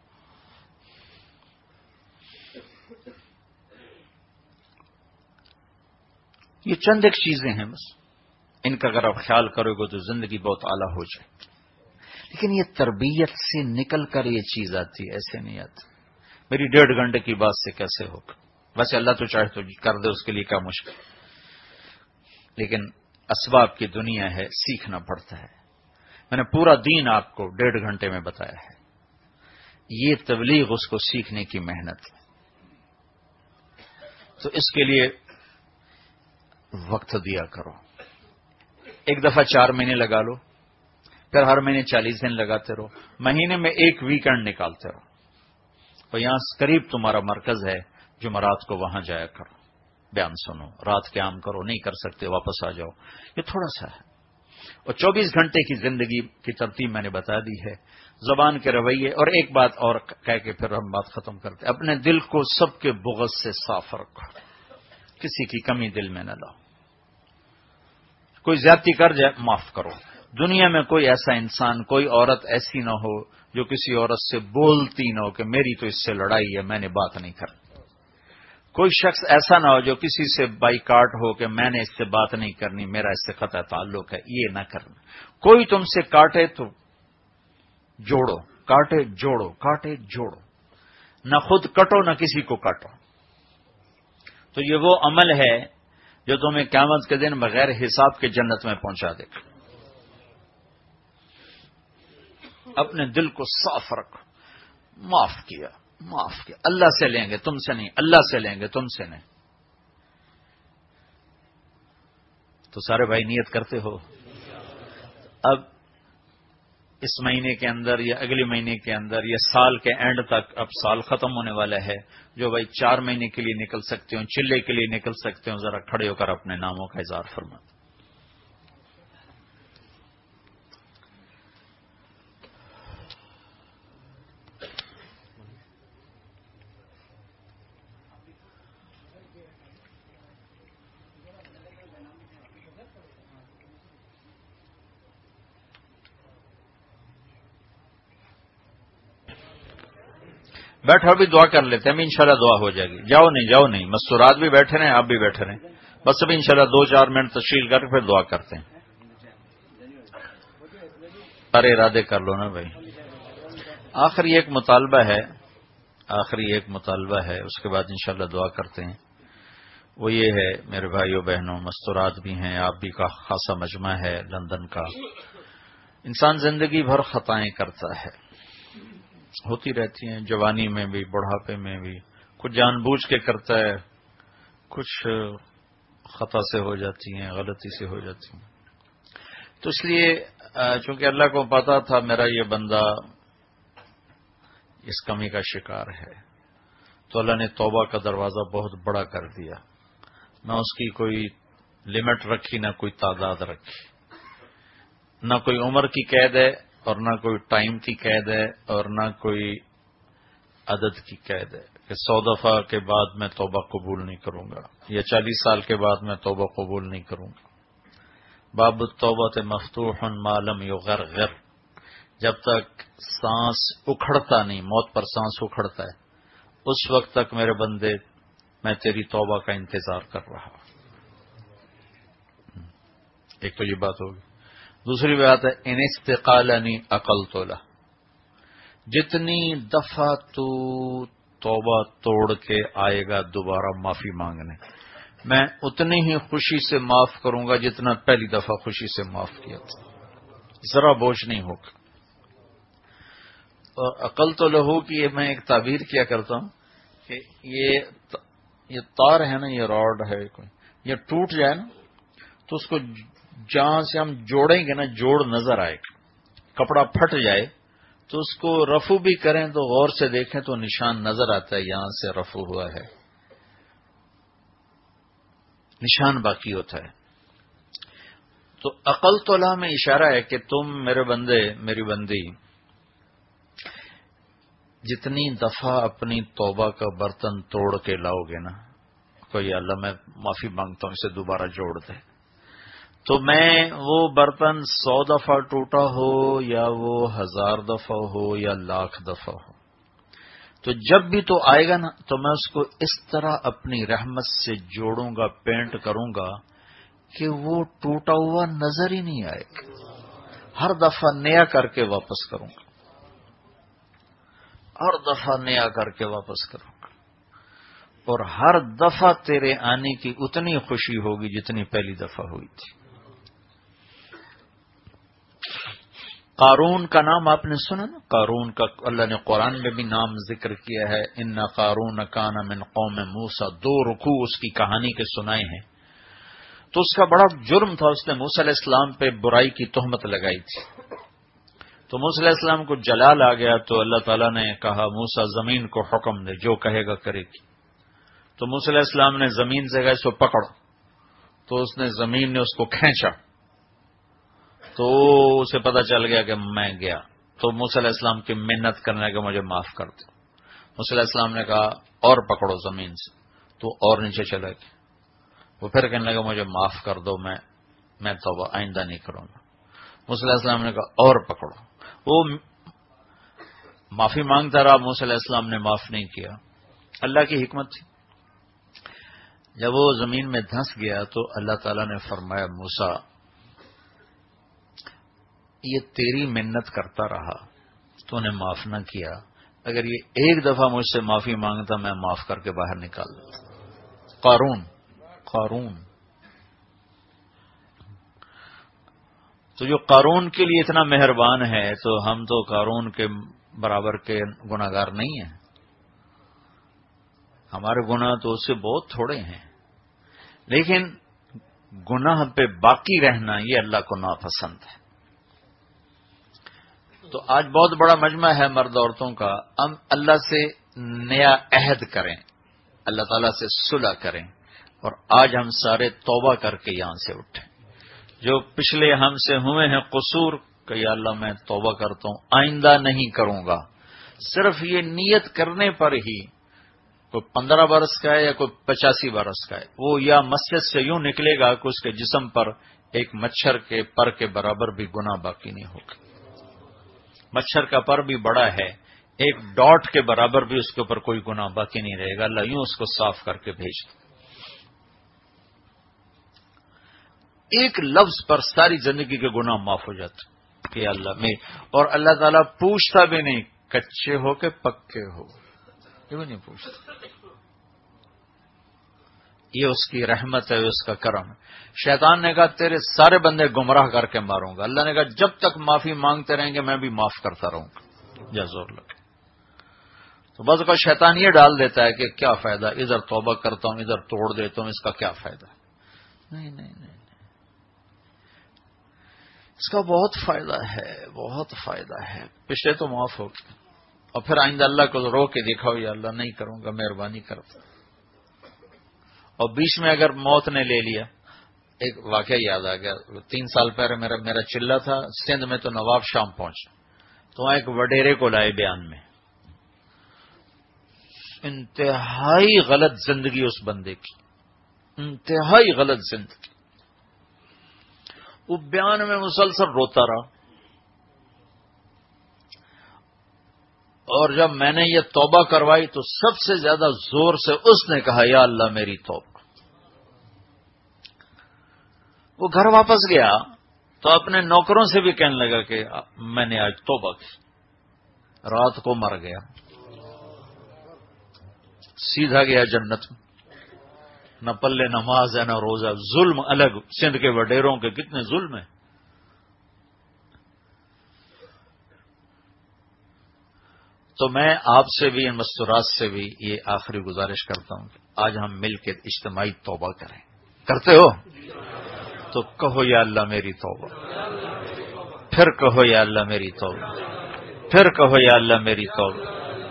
یہ چند ایک چیزیں ہیں بس، ان کا اگر آپ خیال کرو گے تو زندگی بہت اعلیٰ ہو جائے. لیکن یہ تربیت سے نکل کر یہ چیز آتی ہے، ایسے نہیں آتی. میری ڈیڑھ گھنٹے کی بات سے کیسے ہوگا؟ ویسے اللہ تو چاہے تو کر دے، اس کے لیے کیا مشکل. لیکن اسباب کی دنیا ہے، سیکھنا پڑتا ہے. میں نے پورا دین آپ کو ڈیڑھ گھنٹے میں بتایا ہے. یہ تبلیغ اس کو سیکھنے کی محنت ہے. تو اس کے لیے وقت دیا کرو. ایک دفعہ چار مہینے لگا لو، پھر ہر مہینے چالیس دن لگاتے رہو. مہینے میں ایک ویکینڈ نکالتے رہو. اور یہاں قریب تمہارا مرکز ہے، جمعرات کو وہاں جایا کرو، بیان سنو، رات قیام کرو. نہیں کر سکتے واپس آ جاؤ. یہ تھوڑا سا ہے. اور چوبیس گھنٹے کی زندگی کی ترتیب میں نے بتا دی ہے. زبان کے رویے. اور ایک بات اور کہہ کے پھر ہم بات ختم کرتے. اپنے دل کو سب کے بغض سے صاف رکھو، کسی کی کمی دل میں نہ لاؤ. کوئی زیادتی کر جائے معاف کرو. دنیا میں کوئی ایسا انسان، کوئی عورت ایسی نہ ہو جو کسی عورت سے بولتی نہ ہو کہ میری تو اس سے لڑائی ہے، میں نے بات نہیں کرنی. کوئی شخص ایسا نہ ہو جو کسی سے بائیکاٹ ہو کہ میں نے اس سے بات نہیں کرنی، میرا اس سے قطع تعلق ہے. یہ نہ کرنا. کوئی تم سے کاٹے تو جوڑو، کاٹے جوڑو، کاٹے جوڑو. نہ خود کٹو نہ کسی کو کاٹو. تو یہ وہ عمل ہے جو تمہیں قیامت کے دن بغیر حساب کے جنت میں پہنچا دے گا. اپنے دل کو صاف رکھو. معاف کیا، معاف کیا. اللہ سے لیں گے، تم سے نہیں. اللہ سے لیں گے، تم سے نہیں. تو سارے بھائی نیت کرتے ہو؟ اب اس مہینے کے اندر یا اگلے مہینے کے اندر یا سال کے اینڈ تک، اب سال ختم ہونے والا ہے، جو بھائی چار مہینے کے لیے نکل سکتے ہوں، چلے کے لیے نکل سکتے ہوں، ذرا کھڑے ہو کر اپنے ناموں کا اظہار فرما. بیٹھو بھی دعا کر لیتے ہیں، ابھی انشاءاللہ دعا ہو جائے گی. جاؤ نہیں جاؤ نہیں، مستورات بھی بیٹھے رہیں، آپ بھی بیٹھے رہیں، بس ابھی انشاءاللہ دو چار منٹ تشکیل کر کے پھر دعا کرتے ہیں. ارے ارادے کر لو نا بھائی. آخری ایک مطالبہ ہے، آخری ایک مطالبہ ہے، اس کے بعد انشاءاللہ دعا کرتے ہیں. وہ یہ ہے میرے بھائیوں بہنوں، مستورات بھی ہیں، آپ بھی کا خاصا مجمع ہے لندن کا. انسان زندگی بھر خطائیں کرتا ہے، ہوتی رہتی ہیں، جوانی میں بھی بڑھاپے میں بھی. کچھ جان بوجھ کے کرتا ہے، کچھ خطا سے ہو جاتی ہیں، غلطی سے ہو جاتی ہیں. تو اس لیے چونکہ اللہ کو پتا تھا میرا یہ بندہ اس کمی کا شکار ہے، تو اللہ نے توبہ کا دروازہ بہت بڑا کر دیا. نہ اس کی کوئی لمٹ رکھی، نہ کوئی تعداد رکھی، نہ کوئی عمر کی قید ہے اور نہ کوئی ٹائم کی قید ہے اور نہ کوئی عدد کی قید ہے کہ سو دفعہ کے بعد میں توبہ قبول نہیں کروں گا یا چالیس سال کے بعد میں توبہ قبول نہیں کروں گا. باب التوبۃ مفتوح ما لم یغرغر، جب تک سانس اکھڑتا نہیں، موت پر سانس اکھڑتا ہے، اس وقت تک میرے بندے میں تیری توبہ کا انتظار کر رہا. ایک تو یہ بات ہوگی. دوسری بات ہے ان استقالنی عقلت له، جتنی دفعہ تو توبہ توڑ کے آئے گا دوبارہ معافی مانگنے، میں اتنی ہی خوشی سے معاف کروں گا جتنا پہلی دفعہ خوشی سے معاف کیا تھا، ذرا بوجھ نہیں ہوگا. اور عقلت له کی میں ایک تعبیر کیا کرتا ہوں کہ یہ یہ تار ہے نا، یہ راڈ ہے کوئی، یہ ٹوٹ جائے نا تو اس کو جہاں سے ہم جوڑیں گے نا جوڑ نظر آئے گا. کپڑا پھٹ جائے تو اس کو رفو بھی کریں تو غور سے دیکھیں تو نشان نظر آتا ہے، یہاں سے رفو ہوا ہے، نشان باقی ہوتا ہے. تو عقل تو اللہ میں اشارہ ہے کہ تم میرے بندے میری بندی جتنی دفعہ اپنی توبہ کا برتن توڑ کے لاؤ گے نا، کوئی اللہ میں معافی مانگتا ہوں اسے دوبارہ جوڑ دے، تو میں وہ برتن سو دفعہ ٹوٹا ہو یا وہ ہزار دفعہ ہو یا لاکھ دفعہ ہو، تو جب بھی تو آئے گا نا تو میں اس کو اس طرح اپنی رحمت سے جوڑوں گا، پینٹ کروں گا کہ وہ ٹوٹا ہوا نظر ہی نہیں آئے گا. ہر دفعہ نیا کر کے واپس کروں گا، ہر دفعہ نیا کر کے واپس کروں گا، اور ہر دفعہ تیرے آنے کی اتنی خوشی ہوگی جتنی پہلی دفعہ ہوئی تھی. قارون کا نام آپ نے سنا نا، قارون کا اللہ نے قرآن میں بھی نام ذکر کیا ہے. ان قارون کان من قوم موسیٰ، دو رکوع اس کی کہانی کے سنائے ہیں. تو اس کا بڑا جرم تھا، اس نے موسیٰ علیہ السلام پہ برائی کی تہمت لگائی تھی. تو موسیٰ علیہ السلام کو جلال آ گیا تو اللہ تعالیٰ نے کہا موسیٰ زمین کو حکم دے، جو کہے گا کرے گی. تو موسیٰ علیہ السلام نے زمین سے کہا اس کو پکڑو، تو اس نے زمین نے اس کو کھینچا تو اسے پتا چل گیا کہ میں گیا. تو موسیٰ علیہ السلام کی منت کرنے لگا مجھے معاف کر دو. موسیٰ علیہ السلام نے کہا اور پکڑو زمین سے، تو اور نیچے چلا گیا. وہ پھر کہنے لگا مجھے معاف کر دو، میں میں توبہ آئندہ نہیں کروں گا. موسیٰ علیہ السلام نے کہا اور پکڑو. وہ معافی مانگتا رہا، موسیٰ علیہ السلام نے معاف نہیں کیا. اللہ کی حکمت تھی. جب وہ زمین میں دھنس گیا تو اللہ تعالیٰ نے فرمایا موسیٰ یہ تیری منت کرتا رہا، تو نے معاف نہ کیا، اگر یہ ایک دفعہ مجھ سے معافی مانگتا میں معاف کر کے باہر نکال دیتا. قارون قارون تو جو قارون کے لیے اتنا مہربان ہے تو ہم تو قارون کے برابر کے گناہگار نہیں ہیں. ہمارے گناہ تو اس سے بہت تھوڑے ہیں، لیکن گناہ پہ باقی رہنا یہ اللہ کو ناپسند ہے. تو آج بہت بڑا مجمع ہے مرد عورتوں کا، ہم اللہ سے نیا عہد کریں، اللہ تعالیٰ سے صلح کریں، اور آج ہم سارے توبہ کر کے یہاں سے اٹھیں. جو پچھلے ہم سے ہوئے ہیں قصور کہ یا اللہ میں توبہ کرتا ہوں، آئندہ نہیں کروں گا. صرف یہ نیت کرنے پر ہی، کوئی پندرہ برس کا ہے یا کوئی پچاسی برس کا ہے، وہ یا مسجد سے یوں نکلے گا کہ اس کے جسم پر ایک مچھر کے پر کے برابر بھی گناہ باقی نہیں ہوگا. مچھر کا پر بھی بڑا ہے، ایک ڈاٹ کے برابر بھی اس کے اوپر کوئی گناہ باقی نہیں رہے گا. اللہ یوں اس کو صاف کر کے بھیج دے. ایک لفظ پر ساری زندگی کے گناہ معاف ہو جاتے کہ اللہ میں، اور اللہ تعالیٰ پوچھتا بھی نہیں کچے ہو کہ پکے ہو، یہ بھی نہیں پوچھتا. یہ اس کی رحمت ہے، اس کا کرم ہے. شیطان نے کہا تیرے سارے بندے گمراہ کر کے ماروں گا. اللہ نے کہا جب تک معافی مانگتے رہیں گے میں بھی معاف کرتا رہوں گا، جا زور لگے. تو بعض اوقات شیطان یہ ڈال دیتا ہے کہ کیا فائدہ، ادھر توبہ کرتا ہوں ادھر توڑ دیتا ہوں، اس کا کیا فائدہ. نہیں نہیں نہیں، اس کا بہت فائدہ ہے، بہت فائدہ ہے. پچھلے تو معاف ہو گئے، اور پھر آئندہ اللہ کو رو کے دکھاؤ یا اللہ نہیں کروں گا، مہربانی کرتا. اور بیچ میں اگر موت نے لے لیا، ایک واقعہ یاد آ گیا. تین سال پہلے میرا میرا چلہ تھا سندھ میں، تو نواب شام پہنچا تو وہاں ایک وڈیرے کو لائے بیان میں. انتہائی غلط زندگی اس بندے کی، انتہائی غلط زندگی. وہ بیان میں مسلسل روتا رہا، اور جب میں نے یہ توبہ کروائی تو سب سے زیادہ زور سے اس نے کہا یا اللہ میری توبہ. وہ گھر واپس گیا تو اپنے نوکروں سے بھی کہنے لگا کہ میں نے آج توبہ کی. رات کو مر گیا، سیدھا گیا جنت میں. نہ پلے نماز ہے نہ روزہ، ظلم الگ. سندھ کے وڈیروں کے کتنے ظلم ہیں. تو میں آپ سے بھی ان مستورات سے بھی یہ آخری گزارش کرتا ہوں کہ آج ہم مل کے اجتماعی توبہ کریں. کرتے ہو تو کہو یا اللہ میری توبہ، پھر کہو یا اللہ میری توبہ، پھر کہو یا اللہ میری توبہ.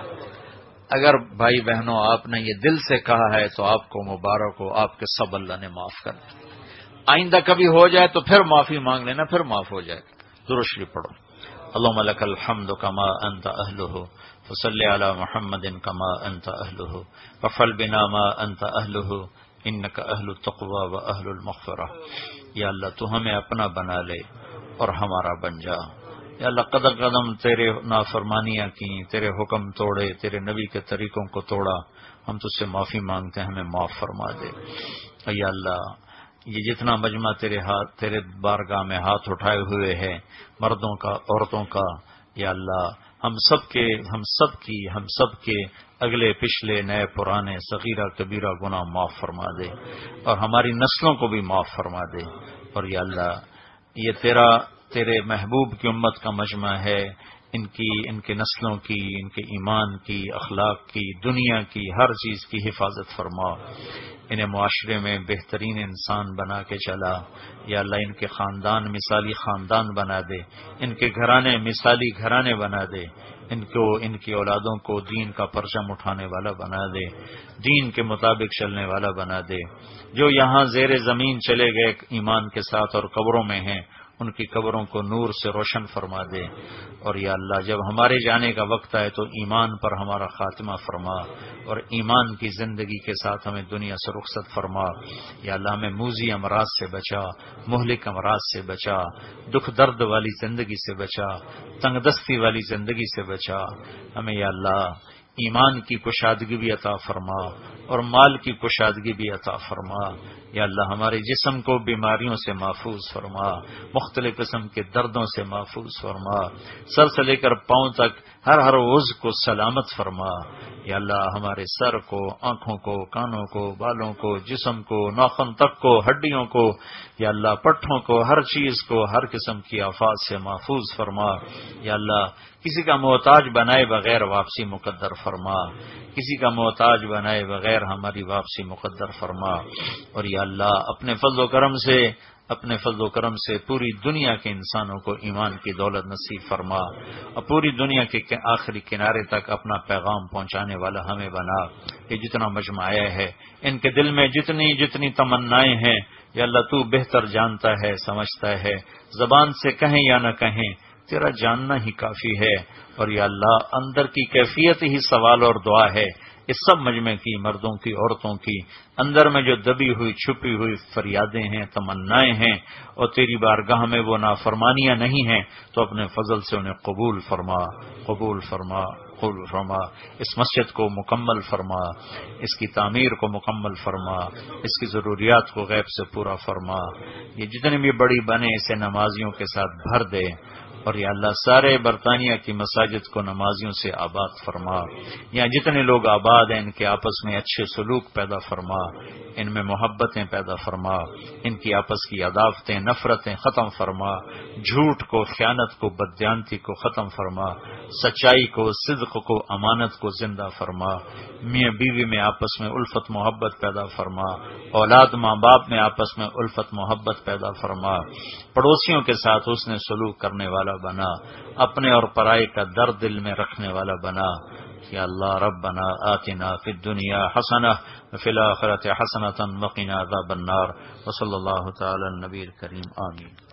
اگر بھائی بہنوں آپ نے یہ دل سے کہا ہے تو آپ کو مبارک ہو، آپ کے سب اللہ نے معاف کر دیا. آئندہ کبھی ہو جائے تو پھر معافی مانگ لینا، پھر معاف ہو جائے گا. درود شریف پڑھو. اللهم لك الحمد كما انت اهله فصل على محمد كما انت اهله وفعل بنا ما انت اهله انك اهل التقوى واهل المغفرة. یا اللہ تو ہمیں اپنا بنا لے اور ہمارا بن جا. یا اللہ قدم قدم تیرے نافرمانیاں کی، تیرے حکم توڑے، تیرے نبی کے طریقوں کو توڑا. ہم تجھ سے معافی مانگتے ہیں، ہمیں معاف فرما دے. یا اللہ یہ جتنا مجمع تیرے ہاتھ تیرے بارگاہ میں ہاتھ اٹھائے ہوئے ہے، مردوں کا عورتوں کا، یا اللہ ہم سب کے ہم سب کی ہم سب کے اگلے پچھلے نئے پرانے صغیرہ کبیرہ گناہ معاف فرما دے، اور ہماری نسلوں کو بھی معاف فرما دے. اور یا اللہ یہ تیرا تیرے محبوب کی امت کا مجمع ہے، ان کی ان کے نسلوں کی، ان کے ایمان کی، اخلاق کی، دنیا کی، ہر چیز کی حفاظت فرما. انہیں معاشرے میں بہترین انسان بنا کے چلا. یا اللہ ان کے خاندان مثالی خاندان بنا دے، ان کے گھرانے مثالی گھرانے بنا دے. ان کو ان کی اولادوں کو دین کا پرچم اٹھانے والا بنا دے، دین کے مطابق چلنے والا بنا دے. جو یہاں زیر زمین چلے گئے ایمان کے ساتھ اور قبروں میں ہیں، ان کی قبروں کو نور سے روشن فرما دے. اور یا اللہ جب ہمارے جانے کا وقت آئے تو ایمان پر ہمارا خاتمہ فرما، اور ایمان کی زندگی کے ساتھ ہمیں دنیا سے رخصت فرما. یا اللہ ہمیں موذی امراض سے بچا، مہلک امراض سے بچا، دکھ درد والی زندگی سے بچا، تنگ دستی والی زندگی سے بچا. ہمیں یا اللہ ایمان کی کشادگی بھی عطا فرما، اور مال کی کشادگی بھی عطا فرما. یا اللہ ہمارے جسم کو بیماریوں سے محفوظ فرما، مختلف قسم کے دردوں سے محفوظ فرما، سر سے لے کر پاؤں تک ہر ہر عضو کو سلامت فرما. یا اللہ ہمارے سر کو، آنکھوں کو، کانوں کو، بالوں کو، جسم کو، ناخن تک کو، ہڈیوں کو، یا اللہ پٹھوں کو، ہر چیز کو ہر قسم کی آفات سے محفوظ فرما. یا اللہ کسی کا محتاج بنائے بغیر واپسی مقدر فرما، کسی کا محتاج بنائے بغیر ہماری واپسی مقدر فرما۔ اور یا اللہ اپنے فضل و کرم سے اپنے فضل و کرم سے پوری دنیا کے انسانوں کو ایمان کی دولت نصیب فرما، اور پوری دنیا کے آخری کنارے تک اپنا پیغام پہنچانے والا ہمیں بنا۔ یہ جتنا مجمع آیا ہے ان کے دل میں جتنی جتنی تمنائیں ہیں یا اللہ تو بہتر جانتا ہے، سمجھتا ہے، زبان سے کہیں یا نہ کہیں تیرا جاننا ہی کافی ہے۔ اور یا اللہ اندر کی کیفیت ہی سوال اور دعا ہے۔ اس سب مجمع کی، مردوں کی، عورتوں کی اندر میں جو دبی ہوئی چھپی ہوئی فریادیں ہیں، تمنائیں ہیں، اور تیری بارگاہ میں وہ نافرمانیاں نہیں ہیں، تو اپنے فضل سے انہیں قبول فرما، قبول فرما، قبول فرما۔ اس مسجد کو مکمل فرما، اس کی تعمیر کو مکمل فرما، اس کی ضروریات کو غیب سے پورا فرما۔ یہ جتنے بھی بڑی بنے اسے نمازیوں کے ساتھ بھر دے، اور یا اللہ سارے برطانیہ کی مساجد کو نمازیوں سے آباد فرما۔ یہاں جتنے لوگ آباد ہیں ان کے آپس میں اچھے سلوک پیدا فرما، ان میں محبتیں پیدا فرما، ان کی آپس کی عداوتیں، نفرتیں ختم فرما، جھوٹ کو، خیانت کو، بددیانتی کو ختم فرما، سچائی کو، صدق کو، امانت کو زندہ فرما۔ میاں بیوی میں آپس میں الفت محبت پیدا فرما، اولاد ماں باپ میں آپس میں الفت محبت پیدا فرما، پڑوسیوں کے ساتھ حسن سلوک کرنے والا بنا، اپنے اور پرائے کا درد دل میں رکھنے والا بنا۔ یا اللہ ربنا آتنا فی الدنیا حسنہ وفی الآخرۃ حسنۃ وقنا عذاب النار، وصلی اللہ تعالی النبی الکریم، آمین۔